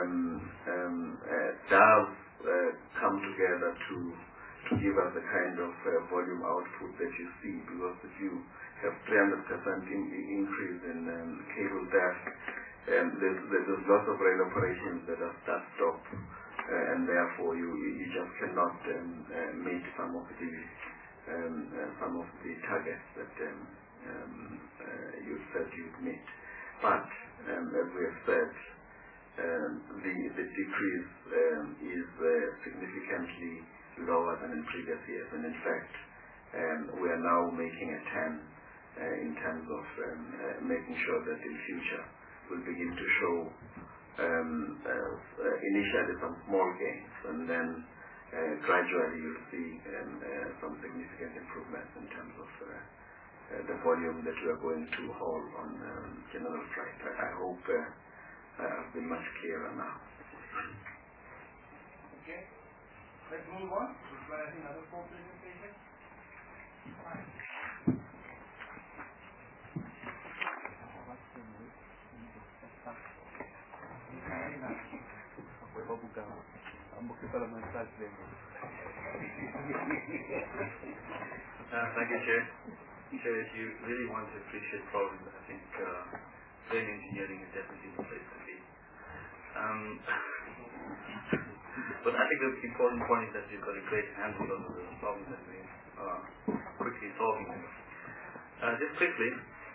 S5: does come together to give us the kind of volume output that you see, because if you have 300% increase in cable theft, there's lots of rail operations that are stop, and therefore you just cannot meet some of the targets that you said you'd meet. But as we have said, the decrease is significantly lower than in previous years, and in fact we are now making a turn in terms of making sure that in future we'll begin to show initially some small gains, and then gradually you'll see some significant improvements in terms of the volume that we are going to haul on general freight. I hope I've been much clearer now.
S8: Okay, let's move on. We've got, I think, another 4 presentations.
S3: Thank you, Chair. Chair, if you really want to appreciate problems, I think rail engineering is definitely the place to be. But I think the important point is that you've got a great handle on the problems that we are quickly solving. Just quickly,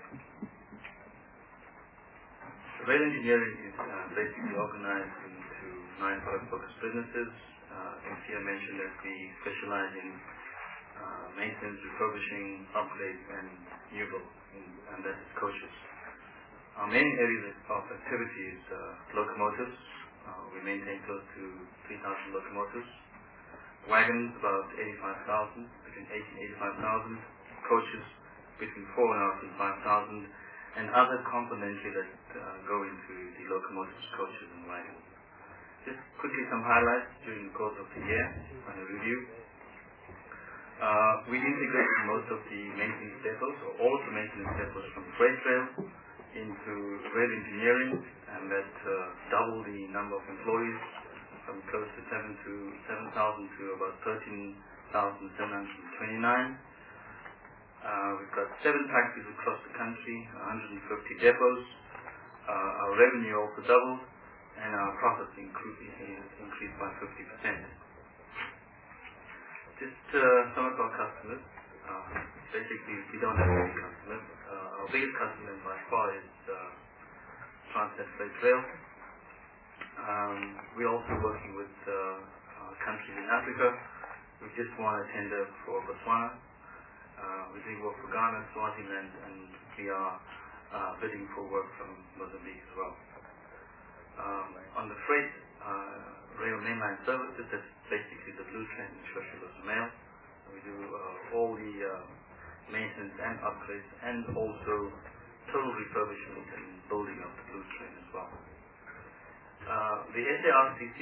S3: rail engineering is basically organized into 9 product-focused businesses. Here I mentioned that we specialize in maintenance, refurbishing, upgrades, and new build, and that is coaches. Our main areas of activity is locomotives. We maintain close to 3,000 locomotives. Wagons, about 85,000, between 80 and 85,000. Coaches, between 4,500 and 5,000. And other complementary that go into the locomotives, coaches, and wagons. Just quickly some highlights during the course of the year on a review. We integrated most of the maintenance depots, or all of the maintenance depots from freight rail into rail engineering, and that doubled the number of employees from close to 7,000 to about 13,729. We've got 7 factories across the country, 150 depots. Our revenue also doubled, and our profits increased by 50%. Just some of our customers. Basically, we don't have many customers. Our biggest customer by far is Transnet Freight Rail. We're also working with countries in Africa. We just won a tender for Botswana. We're doing work for Ghana, Swaziland, and we are bidding for work from Mozambique as well. On the freight rail mainline services, that's basically the blue train and Shoshilos Mail. We do all the maintenance and upgrades, and also total refurbishment and building of the blue train as well. The SARCC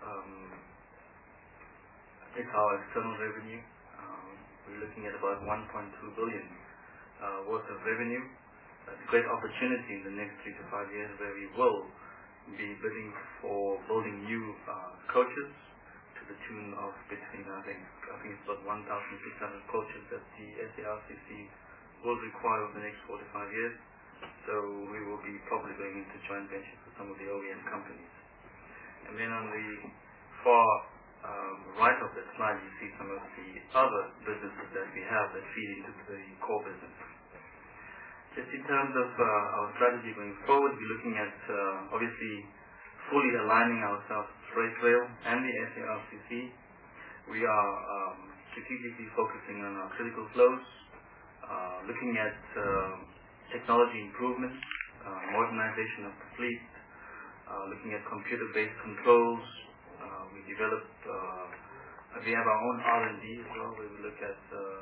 S3: is our external revenue. We're looking at about 1.2 billion worth of revenue. It's a great opportunity in the next 3 to 5 years, where we will be bidding for building new coaches to the tune of between, I think it's about 1,600 coaches that the SARCC will require over the next 4 to 5 years. So we will be probably going into joint ventures with some of the OEM companies. And then on the far right of the slide, you see some of the other businesses that we have that feed into the core business. Just in terms of our strategy going forward, we're looking at obviously fully aligning ourselves with freight rail and the SARCC. We are strategically focusing on our critical flows, looking at technology improvements, modernization of the fleet, looking at computer-based controls. We developed
S11: We have our own R&D as well, where we look at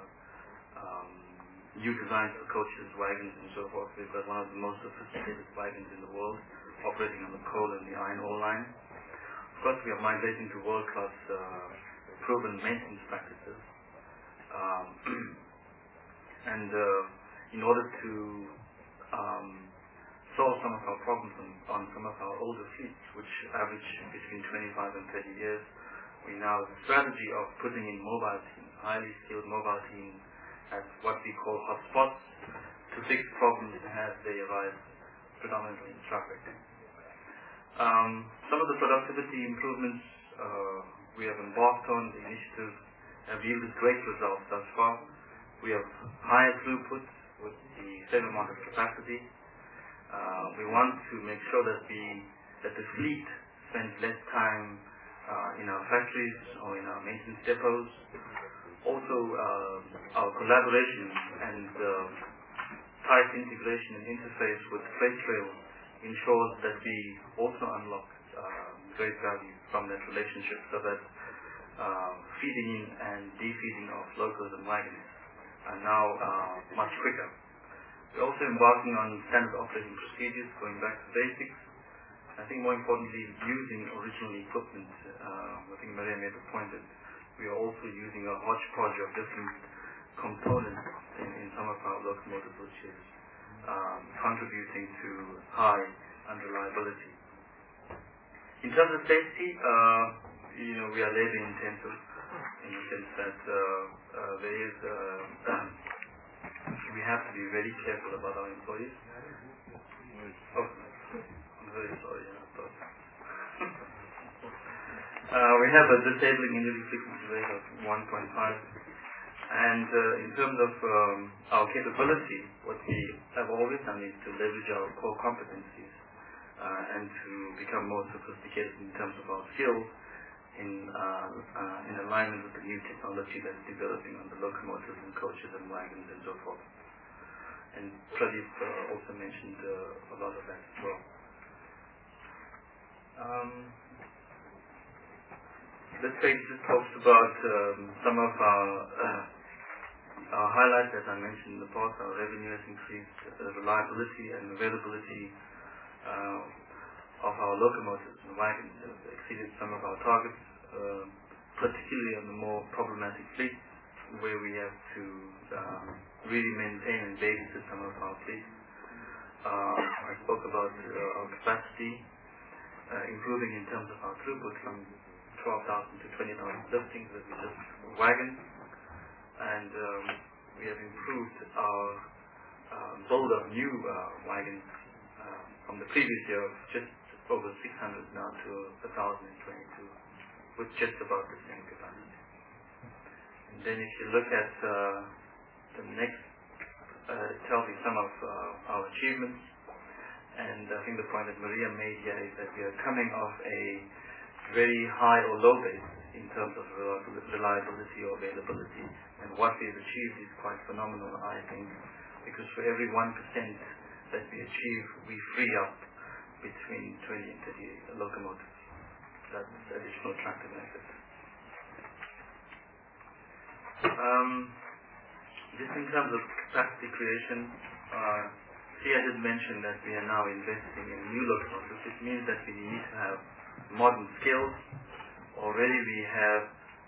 S11: new designs for coaches, wagons, and so forth. We've got one of the most sophisticated wagons in the world, operating on the coal and the iron ore line. Of course, we are migrating to world-class proven maintenance practices. And in order to solve some of our problems on some of our older fleets, which average between 25 and 30 years, we now have a strategy of putting in mobile teams, highly skilled mobile teams, as what we call hotspots, to fix problems as they arise predominantly in traffic. Some of the productivity improvements we have embarked on, the initiatives have yielded great results thus far. We have higher throughput with the same amount of capacity. We want to make sure that the fleet spends less time in our factories or in our maintenance depots. Also, our collaboration and tight integration and interface with FreightRail ensures that we also unlock great value from that relationship, so that feeding in and defeeding of locals and wagons are now much quicker. We're also embarking on standard operating procedures, going back to basics. I think more importantly, using original equipment. I think Maria made the point that we are also using a hodgepodge of different components in some of our locomotives, which is contributing to high unreliability. In terms of safety, we are labor intensive in the sense that there is we have to be very careful about our employees. Oh, I'm very sorry. We have a disabling injury frequency rate of 1.5, and in terms of our capability, what we have always done is to leverage our core competencies and to become more sophisticated in terms of our skills in alignment with the new technology that's developing on the locomotives and coaches and wagons and so forth. And Pradeep also mentioned a lot of that as well. This page just talks about some of our highlights. As I mentioned in the past, our revenue has increased, the reliability and availability of our locomotives and wagons have exceeded some of our targets, particularly on the more problematic fleets, where we have to really maintain and babysit some of our fleets. I spoke about our capacity improving in terms of our throughput from 12,000 to 20,000 listings with just wagons, and we have improved our build of new wagons from the previous year of just over 600 now to 1,022, with just about the same capacity. And then if you look at the next, it tells you some of our achievements, and I think the point that Maria made here is that we are coming off a very high or low base in terms of reliability or availability, and what we've achieved is quite phenomenal, I think, because for every 1% that we achieve, we free up between 20 and 30 locomotives. That's additional tractor benefit. Just in terms of capacity creation, I did mention that we are now investing in new locomotives. It means that we need to have modern skills. Already we have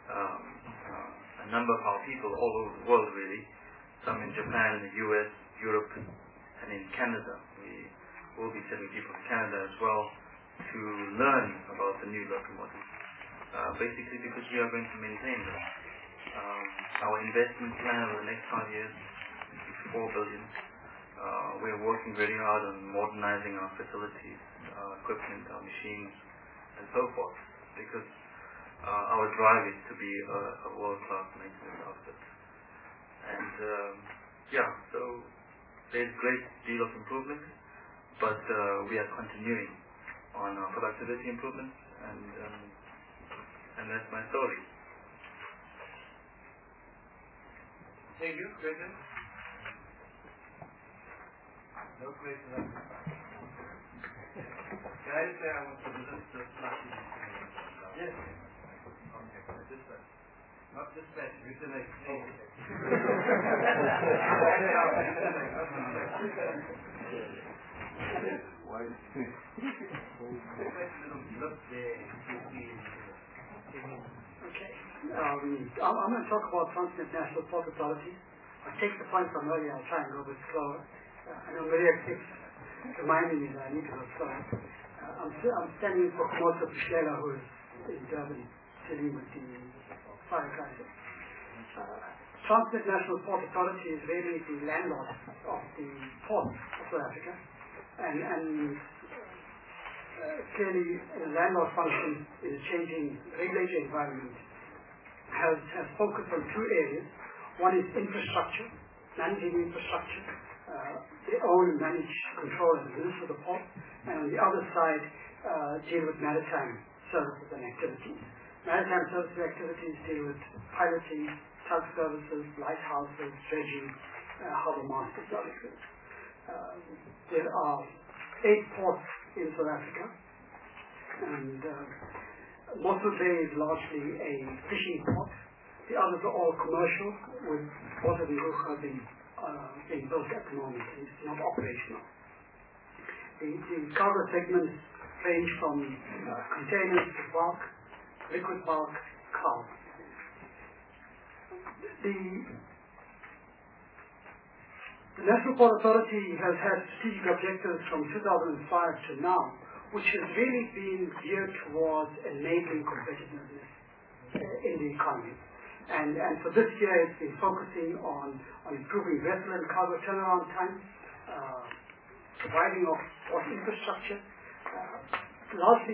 S11: a number of our people all over the world, really, some in Japan, the US, Europe, and in Canada. We will be sending people to Canada as well to learn about the new locomotives, basically because we are going to maintain them. Our investment plan over the next 5 years is 4 billion. We're working very hard on modernizing our facilities, our equipment, our machines, and so forth, because our drive is to be a world-class maintenance outfit. And so there's a great deal of improvement, but we are continuing on our productivity improvements, and that's my story.
S8: Thank you. Questions? No questions. Can I just say I want to visit the plastic? Yes. Okay, this way. Not dispatch, written exchange.
S9: Okay. I'm going to talk about Transnet National Port Authority. I take the point from earlier. I'll try and go a bit slower. I know Maria keeps reminding me that I need to go slower. I'm standing for Komoto Pishlela, who is in Durban, dealing with the fire crisis. Transnet National Port Authority is really the landlord of the ports of South Africa, and clearly the landlord function in a changing regulatory environment has focused on two areas. One is infrastructure, managing infrastructure. They own, manage, control, and administer the port, and on the other side deal with maritime services and activities. Maritime services activities deal with piloting, tug services, lighthouses, dredging, harbour master services. There are 8 ports in South Africa, and Mossel Bay is largely a fishing port. The others are all commercial, with Port of Ngqura being built at the moment. It's not operational. The cargo segments range from containers to bulk, liquid bulk, coal. The National Port Authority has had strategic objectives from 2005 to now, which has really been geared towards enabling competitiveness in the economy. And for this year, it's been focusing on improving vessel and cargo turnaround times, providing of port infrastructure, largely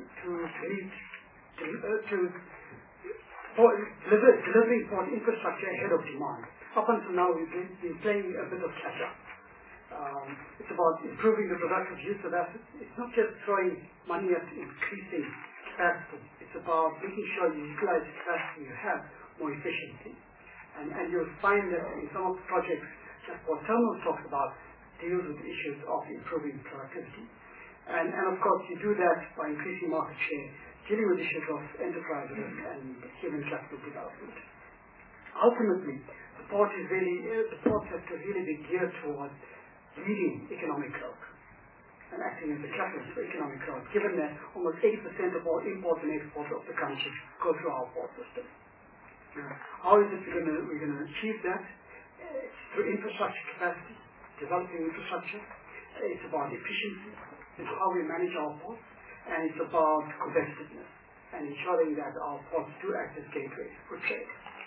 S9: delivering port infrastructure ahead of demand. Up until now, we've been playing a bit of catch-up. It's about improving the productive use of assets. It's not just throwing money at increasing capacity. It's about making sure you utilize the capacity you have more efficiently. And you'll find that in some of the projects that Port Terminals talks about deals with issues of improving productivity. And of course, you do that by increasing market share, dealing with issues of enterprise risk and human capital development. Ultimately, the port sector really be geared towards leading economic growth and acting as a catalyst for economic growth, given that almost 80% of all imports and exports of the country go through our port system. How is it we're going to achieve that? It's through infrastructure capacity, developing infrastructure. It's about efficiency and how we manage our ports, and it's about competitiveness and ensuring that our ports do act as gateways for trade.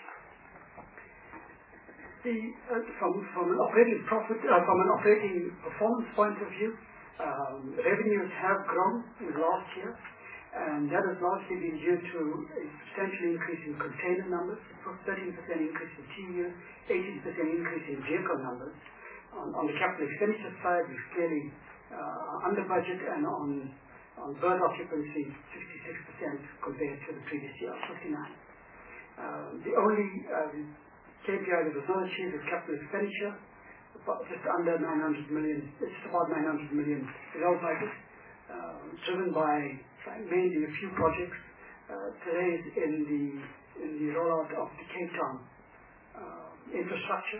S9: From an operating performance point of view, revenues have grown in the last year, and that has largely been due to a substantial increase in container numbers, 13% increase in TEU, 18% increase in vehicle numbers. On the capital expenditure side, we've clearly under budget, and on berth occupancy, 66% compared to the previous year, 59%. The only KPI that was not achieved is capital expenditure, just under 900 million. It's about 900 million below budget, driven by mainly a few projects. Delays in the rollout of the Cape Town infrastructure.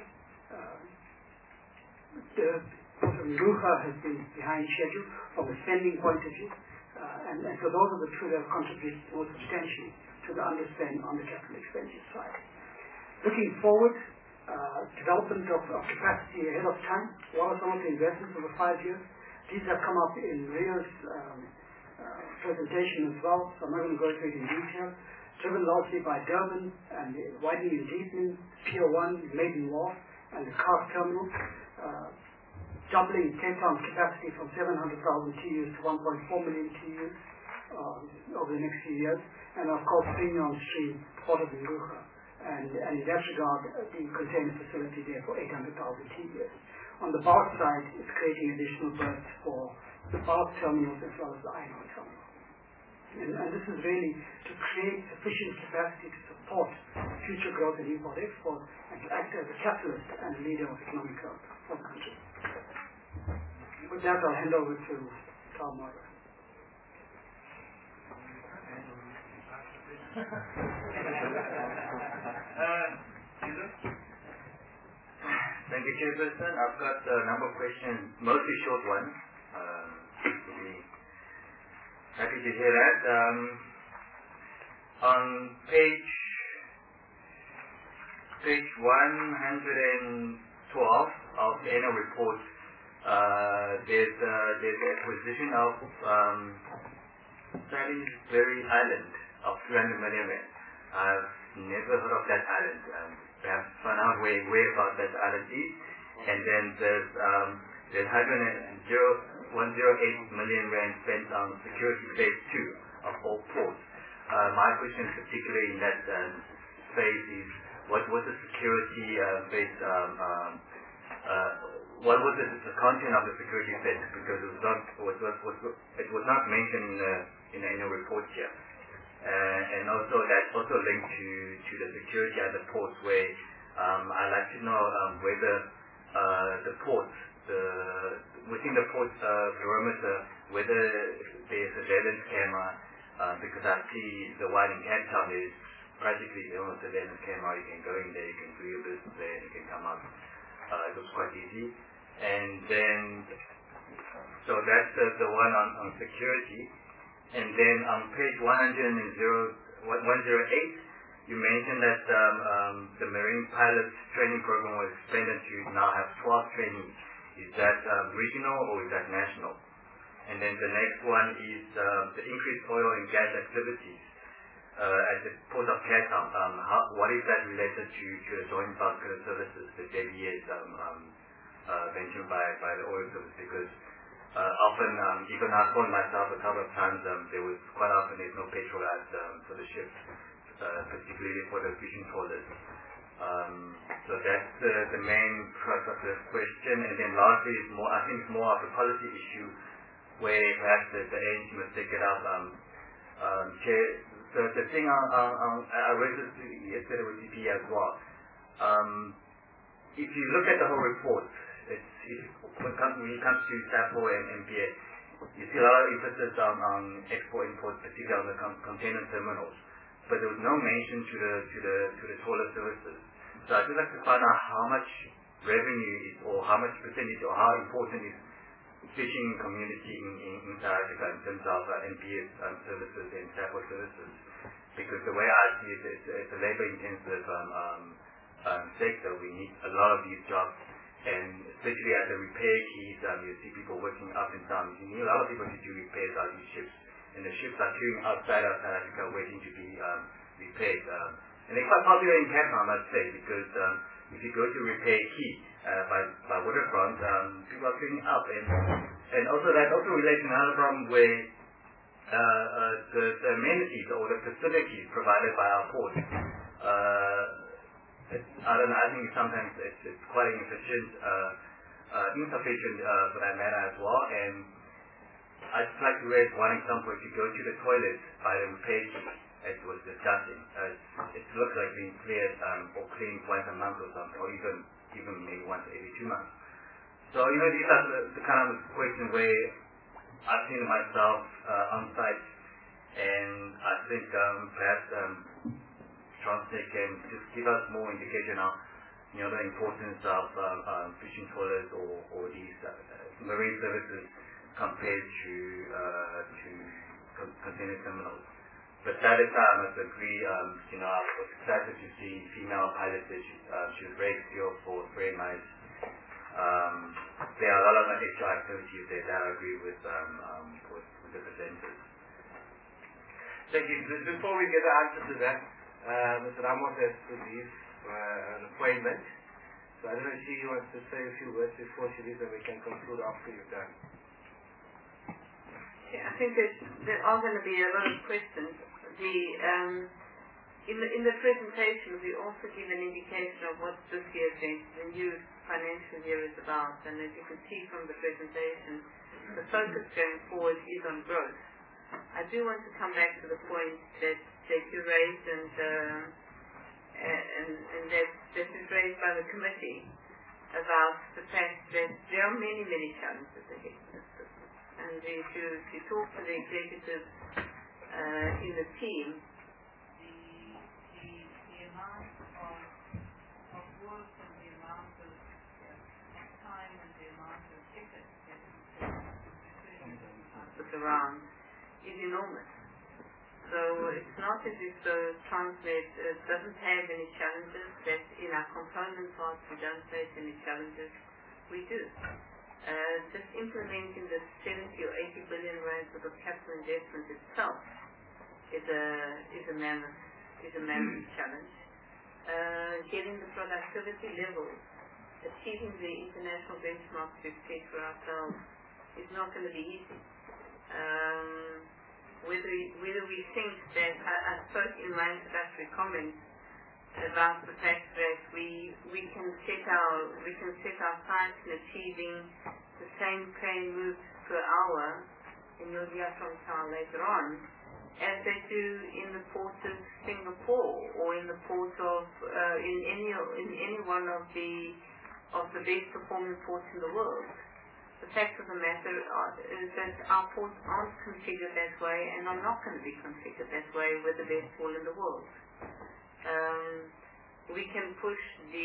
S9: The Port of Ngqura has been behind schedule from a spending point of view, and so those are the two that have contributed most substantially to the underspend on the capital expenditure side. Looking forward, development of capacity ahead of time. What are some of the investments over 5 years? These have come up in Ria's presentation as well, so I'm not going to go through it in detail. Driven largely by Durban and the widening and deepening, Pier 1, Maiden Wharf, and the car terminal, doubling Cape Town's capacity from 700,000 TEUs to 1.4 million TEUs over the next few years, and of course bringing on stream Port of Ngqura. And in that regard, the container facility there for 800,000 TEUs. On the bulk side, it's creating additional berths for the bulk terminals as well as the iron ore terminal. And this is really to create sufficient capacity to support future growth in import-export and to act as a catalyst and a leader of economic growth for the country. With that, I'll hand over to Carl Moira.
S12: Thank you, Chairperson. I've got a number of questions, mostly short ones. We'll be happy to hear that. On page 112 of the annual report, there's acquisition of Salisbury Island of 300 million rand. I've never heard of that island. Perhaps find out where about that island is. And then there's 108 million rand spent on security phase 2 of all ports. My question particularly in that phase is, what was the security phase, what was the content of the security phase? Because it was not mentioned in the annual report here. And also that's also linked to the security at the ports, where I'd like to know whether the ports, within the port perimeter, whether there's surveillance camera, because I see the one in Cape Town is practically the only surveillance camera. You can go in there, you can do your business there, and you can come out. It was quite easy. And then, so that's the one on security. And then on page 108, you mentioned that the Marine Pilots Training Program was expanded to now have 12 trainees. Is that regional or is that national? And then the next one is the increased oil and gas activities at the Port of Cape Town. What is that related to the Joint Vascular Services, the JVS mentioned by the oil service? Because often, even I found myself a couple of times, there was quite often there's no petrol for the ships, particularly for the fishing trawlers. So that's the main crux of the question. And then lastly, I think it's more of a policy issue, where perhaps the ANC must take it up. Chair, the thing I raised this yesterday with DP as well. If you look at the whole report, when it comes to SAPO and MPA, you see a lot of emphasis on export-import, particularly on the container terminals. But there was no mention to the trawler services. So I'd just like to find out how much revenue is, or how much percentage, or how important is fishing community in South Africa in terms of NPS services and SAPO services. Because the way I see it, it's a labor-intensive sector. We need a lot of these jobs. And especially at the repair keys, you see people working up and down. You need a lot of people to do repairs on these ships. And the ships are queuing outside of South Africa waiting to be repaired. And they're quite popular in Cape Town, I must say, because if you go to repair key by waterfront, people are queuing up. And also that also relates to another problem where the amenities or the facilities provided by our port, I don't know, I think sometimes it's quite insufficient for that matter as well. And I'd just like to raise one example. If you go to the toilet by the repair key, as was discussing, it looks like being cleared or cleaned once a month or something, or even maybe once every 2 months. So, these are the kind of questions where I've seen myself on site, and I think perhaps Transnet can just give us more indication of the importance of fishing trawlers or these marine services compared to container terminals. But that is how I must agree. I was excited to see female pilots. She was very skillful, very nice. There are a lot of extra activities there that I agree with the presenters.
S8: Thank you. Before we get the answer to that, Mr. Ramos has to leave an appointment. So I don't know if she wants to say a few words before she leaves, and we can conclude after you're done.
S2: Yeah, I think there are going to be a lot of questions. In the presentation, we also give an indication of what this year, the new financial year, is about. And as you can see from the presentation, the focus going forward is on growth. I do want to come back to the point that you raised and that is raised by the committee about the fact that there are many, many challenges ahead in this business. And if you talk to the executives in the team,
S6: notice from the amount of time and the amount of effort that
S2: put around is enormous. So it's not as if the Transnet doesn't have any challenges, that in our component parts we don't face any challenges. We do. Just implementing the 70 or 80 billion rands worth of capital investment itself is a mammoth challenge. Getting the productivity levels, achieving the international benchmarks we've set for ourselves is not going to be easy. Whether we think that, I spoke in my introductory comments about the fact that we can set our sights in achieving the same train moves per hour, and you'll hear from Charles later on, as they do in the port of Singapore or in the port of in any one of the best performing ports in the world. The fact of the matter is that our ports aren't configured that way and are not going to be configured that way with the best tool in the world. We can push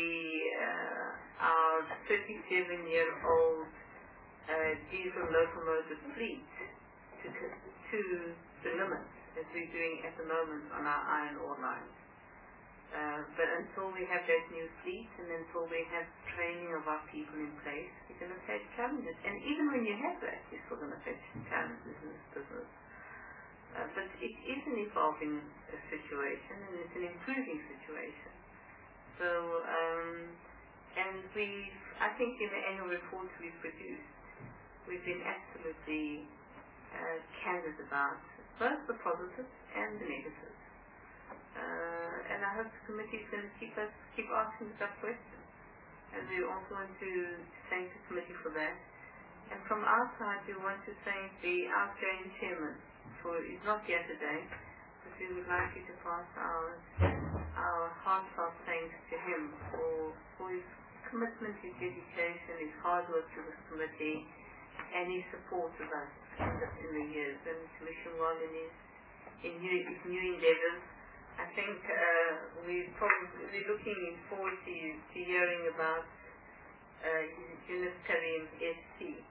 S2: our 37-year-old diesel locomotive fleet to the limit, as we're doing at the moment on our iron ore lines. But until we have that new fleet and until we have training of our people in place, we're going to face challenges. And even when you have that, you're still going to face challenges in this business. But it is an evolving situation, and it's an improving situation. So, and I think in the annual reports we've produced, we've been absolutely candid about both the positives and the negatives. And I hope the committee is going to keep asking tough questions. And we also want to thank the committee for that. And from our side, we want to thank the outgoing chairman he's not here today, but we would like you to pass our heartfelt thanks to him for his commitment, his dedication, his hard work to this committee, and his support of us in the years. And to wish him well in his new endeavors. I think we're probably looking forward to hearing about Yunus Karim SC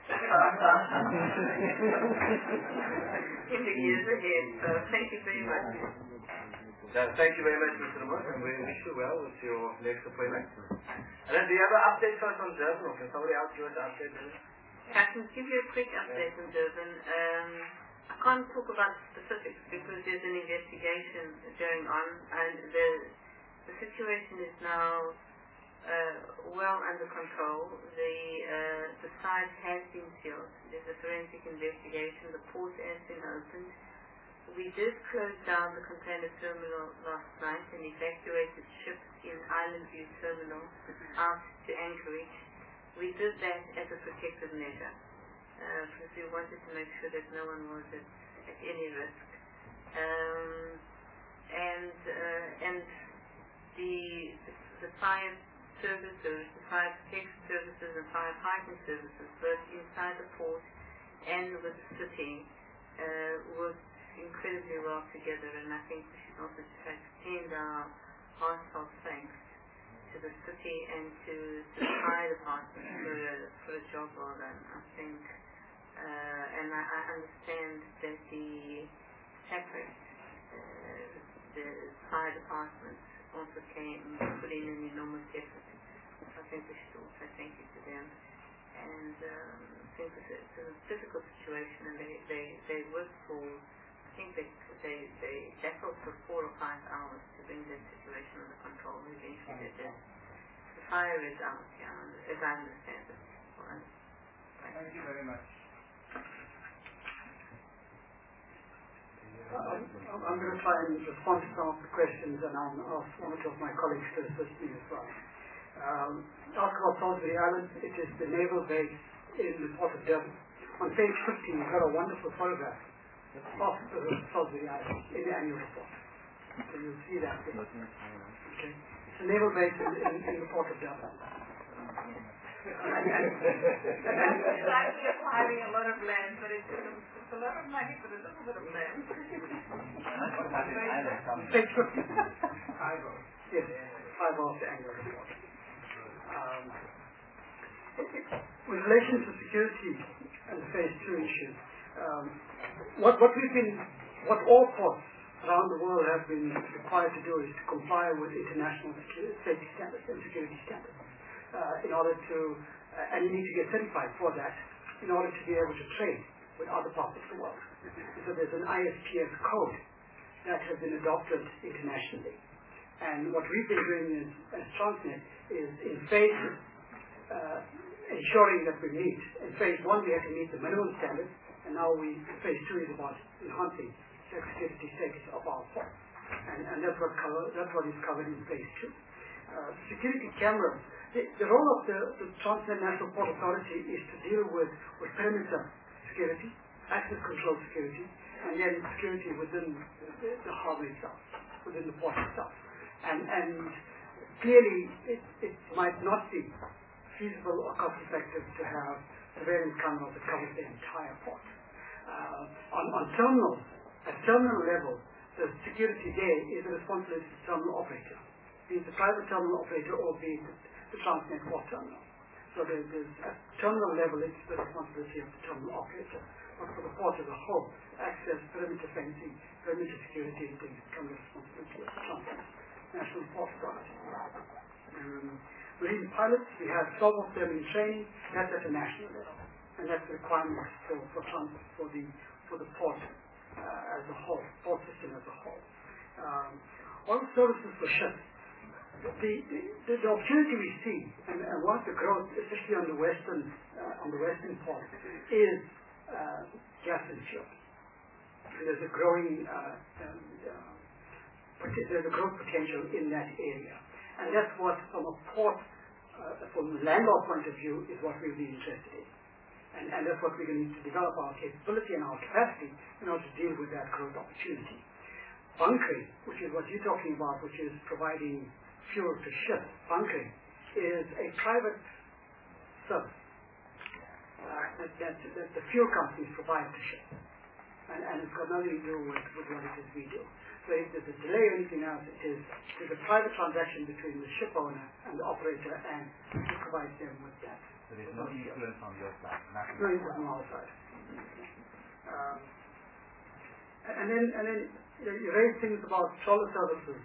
S2: in the years ahead. So thank you very much.
S1: Thank you very much, Mr. Lamont, and we wish you well with your next appointment. And then do you have an update for us on Durban, or can somebody else give us an update?
S2: I can give you a quick update on Durban. I can't talk about specifics because there's an investigation going on, and the situation is now well under control. The site has been sealed. There's a forensic investigation. The port has been opened. We did close down the container terminal last night and evacuated ships in Island View Terminal out to Anchorage. We did that as a protective measure because we wanted to make sure that no one was at any risk. And the fire services, the fire protection services and fire fighting services, both inside the port and with the city, worked incredibly well together, and I think we should also just extend our heartfelt thanks to the city and to the fire department for a job well done. I think, and I understand that the SAPREC, the fire department, also put in an enormous effort. So I think we should also thank you to them. And I think it's a difficult situation, and they worked for, I think they battled for 4 or 5 hours to bring that situation under control. Eventually they did. The fire is out, as I understand it. All right.
S8: Thank you very much.
S9: I'm going to try and respond to some of the questions, and I'll ask one or two of my colleagues to assist me as well. Ask about Salisbury Island. It is the naval base in the port of Durban. On page 15, you've got a wonderful photograph of Salisbury Island in the annual report. So you'll see that there. Okay. It's a naval base in the port of Durban.
S6: It's actually acquiring a lot of land, but it's a lot of money for a little bit of land.
S9: Page 15. Yes, 5 of the annual report. With relation to security and the phase 2 issue, what all ports around the world have been required to do is to comply with international safety standards and security standards in order to, and you need to get certified for that in order to be able to trade with other parts of the world. So there's an ISPS code that has been adopted internationally. And what we've been doing as Transnet is in phases, ensuring that we meet. In phase 1 we had to meet the minimum standards, and now phase 2 is about enhancing the security status of our ports. And that's what is covered in phase 2. Security cameras, the role of the Transnet National Port Authority is to deal with perimeter security, access control security, and then security within the harbour itself, within the port itself. And clearly it might not be feasible or cost effective to have surveillance cameras that covers the entire port. On terminals, at terminal level, the security there is the responsibility of the terminal operator, be it the private terminal operator or be it the Transnet port terminal. So there's at terminal level it's the responsibility of the terminal operator. But for the port as a whole, access, perimeter fencing, perimeter security and things become the responsibility of the Transnet National Port Authority. Marine pilots, we have 12 of them in training. That's at a national level, and that's the requirement for transport for the port as a whole, port system as a whole. All services for ships. The opportunity we see, and what the growth, especially on the western port, is gas and fuel. And there's a growing growth potential in that area. And that's what, from a port, from the landlord point of view, is what we'll be interested in. And that's what we're going to need to develop our capability and our capacity in order to deal with that growth opportunity. Bunkering, which is what you're talking about, which is providing fuel to ships, bunkering, is a private service that the fuel companies provide to ships. And it's got nothing to do with what it is we do. So if there's a delay or anything else, there's a private transaction between the ship owner and the operator, and it provides them with that.
S12: So there's no influence on your side?
S9: No influence on our side. And then you raise things about trawler services.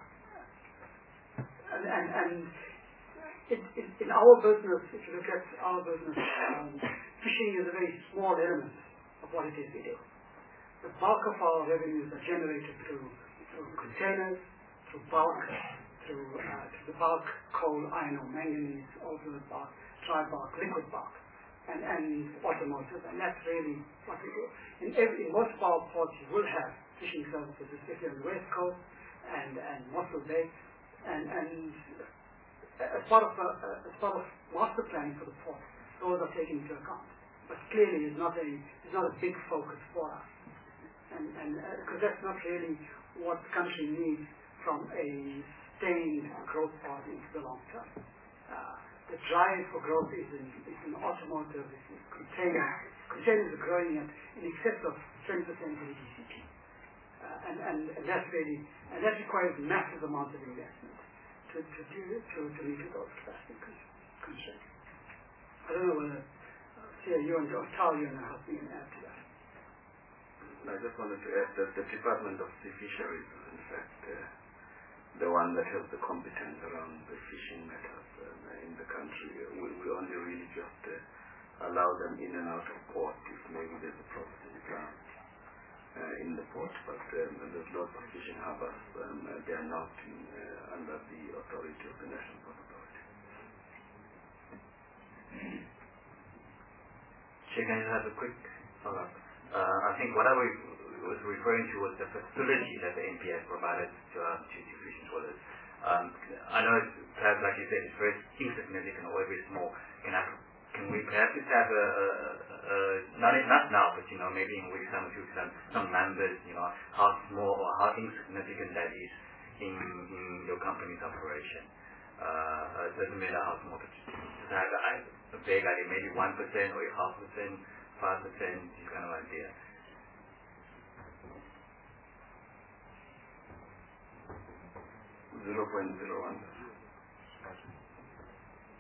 S9: And in our business, if you look at our business, fishing is a very small element of what it is we do. The bulk of our revenues are generated through containers, through bulk, through the bulk, coal, iron ore, manganese, alternate bulk, dry bulk, liquid bulk, and automotive, and that's really what we do. In most of our ports you will have fishing services, especially on the west coast and Mossel Bay, and as part of master planning for the port, those are taken into account. But clearly it's not a big focus for us. And because that's not really what the country needs from a sustained growth path into the long term. The drive for growth is in automotive, is in containers. Containers are growing in excess of 20% of the GDP. And that requires massive amounts of investment to meet those capacity constraints. I don't know whether you and Tal, you and help me add to that.
S11: I just wanted to add that the Department of Sea Fisheries is in fact the one that has the competence around the fishing matters in the country. We only really just allow them in and out of port if maybe there's a processing plant in the port, but there's lots of fishing harbours. They are not under the authority of the National Port Authority.
S12: Chair, can I have a quick follow-up? I think what I was referring to was the facility that the NPA provided to fishing trawlers. I know, perhaps like you said, it's very insignificant or very small. Can we perhaps just have not now, but maybe in weeks time or 2 weeks time, some numbers, how small or how insignificant that is in your company's operation. It doesn't matter how small, but just have a vague idea, maybe 1% or 0.5%. 5%, this kind of idea.
S11: 0.01.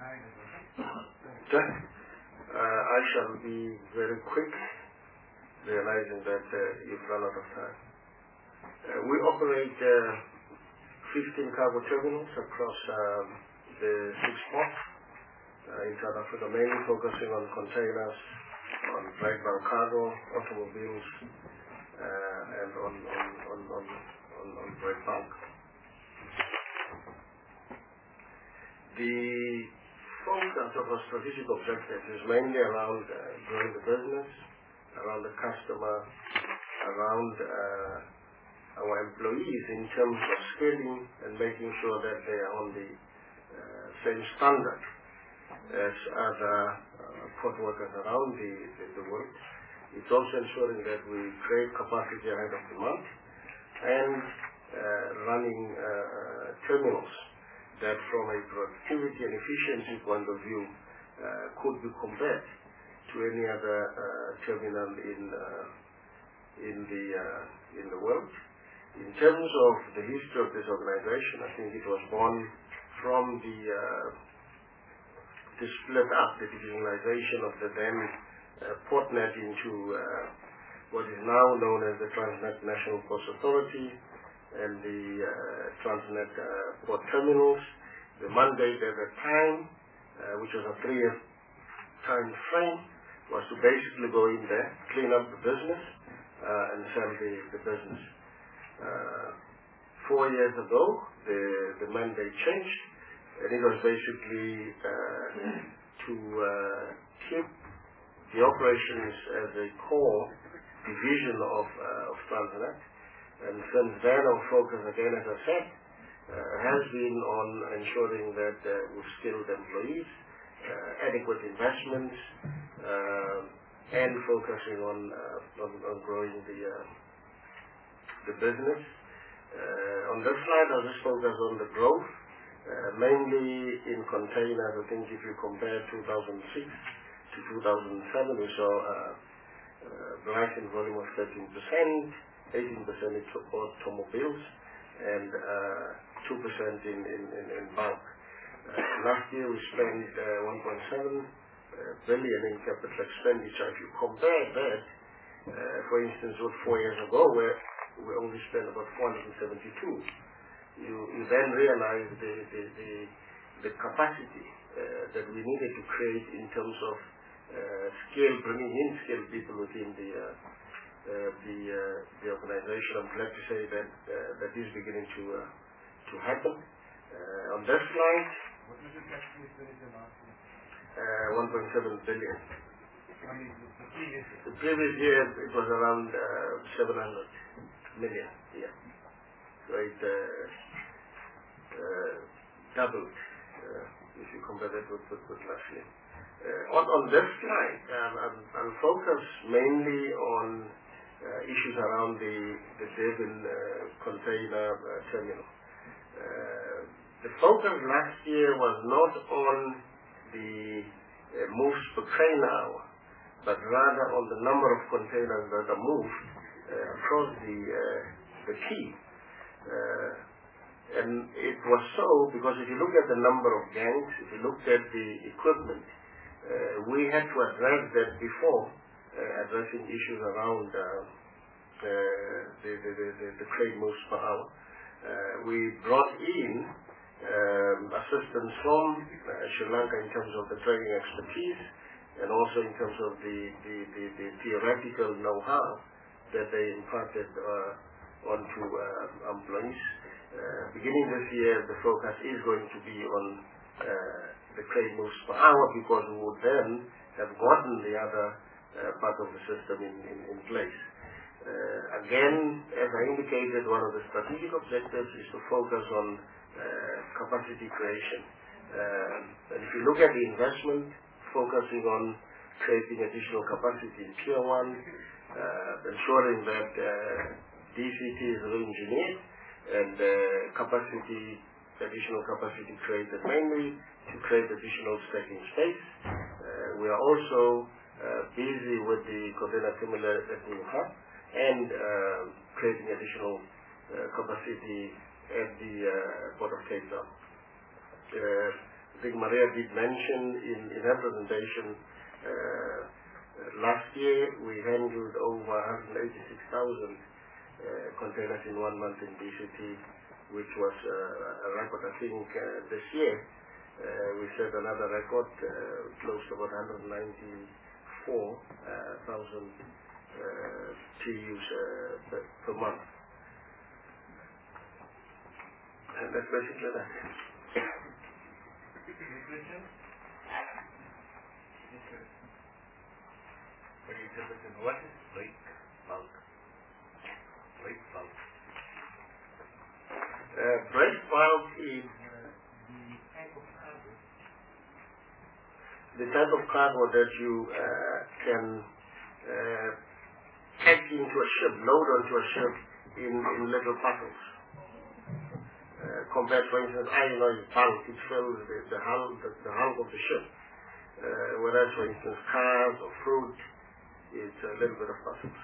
S13: I shall be very quick, realizing that you've run out of time. We operate 15 cargo terminals across the 6 ports in South Africa, mainly focusing on containers, on dry bulk cargo, automobiles, and on dry bulk. The focus of our strategic objectives is mainly around growing the business, around the customer, around our employees in terms of scaling and making sure that they are on the same standard as other port workers around the world. It's also ensuring that we create capacity ahead of demand and running terminals that from a productivity and efficiency point of view could be compared to any other terminal in the world. In terms of the history of this organization, I think it was born from the split up, the divisionalization of the then Portnet into what is now known as the Transnet National Ports Authority and the Transnet Port Terminals. The mandate at the time, which was a 3-year time frame, was to basically go in there, clean up the business, and sell the business. 4 years ago, the mandate changed, and it was basically to keep the operations as a core division of Transnet. And since then, our focus, again, as I said, has been on ensuring that we've skilled employees, adequate investments, and focusing on growing the business. On this slide, I'll just focus on the growth, mainly in containers. I think if you compare 2006 to 2007, we saw a rise in volume of 13%, 18% in automobiles, and 2% in bulk. Last year we spent 1.7 billion in capital expenditure. If you compare that, for instance, with 4 years ago, where we only spent about 472, you then realize the capacity that we needed to create in terms of scale, bringing in skilled people within the organization. I'm glad to say that that is beginning to happen. On this slide,
S8: what was the capital expenditure last year?
S13: 1.7 billion.
S8: I mean,
S13: the previous year it was around 700 million. Yeah. So it doubled if you compare that with last year. On this slide, I'll focus mainly on issues around the Durban container terminal. The focus last year was not on the moves per train hour, but rather on the number of containers that are moved across the quay. And it was so because if you look at the number of gangs, if you looked at the equipment, we had to address that before addressing issues around the train moves per hour. We brought in assistance from Sri Lanka in terms of the training expertise and also in terms of the theoretical know-how that they imparted onto employees. Beginning this year, the focus is going to be on the train moves per hour because we would then have gotten the other part of the system in place. Again, as I indicated, one of the strategic objectives is to focus on capacity creation. And if you look at the investment, focusing on creating additional capacity in Tier 1, ensuring that DCT is re-engineered and additional capacity created mainly to create additional stacking space. We are also busy with the container terminal that we have and creating additional capacity at the Port of Cape Town. I think Maria did mention in her presentation, last year we handled over 186,000 containers in 1 month in BCT, which was a record. I think this year we set another record, close to about 194,000 TEUs per month. And that's basically that.
S8: Any questions? Yes, sir.
S5: What is break bulk? Break bulk.
S13: Break bulk is the type of cargo that you can pack into a ship, load onto a ship in little parcels. Compared, for instance, iron oil bulk, it fills the hull of the ship. Whereas, for instance, cars or fruit, it's a little bit of parcels.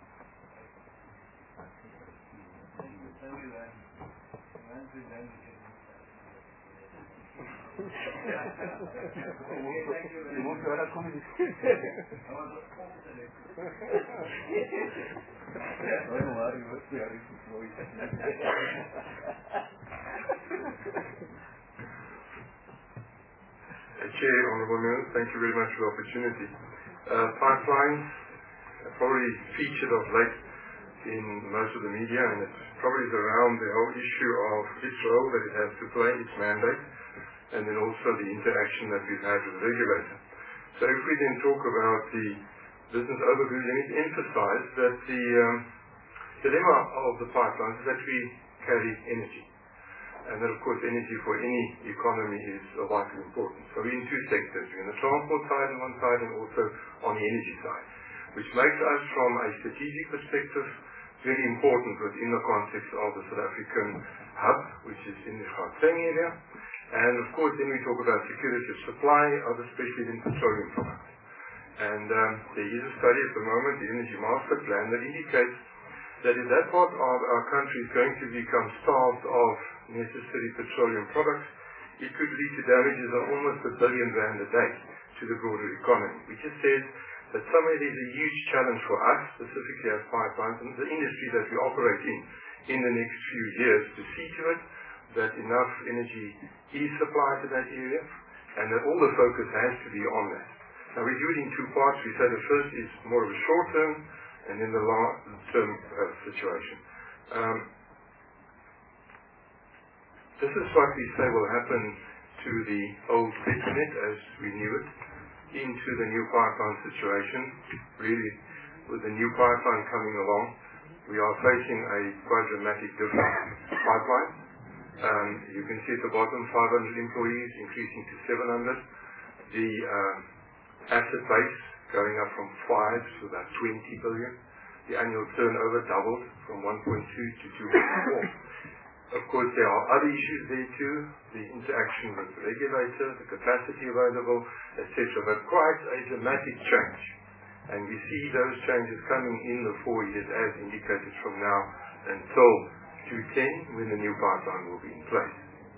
S14: Chair, Honourable Members, thank you very much for the opportunity. Pipelines are probably featured of late in most of the media, and it's probably around the whole issue of its role that it has to play, its mandate, and then also the interaction that we've had with the regulator. So if we then talk about the business overview, let me emphasize that the dilemma of the pipelines is that we carry energy. And that, of course, energy for any economy is of vital importance. So we're in two sectors. We're in the transport side on one side and also on the energy side, which makes us, from a strategic perspective, very important within the context of the South African hub, which is in the Gauteng area. And, of course, then we talk about security of supply of especially in petroleum products. And there is a study at the moment, the Energy Master Plan, that indicates that if that part of our country is going to become starved of necessary petroleum products, it could lead to damages of almost R1 billion a day to the broader economy, which just says that somewhere there's a huge challenge for us, specifically as pipelines and the industry that we operate in the next few years, to see to it that enough energy is supplied to that area and that all the focus has to be on that. Now we do it in two parts. We say the first is more of a short-term and then the long-term situation. This is what we say will happen to the old Petronet as we knew it, into the new pipeline situation. Really, with the new pipeline coming along, we are facing a quite dramatic different pipeline. You can see at the bottom 500 employees increasing to 700. The asset base going up from 5 to about 20 billion. The annual turnover doubled from 1.2 to 2.4. Of course, there are other issues there too, the interaction with the regulator, the capacity available, etc. But quite a dramatic change. And we see those changes coming in the 4 years as indicated from now until 2010, when the new pipeline will be in place.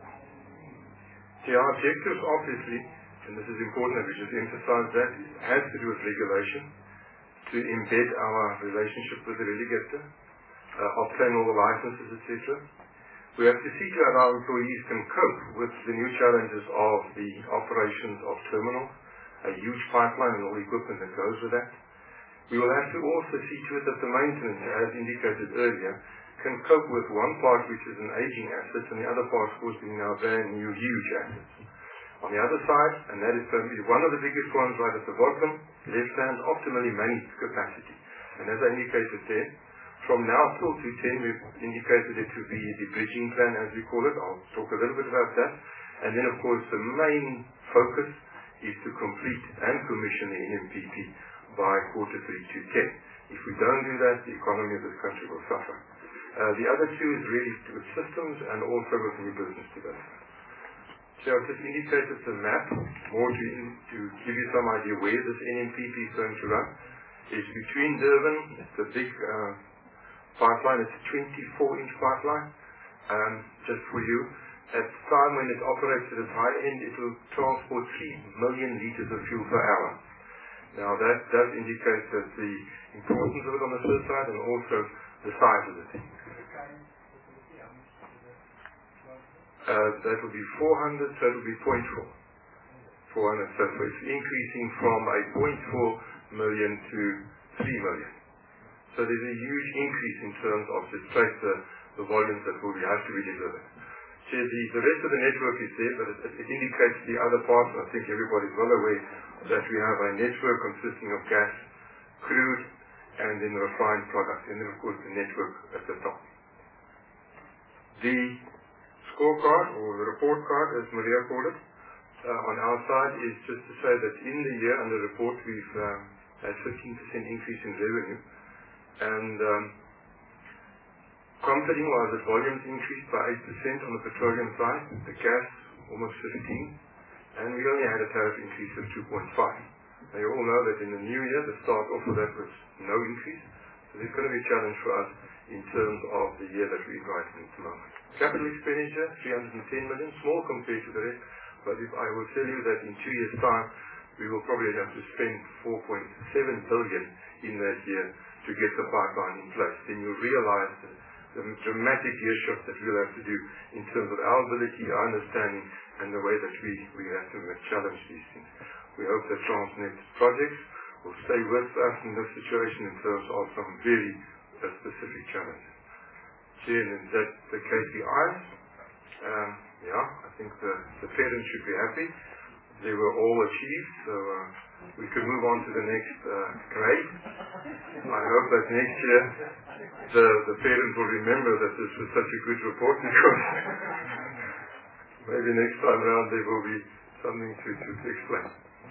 S14: So our objectives, obviously, and this is important that we just emphasize that, has to do with regulation, to embed our relationship with the regulator, obtain all the licenses, etc. We have to see that our employees can cope with the new challenges of the operations of terminals, a huge pipeline and all the equipment that goes with that. We will have to also see to it that the maintenance, as indicated earlier, can cope with one part which is an aging asset and the other part, of course, being our brand new huge assets. On the other side, and that is probably one of the biggest ones right at the bottom, left-hand, optimally managed capacity. And as I indicated there, from now till 2010, we've indicated it to be the bridging plan, as we call it. I'll talk a little bit about that. And then, of course, the main focus is to complete and commission the NMPP by quarter 3 to 10. If we don't do that, the economy of this country will suffer. The other two is really with systems and also with new business development. So I've just indicated the map, more to give you some idea where this NMPP is going to run. It's between Durban, it's a big pipeline, it's a 24-inch pipeline, just for you. At the time when it operates at its high end, it will transport 3 million liters of fuel per hour. Now that does indicate that the importance of it on the first side and also the size of the thing. That will be 400, so it will be 0.4. 400, so it's increasing from a 0.4 million to 3 million. So there's a huge increase in terms of just the volumes that will have to be delivered. So the rest of the network is there, but it indicates the other parts. I think everybody's well aware that we have a network consisting of gas, crude, and then refined products, and then of course the network at the top. The scorecard, or the report card, as Maria called it, on our side is just to say that in the year under report we've had 15% increase in revenue, and comforting was that volumes increased by 8% on the petroleum side, the gas almost 15%, and we only had a tariff increase of 2.5%. Now you all know that in the new year the start off of that was no increase, so there's going to be a challenge for us in terms of the year that we're right in at the moment. Capital expenditure, 310 million, small compared to the rest, but if I will tell you that in 2 years' time we will probably have to spend 4.7 billion in that year to get the pipeline in place, then you'll realize the dramatic gear shift that we'll have to do in terms of our ability, our understanding, and the way that we have to challenge these things. We hope that Transnet projects will stay with us in this situation in terms of some very specific challenges. And that the KPIs, I think the parents should be happy. They were all achieved, so we could move on to the next grade. I hope that next year the parents will remember that this was such a good report, because maybe next time around there will be something to explain.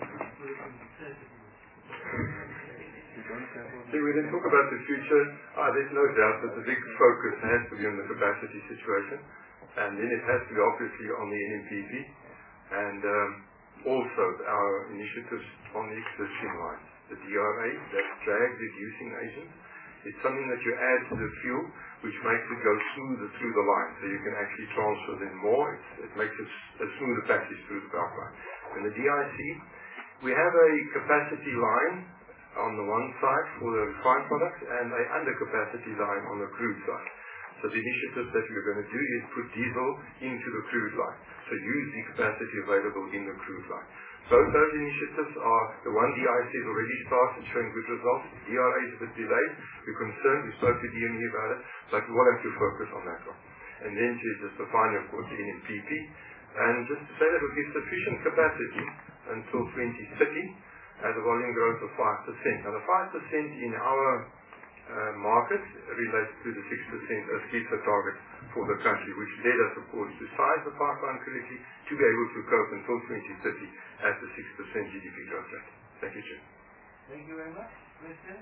S14: See, we didn't talk about the future. There's no doubt that the big focus has to be on the capacity situation, and then it has to be obviously on the NMPP, and also our initiatives on the existing lines. The DRA, that drag reducing agent, it's something that you add to the fuel which makes it go smoother through the line, so you can actually transfer then more. It makes it a smoother passage through the pipeline. And the DIC, we have a capacity line on the one side for the refined products and a undercapacity line on the crude side. So the initiative that we're going to do is put diesel into the crude line. So use the capacity available in the crude line. Both those initiatives are, the one DIC has already started showing good results. The DRA is a bit delayed. We're concerned. We spoke to DME about it, but we will have to focus on that one. And then to just define, of course, the NMPP. And just to say that it will give sufficient capacity until 2030 at a volume growth of 5%. Now the 5% in our market relates to the 6% as KISA target for the country, which led us, of course, to size the pipeline correctly to be able to cope until 2030 at the 6% GDP growth rate. Thank you, Chair.
S8: Thank you very much. Question?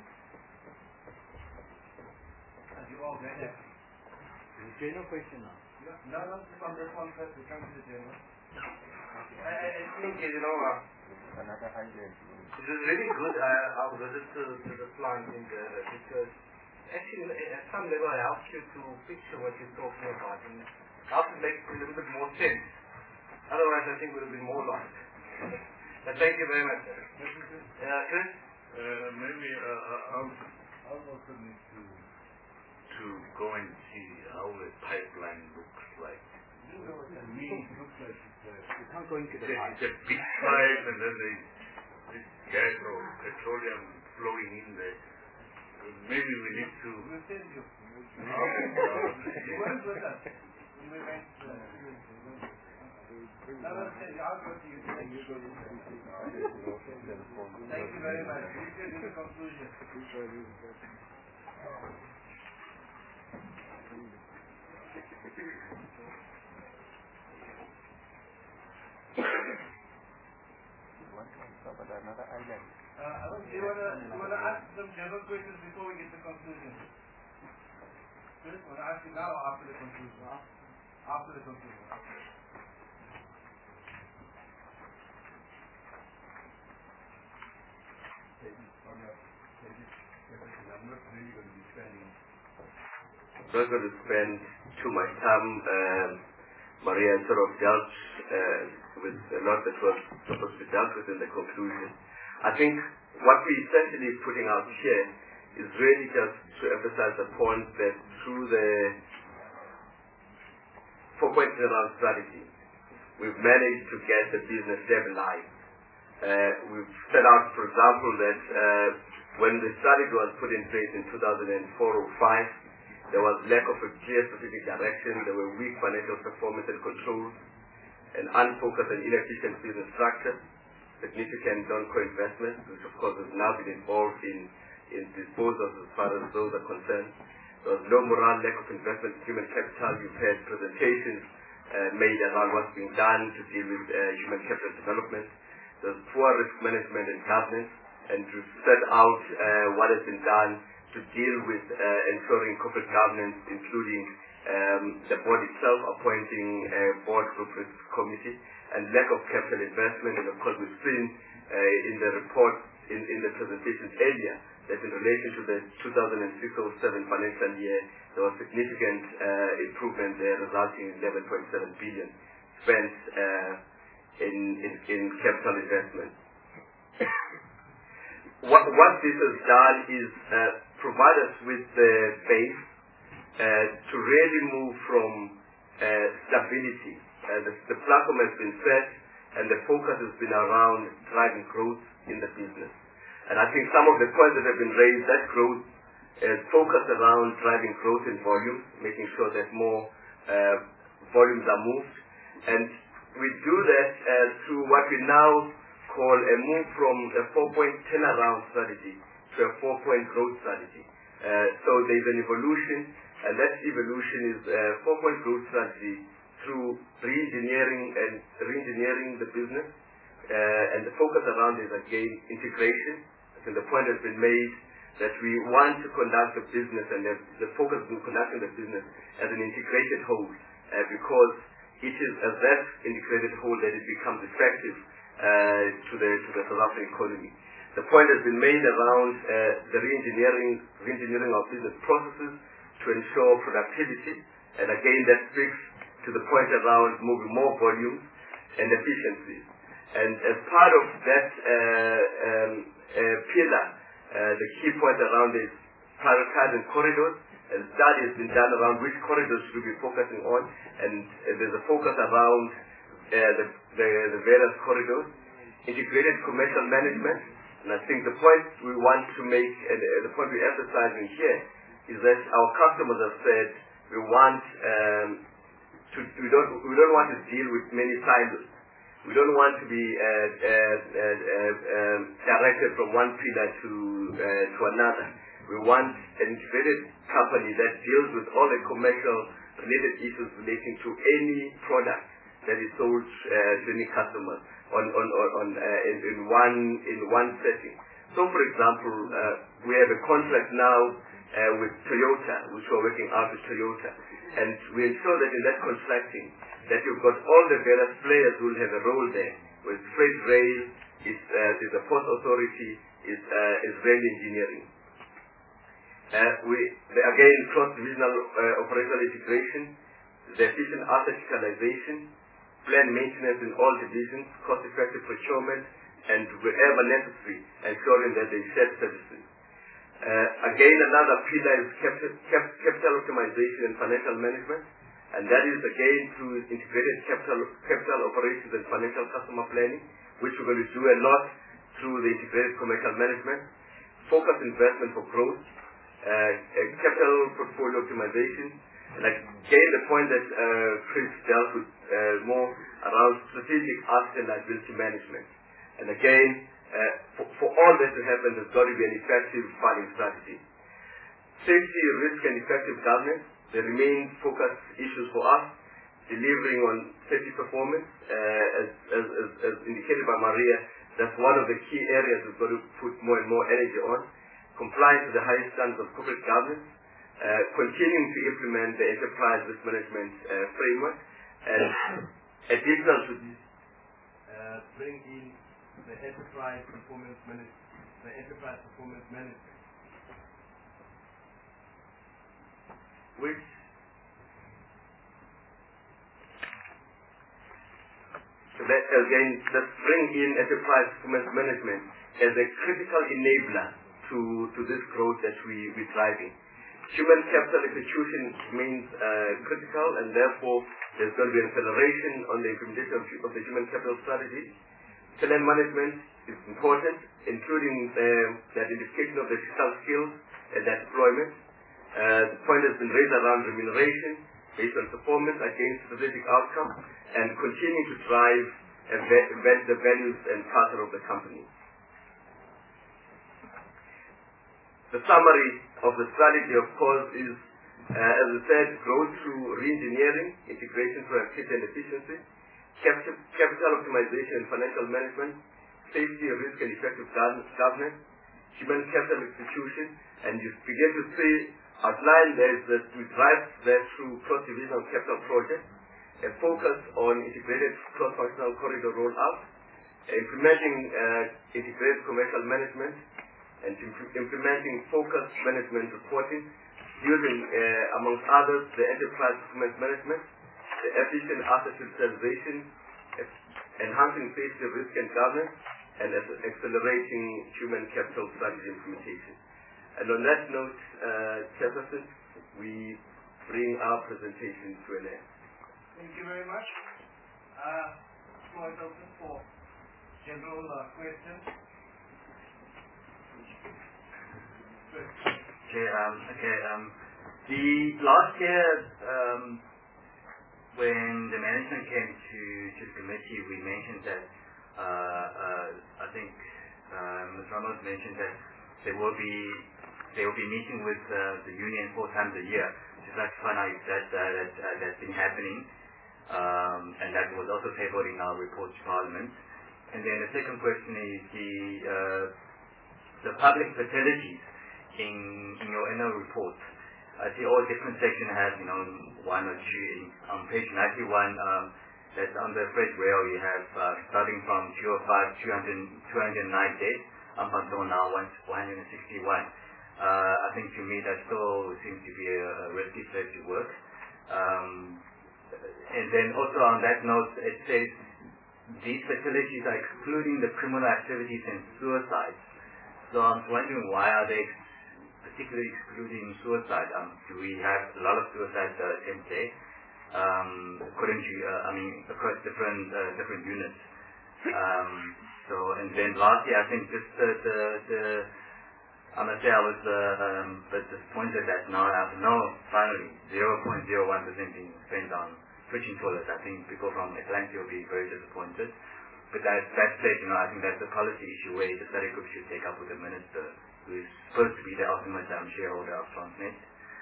S8: Are you all very happy?
S3: General question now.
S8: No, from this one first, we come to the general.
S4: I think, another highlight. It is really good, our visit to the plant in there, because actually at some level it helps you to picture what you're talking about, and helps it make a little bit more sense. Otherwise I think it would have been more lost. But thank you very much, sir. Chris?
S5: Maybe I'll also need to go and see how the pipeline looks like.
S3: You know what it means. It looks like you can't go into the pipe.
S5: It's a big pipe, and then there's gas or petroleum flowing in there. Maybe we need to...
S8: We'll send you.
S5: Okay.
S8: What is with us? We will make... I'll go to you. Thank you. Thank you very much. We get to the conclusion.
S4: Another island.
S8: Do you want to ask some general questions before we get to the conclusion? Chris, want to ask you now or after the conclusion? After the conclusion.
S5: I'm not really going to be spending.
S10: I'm not going to spend too much time
S13: Maria sort of dealt with a lot that was supposed to be dealt with in the conclusion. I think what we're essentially putting out here is really just to emphasize the point that through the 4.0 strategy, we've managed to get the business stabilized. We've set out, for example, that when the strategy was put in place in 2004 or 5, there was lack of a clear strategic direction, there were weak financial performance and controls, an unfocused and inefficient business structure, significant non-core investments, which of course has now been involved in disposals as far as those are concerned. There was no morale, lack of investment in human capital. You've had presentations made around what's being done to deal with human capital development. There's poor risk management and governance, and to set out what has been done to deal with ensuring corporate governance, including the board itself appointing a board group risk committee, and lack of capital investment. And of course, we've seen in the report, in the presentations earlier, that in relation to the 2006-07 financial year, there was significant improvement there, resulting in 11.7 billion spent in capital investment. What this has done is provide us with the base to really move from stability. The platform has been set, and the focus has been around driving growth in the business. And I think some of the points that have been raised, that growth is focused around driving growth in volume, making sure that more volumes are moved. And we do that through what we now call a move from a 4-point turnaround strategy to a 4-point growth strategy. So there's an evolution, and that evolution is a 4-point growth strategy through re-engineering the business. And the focus around is again integration. I think the point has been made that we want to conduct the business, and the focus is conducting the business as an integrated whole, because it is as that integrated whole that it becomes effective to the South African economy. The point has been made around the re-engineering of business processes to ensure productivity, and again that speaks to the point around moving more volume and efficiencies. And as part of that pillar, the key point around is prioritizing corridors, and study has been done around which corridors should we be focusing on, and there's a focus around the various corridors, integrated commercial management. And I think the point we want to make, and the point we're emphasizing here, is that our customers have said we don't want to deal with many silos. We don't want to be directed from one pillar to another. We want an integrated company that deals with all the commercial related issues relating to any product that is sold to any customer in one setting. So, for example, we have a contract now with Toyota, which we're working out with Toyota, and we ensure that in that contracting, that you've got all the various players who will have a role there, with freight rail, is a port authority, is rail engineering. Again, cross-divisional operational integration, the efficient asset utilization, planned maintenance in all divisions, cost-effective procurement, and wherever necessary, ensuring that they share services. Again, another pillar is capital optimization and financial management, and that is again through integrated capital operations and financial customer planning, which we're going to do a lot through the integrated commercial management, focused investment for growth, capital portfolio optimization, and again the point that Chris dealt with more around strategic asset and liability management. And again, for all that to happen, there's got to be an effective funding strategy. Safety, risk, and effective governance, they remain focused issues for us. Delivering on safety performance, as indicated by Maria, that's one of the key areas we've got to put more and more energy on. Compliance with the highest standards of corporate governance, continuing to implement the enterprise risk management framework, and additional to this, bring in the enterprise performance management, which
S11: that again, let's bring in enterprise performance management as a critical enabler to this growth that we're driving. Human capital execution remains critical, and therefore there's going to be an acceleration on the implementation of the human capital strategy. Talent management is important, including the identification of the digital skills and their deployment. The point has been raised around remuneration based on performance against strategic outcomes, and continuing to drive the values and culture of the company. The summary of the strategy, of course, is, as I said, growth through re-engineering, integration through activity and efficiency, capital optimization and financial management, safety, risk and effective governance, human capital execution, and you begin to see outlined there is that we drive that through cross-divisional capital projects, a focus on integrated cross-functional corridor rollout, implementing integrated commercial management, and implementing focused management reporting, using, amongst others, the enterprise performance management, the efficient asset utilization, enhancing safety, risk and governance, and accelerating human capital strategy implementation. And on that note, Chairperson, we bring our presentation to an end.
S8: Thank you very much. Floor is open for general questions.
S12: The last year, when the management came to the committee, we mentioned that I think Ms. Ramos mentioned that they will be meeting with the union 4 times a year. Just like to find out if that's been happening, and that was also tabled in our report to Parliament. And then the second question is the public facilities in your annual report. I see all different sections have, one or two. On page 91, that's on the freight rail, you have starting from 209 days up until now 161. I think to me that still seems to be a risky place to work. And then also on that note, it says these facilities are excluding the criminal activities and suicides. So I'm wondering, why are they particularly excluding suicide? Do we have a lot of suicide attempts there? According to, across different units. And then lastly, I think just I must say I was a bit disappointed that now finally 0.01% being spent on switching toilets. I think people from Atlantic will be very disappointed. But that said, I think that's a policy issue where the study group should take up with the minister, who is supposed to be the ultimate shareholder of Transnet.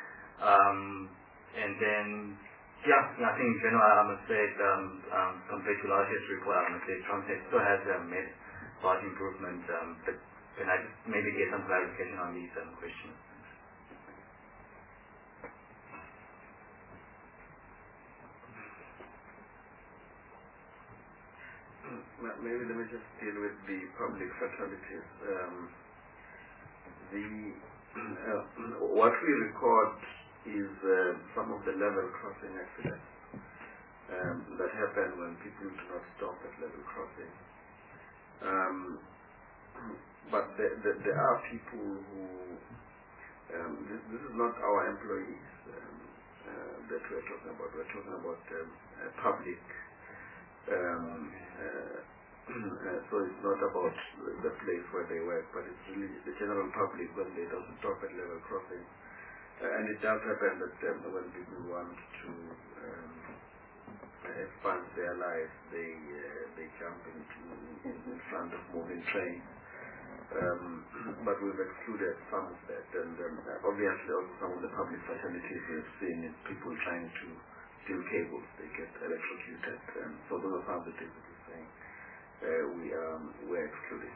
S12: And then, I think in general, I must say, compared to last year's report, I must say Transnet still has made large improvements. But can I just maybe get some clarification on these questions?
S13: Maybe let me just deal with the public fatalities. What we record is some of the level crossing accidents that happen when people do not stop at level crossing. But there are people who, this is not our employees that we're talking about. We're talking about public. So it's not about the place where they work, but it's really the general public when they don't stop at level crossing. And it does happen that when people want to expand their lives, they jump in front of moving trains. But we've excluded some of that, and obviously also some of the public fatalities we've seen is people trying to steal cables, they get electrocuted, and so those are some of the things that we're saying we're excluding.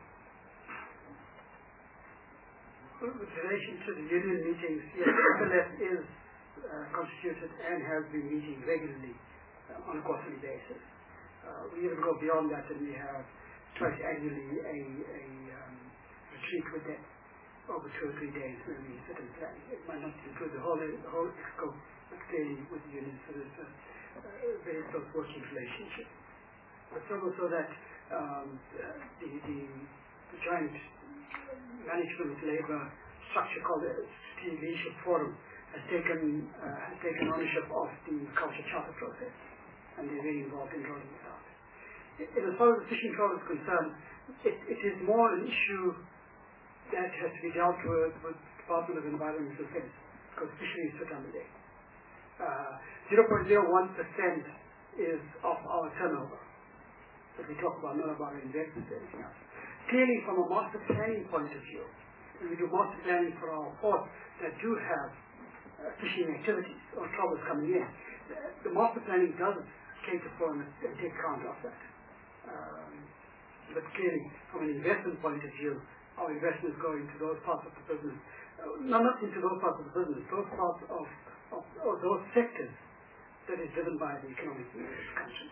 S9: With relation to the union meetings, yes, SLF is constituted and has been meeting regularly on a quarterly basis. We even go beyond that, and we have twice annually a retreat with them over 2 or 3 days when we sit and plan. It might not include the whole scope, but clearly with the union, so there's a very close working relationship. It's almost so that the joint management labor structure called the Strategic Leadership Forum has taken ownership of the culture charter process, and they're very involved in rolling it out. As far as the fishing trawler is concerned, it is more an issue that has to be dealt with the Department of Environmental Affairs, because fisheries sit under there. 0.01% is of our turnover that we talk about, not about our investments or anything else. Clearly, from a master planning point of view, when we do master planning for our ports that do have fishing activities or trawlers coming in, the master planning does cater for and take account of that. But clearly, from an investment point of view, our investments go into those parts of the business, not into those parts of the business, those parts of those sectors that is driven by the economic needs of the country.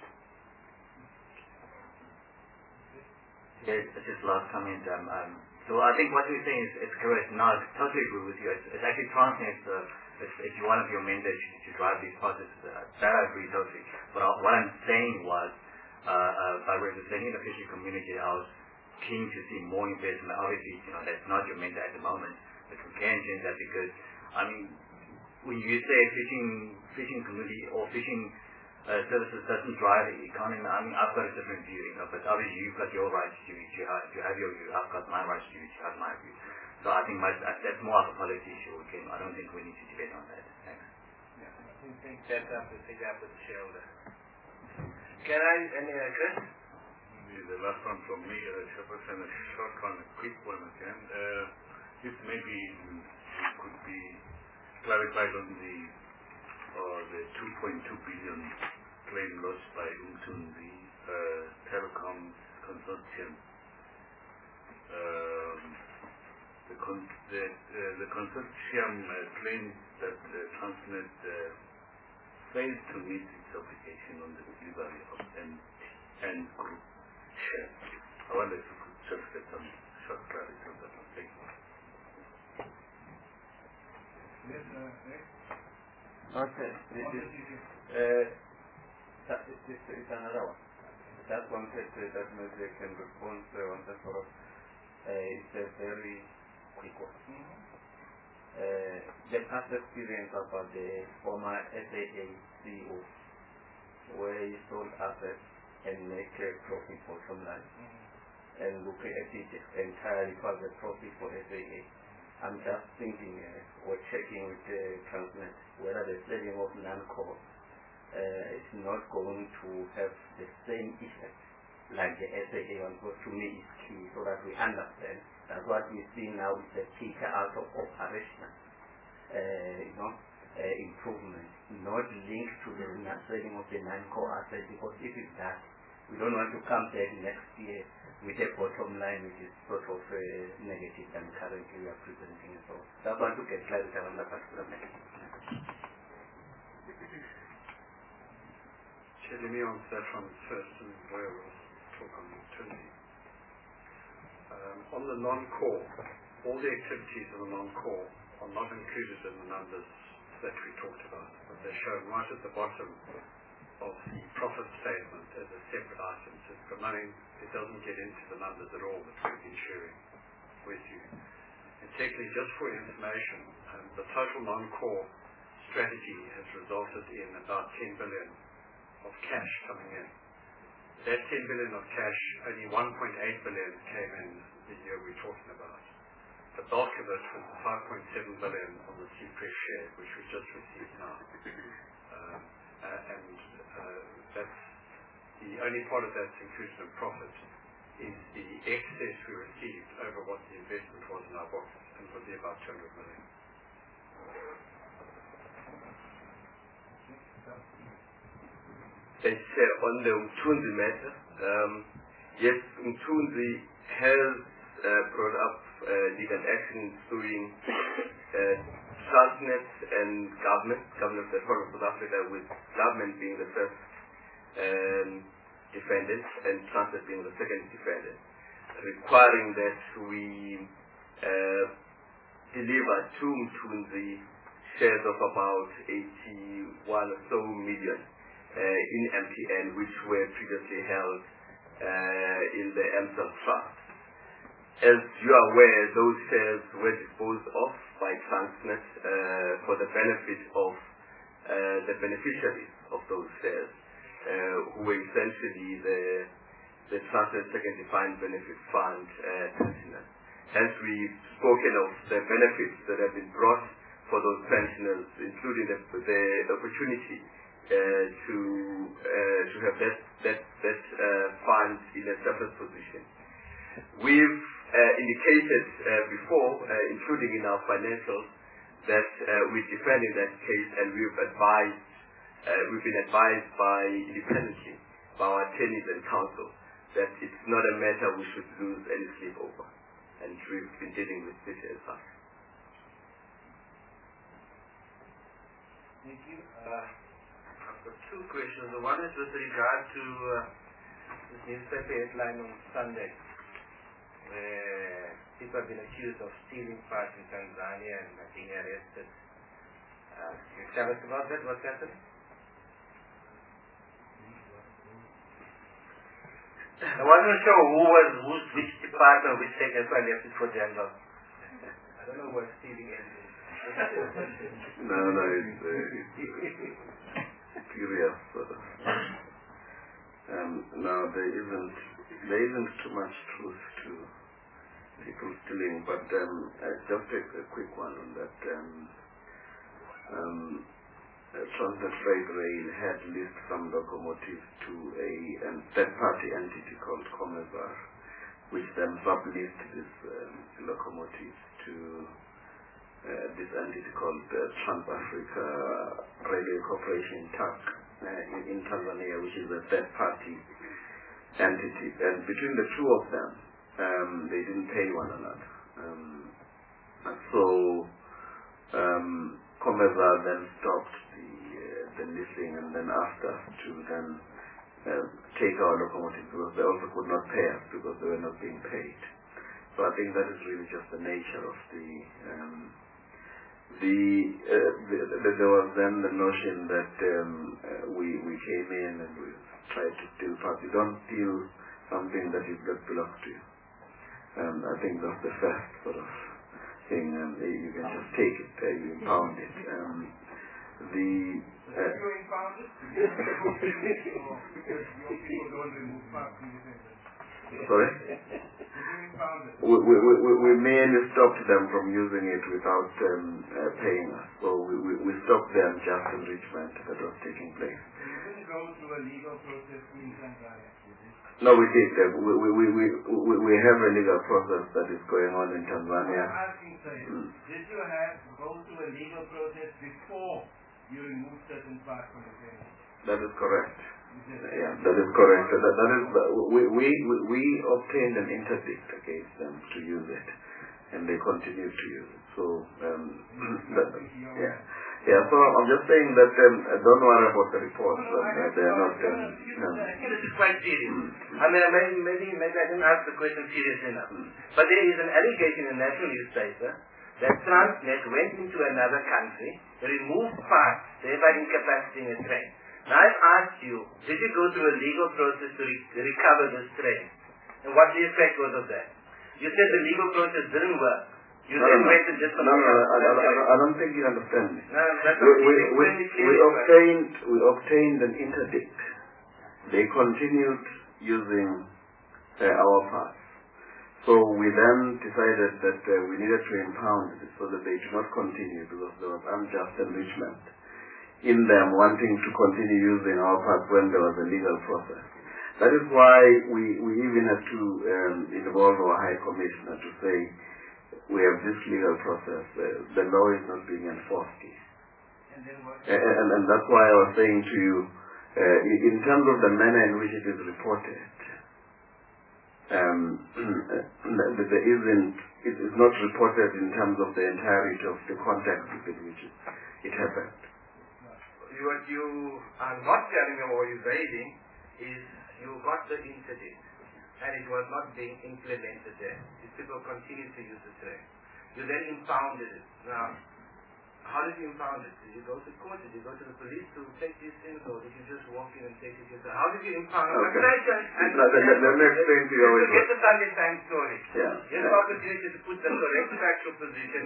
S12: Yes, just last comment. So I think what you're saying is correct. No, I totally agree with you. It actually translates it's one of your mandates to drive these processes. That I agree totally. But what I'm saying was, by representing the fishing community, I was keen to see more investment. Obviously, that's not your mandate at the moment, but we can change that because, I mean, when you say fishing community or fishing services doesn't drive the economy, I mean, I've got a different view, but obviously you've got your rights to have your view. I've got my rights to have my view. So I think that's more of a policy issue. Okay, I don't think we need to debate on that. Thanks.
S4: Yeah, I think that's up to the shareholder. Can I, Chris?
S5: The last one from me, Chairperson, a short one, a quick one again. This maybe could be clarified on the 2.2 billion claim lost by Umthunzi Telecoms Consortium. The consortium claims that Transnet failed to meet its obligation on the delivery of N Group shares. I wonder if you could just get some short clarity on that one. Thank you.
S8: Yes, Nick?
S11: Okay, this is another one. That one that maybe I can respond on that sort of, it's a very quick one. The past experience about the former SAA CEO, where he sold assets and make a profit for some line, and look at it entirely for the profit for SAA. I'm just thinking, or checking with Transnet, whether the selling of non-core is not going to have the same effect like the SAA one, because to me is key so that we understand that what we see now is a taker out of operational improvement, not linked to the selling of the non-core assets, because if it's that, we don't want to come back next year with a bottom line which is sort of negative than currently we are presenting. So I want to get clarity on that particular matter.
S3: Let me answer that one first, and Blair will talk on the opportunity. On the non-core, all the activities of the non-core are not included in the numbers that we talked about, but they're shown right at the bottom of the profit statement as a separate item. So for money, it doesn't get into the numbers at all that we've been sharing with you. And secondly, just for information, the total non-core strategy has resulted in about 10 billion of cash coming in. That 10 billion of cash, only 1.8 billion came in the year we're talking about. The bulk of it was the 5.7 billion on the Seapress share, which we just received now. That's the only part of that's inclusive of profit is the excess we received over what the investment was in our books, and it will be about 200 million.
S10: Thanks, on the Umthunzi matter. Yes, Umthunzi has brought up legal action suing Transnet and government of the Republic of South Africa, with government being the first defendant and Transnet being the second defendant, requiring that we deliver to Umthunzi shares of about 81 or so million in MTN, which were previously held in the MCEL Trust. As you are aware, those shares were disposed of by Transnet for the benefit of the beneficiaries of those shares, who were essentially the Transnet Second Defined Benefit Fund pensioners. Hence, we've spoken of the benefits that have been brought for those pensioners, including the opportunity to have that fund in a surplus position. We've indicated before, including in our financials, that we defend in that case, and we've been advised by independently by our attorneys and counsel that it's not a matter we should lose any sleep over, and we've been dealing with this as such.
S4: Thank you. I've got two questions. The one is with regard to this newspaper headline on Sunday, where people have been accused of stealing parts in Tanzania and being arrested. Can you tell us about that? What's happening? I wasn't sure which department, which sector, so I left it for general. I don't know what stealing is.
S13: No, it's curious. No, there isn't too much truth to people stealing, but just a quick one on that. Transnet Freight Rail had leased some locomotives to a third-party entity called Comezar, which then subleased these locomotives to this entity called Trans-Africa Railway Corporation, TAC, in Tanzania, which is a third-party entity. And between the two of them, they didn't pay one another. And so Comezar then stopped the leasing and then asked us to then take our locomotives, because they also could not pay us because they were not being paid. So I think that is really just the nature of there was then the notion that we came in and we tried to steal parts. You don't steal something that belongs to you. I think that's the first sort of thing. You can just take it, you impound it.
S8: You impound it? Because your people don't remove parts from the center.
S13: Sorry? We merely stopped them from using it without paying us. So we stopped the unjust enrichment that was taking place.
S8: You didn't go through a legal process in Tanzania?
S13: No, we did. We have a legal process that is going on in Tanzania.
S8: I'm asking, sir, did you have to go through a legal process before you removed certain parts from the center?
S13: That is correct. Yeah, that is correct. We obtained an interdict against them to use it, and they continue to use it. So, So I'm just saying that don't worry about the reports. They are not.
S4: I think this is quite serious. I mean, maybe I didn't ask the question serious enough. But there is an allegation in the national newspaper that Transnet went into another country, removed parts, thereby incapacitating a train. Now I've asked you, did you go through a legal process to recover this train? And what the effect was of that? You said the legal process didn't work. You then waited just for
S13: I don't think you understand me. We obtained an interdict. They continued using our parts. So we then decided that we needed to impound it so that they do not continue, because there was unjust enrichment in them wanting to continue using our parts when there was a legal process. That is why we even had to involve our High Commissioner to say we have this legal process. The law is not being enforced here. And that's why I was saying to you, in terms of the manner in which it is reported, it is not reported in terms of the entirety of the context in which it happened.
S4: What you are not telling me or evading is you got the interdict and it was not being implemented there. These people continue to use the train. You then impounded it. Now,
S8: How did you impound it? Did you go to court? Did you go to the police to take these things, or did you just walk in and take it yourself? How did you impound it?
S11: Okay. Let me explain to you how it
S8: Get the Sunday Times story.
S11: Yeah.
S8: Here's the opportunity to put the correct factual position.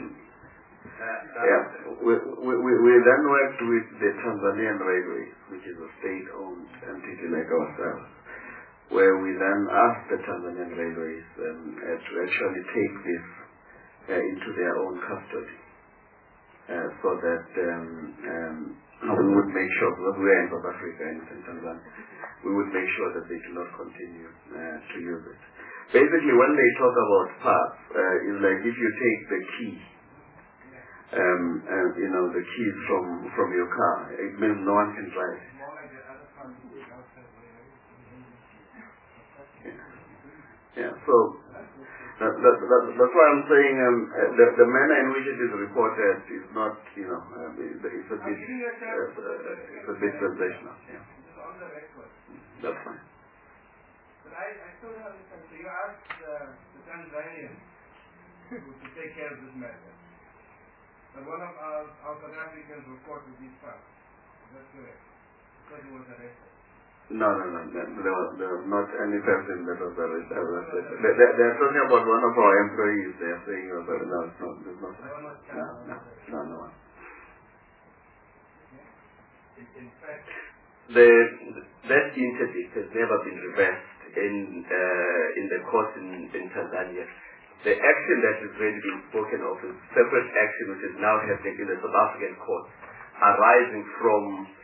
S11: We then worked with the Tanzanian Railways, which is a state-owned entity like ourselves, where we then asked the Tanzanian Railways to actually take this into their own custody, so that we would make sure, because we are in South Africa and in Tanzania, we would make sure that they do not continue to use it. Basically, when they talk about parts, it's like if you take the key, the keys from your car, it means no one can drive it. Yeah, so that's why I'm saying the manner in which it is reported is not, it's a bit sensational. Yeah. That's fine.
S8: But I still don't understand. So you asked the Tanzanians to take care of this matter. But one of our South Africans were caught with these funds. Is that correct? Because he was arrested.
S11: No. There was not any person that was arrested. They're talking about one of our employees. They're saying, no, it's not. There's no one.
S8: In fact,
S11: that interdict has never been reversed in the court in Tanzania. The action that is really being spoken of is separate action which is now happening in the South African court, arising from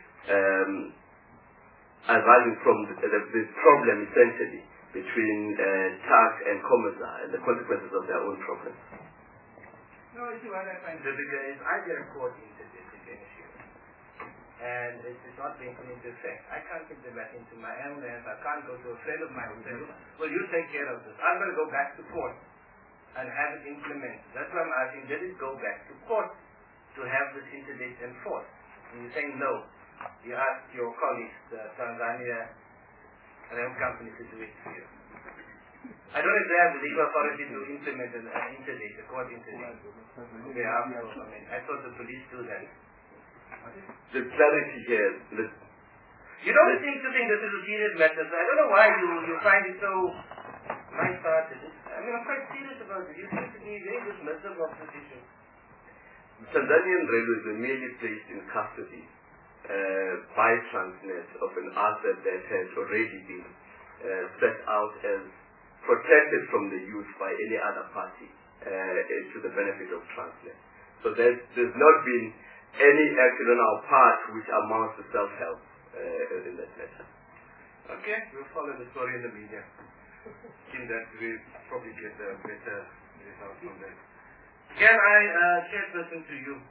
S11: the problem essentially between TAC and COMESA and the consequences of their own problems.
S8: No, you see what I find difficult is I get a court interdict against you, and it is not being put into effect. I can't take the back into my own hands. I can't go to a friend of mine and say, well, you take care of this. I'm going to go back to court and have it implemented. That's why I'm asking, did it go back to court to have this interdict enforced? And you're saying no. You asked your colleagues, the Tanzania Rail Company, to do it for you. I don't know if they have the legal authority to implement an interdict, a court interdict. Okay, I thought the police do that.
S11: The clarity here.
S8: You don't seem to think this is a serious matter, so I don't know why you find it so light-hearted. I'm quite serious about it. You seem to be very dismissive of this issue.
S11: Tanzanian Railways were merely placed in custody by Transnet of an asset that had already been set out as protected from the use by any other party to the benefit of Transnet. So there's not been any action on our part which amounts to self-help in that matter.
S8: Okay, we'll follow the story in the media. I think that we'll probably get a better result from that. Can I chairperson to you?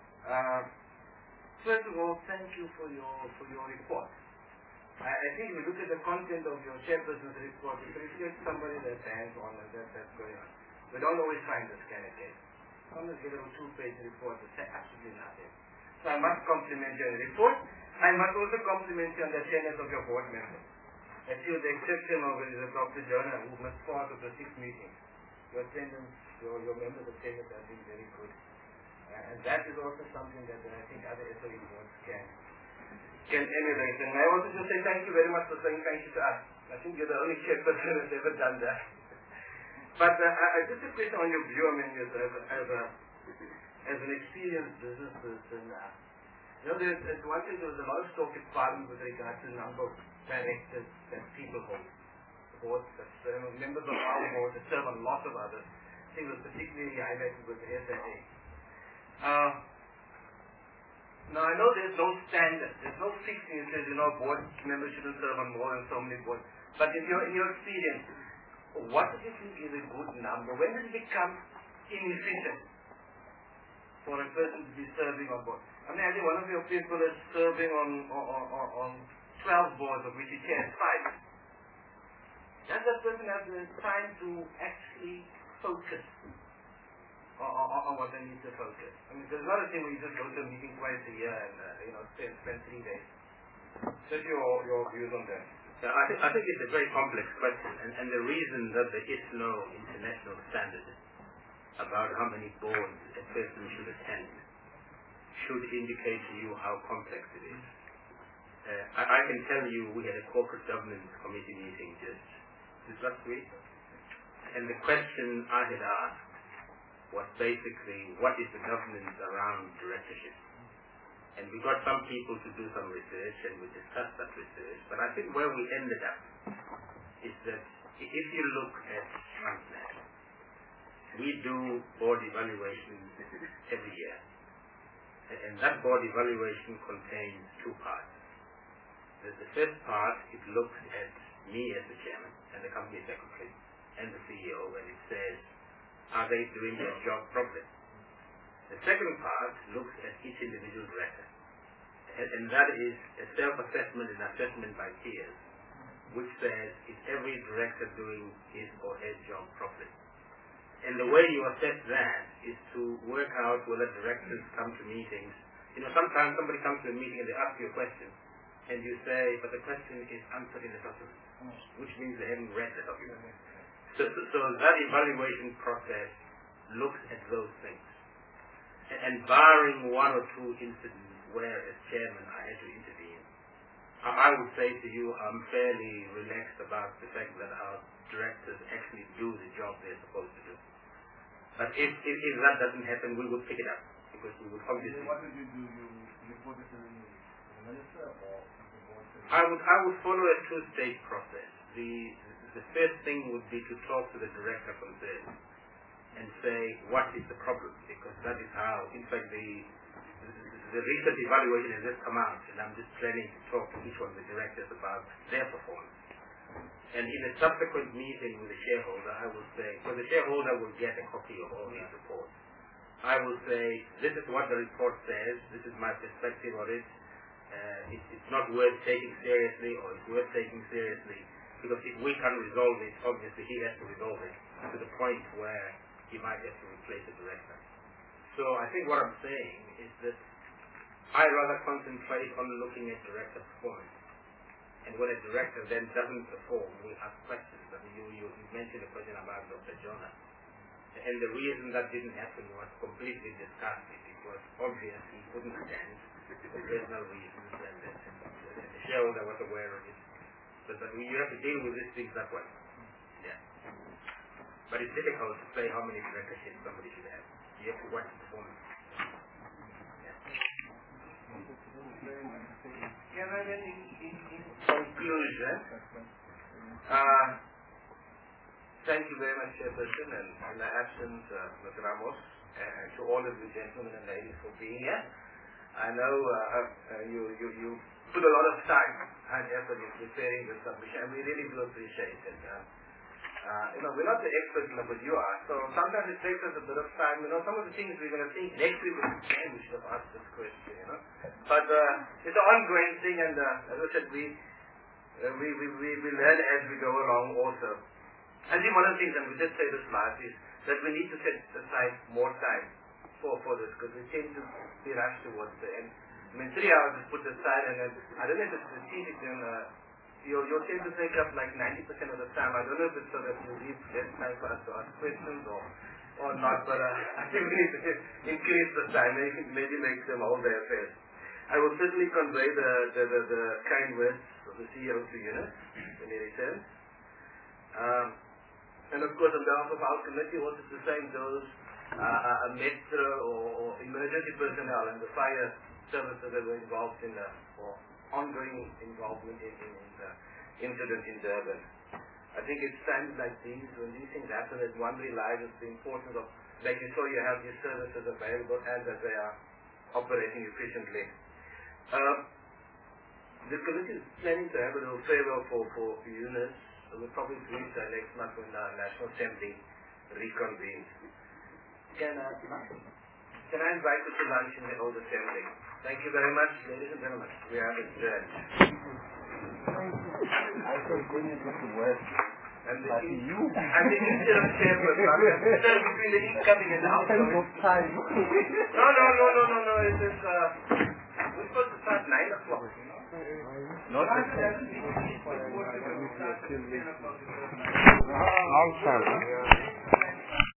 S8: First of all, thank you for your report. I think if you look at the content of your chairperson's report, it reflects somebody that's hands-on and that's going on. We don't always find this kind of case. Sometimes get a 2-page report that says absolutely nothing. So I must compliment you on the report. I must also compliment you on the attendance of your board members. And with the exception of Dr. Jonah, who missed part of the 6 meetings, your attendance, your members' attendance has been very good. And that is also something that I think other SOE boards can emulate. And I also just say thank you very much for saying thank you to us. I think you're the only chairperson who has ever done that. But just a question on your view, as an experienced business person, there's one thing, there was a lot of talk in Parliament with regard to the number of directors that people hold. Boards, members of our board that serve on lots of others. I think it was particularly highlighted with the SAA. Now I know there's no standard, there's no fixing that says, board members shouldn't serve on more than so many boards. But in your experience, what do you think is a good number? When does it become inefficient for a person to be serving on board? I think one of your people is serving on 12 boards, of which he chairs 5. Does that person have the time to actually focus on what they need to focus? There's not a thing where you just go to a meeting twice a year and spend 3 days. Just your views on that.
S4: Yeah, I think it's a very complex question, and the reason that there is no international standard about how many boards a person should attend should indicate to you how complex it is. I can tell you we had a corporate governance committee meeting just last week, and the question I had asked was basically, what is the governance around directorship? And we got some people to do some research, and we discussed that research. But I think where we ended up is that if you look at Transnet, we do board evaluations every year. And that board evaluation contains two parts. The first part, it looks at me as the chairman and the company secretary and the CEO, and it says, are they doing their job properly? The second part looks at each individual director, and that is a self-assessment and assessment by peers, which says, is every director doing his or her job properly? And the way you assess that is to work out whether directors come to meetings. Sometimes somebody comes to a meeting and they ask you a question, and you say, but the question is answered in the document, which means they haven't read the document. So that evaluation process looks at those things. And barring one or two incidents where, as chairman, I had to intervene, I would say to you, I'm fairly relaxed about the fact that our directors actually do the job they're supposed to do. But if that doesn't happen, we would pick it up, because we would obviously...
S8: What would you do? You report it to the minister or the board?
S4: I would follow a two-stage process. The first thing would be to talk to the director concerned and say, what is the problem? Because that is how, in fact, the recent evaluation has just come out, and I'm just planning to talk to each one of the directors about their performance. And in a subsequent meeting with the shareholder, I will say, because the shareholder will get a copy of all these reports, I will say, this is what the report says, this is my perspective on it, it's not worth taking seriously, or it's worth taking seriously, because if we can resolve it, obviously he has to resolve it to the point where he might have to replace the director. So I think what I'm saying is that I rather concentrate on looking at director performance. And when a director then doesn't perform, we ask questions. I mean, you mentioned a question about Dr. Jonah. And the reason that didn't happen was completely discussed. It was obvious he couldn't attend for personal reasons, and the shareholder was aware of it. But you have to deal with these things that way. Yeah. But it's difficult to say how many directorships somebody should have. You have to watch the performance.
S8: Yeah, well, then in
S1: conclusion, thank you very much, Chairperson, and in my absence, Mr. Ramos, and to all of you gentlemen and ladies for being here. I know you put a lot of time and effort in preparing this submission, and we really do appreciate it. We're not the experts in what you are, so sometimes it takes us a bit of time. Some of the things we're going to think next week we should have asked this question, But it's an ongoing thing, and as I said, we learn as we go along also. I think one of the things, and we did say this last, is that we need to set aside more time for this, because we tend to be rushed towards the end. 3 hours is put aside, and then, I don't know if it's strategic, then you'll tend to take up like 90% of the time. I don't know if it's so that you leave less time for us to ask questions or not, but I think we need to increase the time, maybe make them all their affairs. I will certainly convey the kind words of the CEO to Eunice when he returns. And of course, on behalf of our committee, also the same goes Metro or emergency personnel and the fire services that were involved in or ongoing involvement in the incident in Durban. I think it's times like these, when these things happen, that one realizes the importance of making sure you have these services available and that they are operating efficiently. The committee is planning to have a little favor for Eunice. We'll probably do it next month when the National Assembly reconvenes. Can I invite you to lunch in the old assembly? Thank you very much, ladies and gentlemen. We are adjourned.
S11: I think we need to work.
S1: And the interim chairperson, between the incoming and the outgoing. No. It is, we're supposed to start 9 o'clock.
S11: Not long time, huh?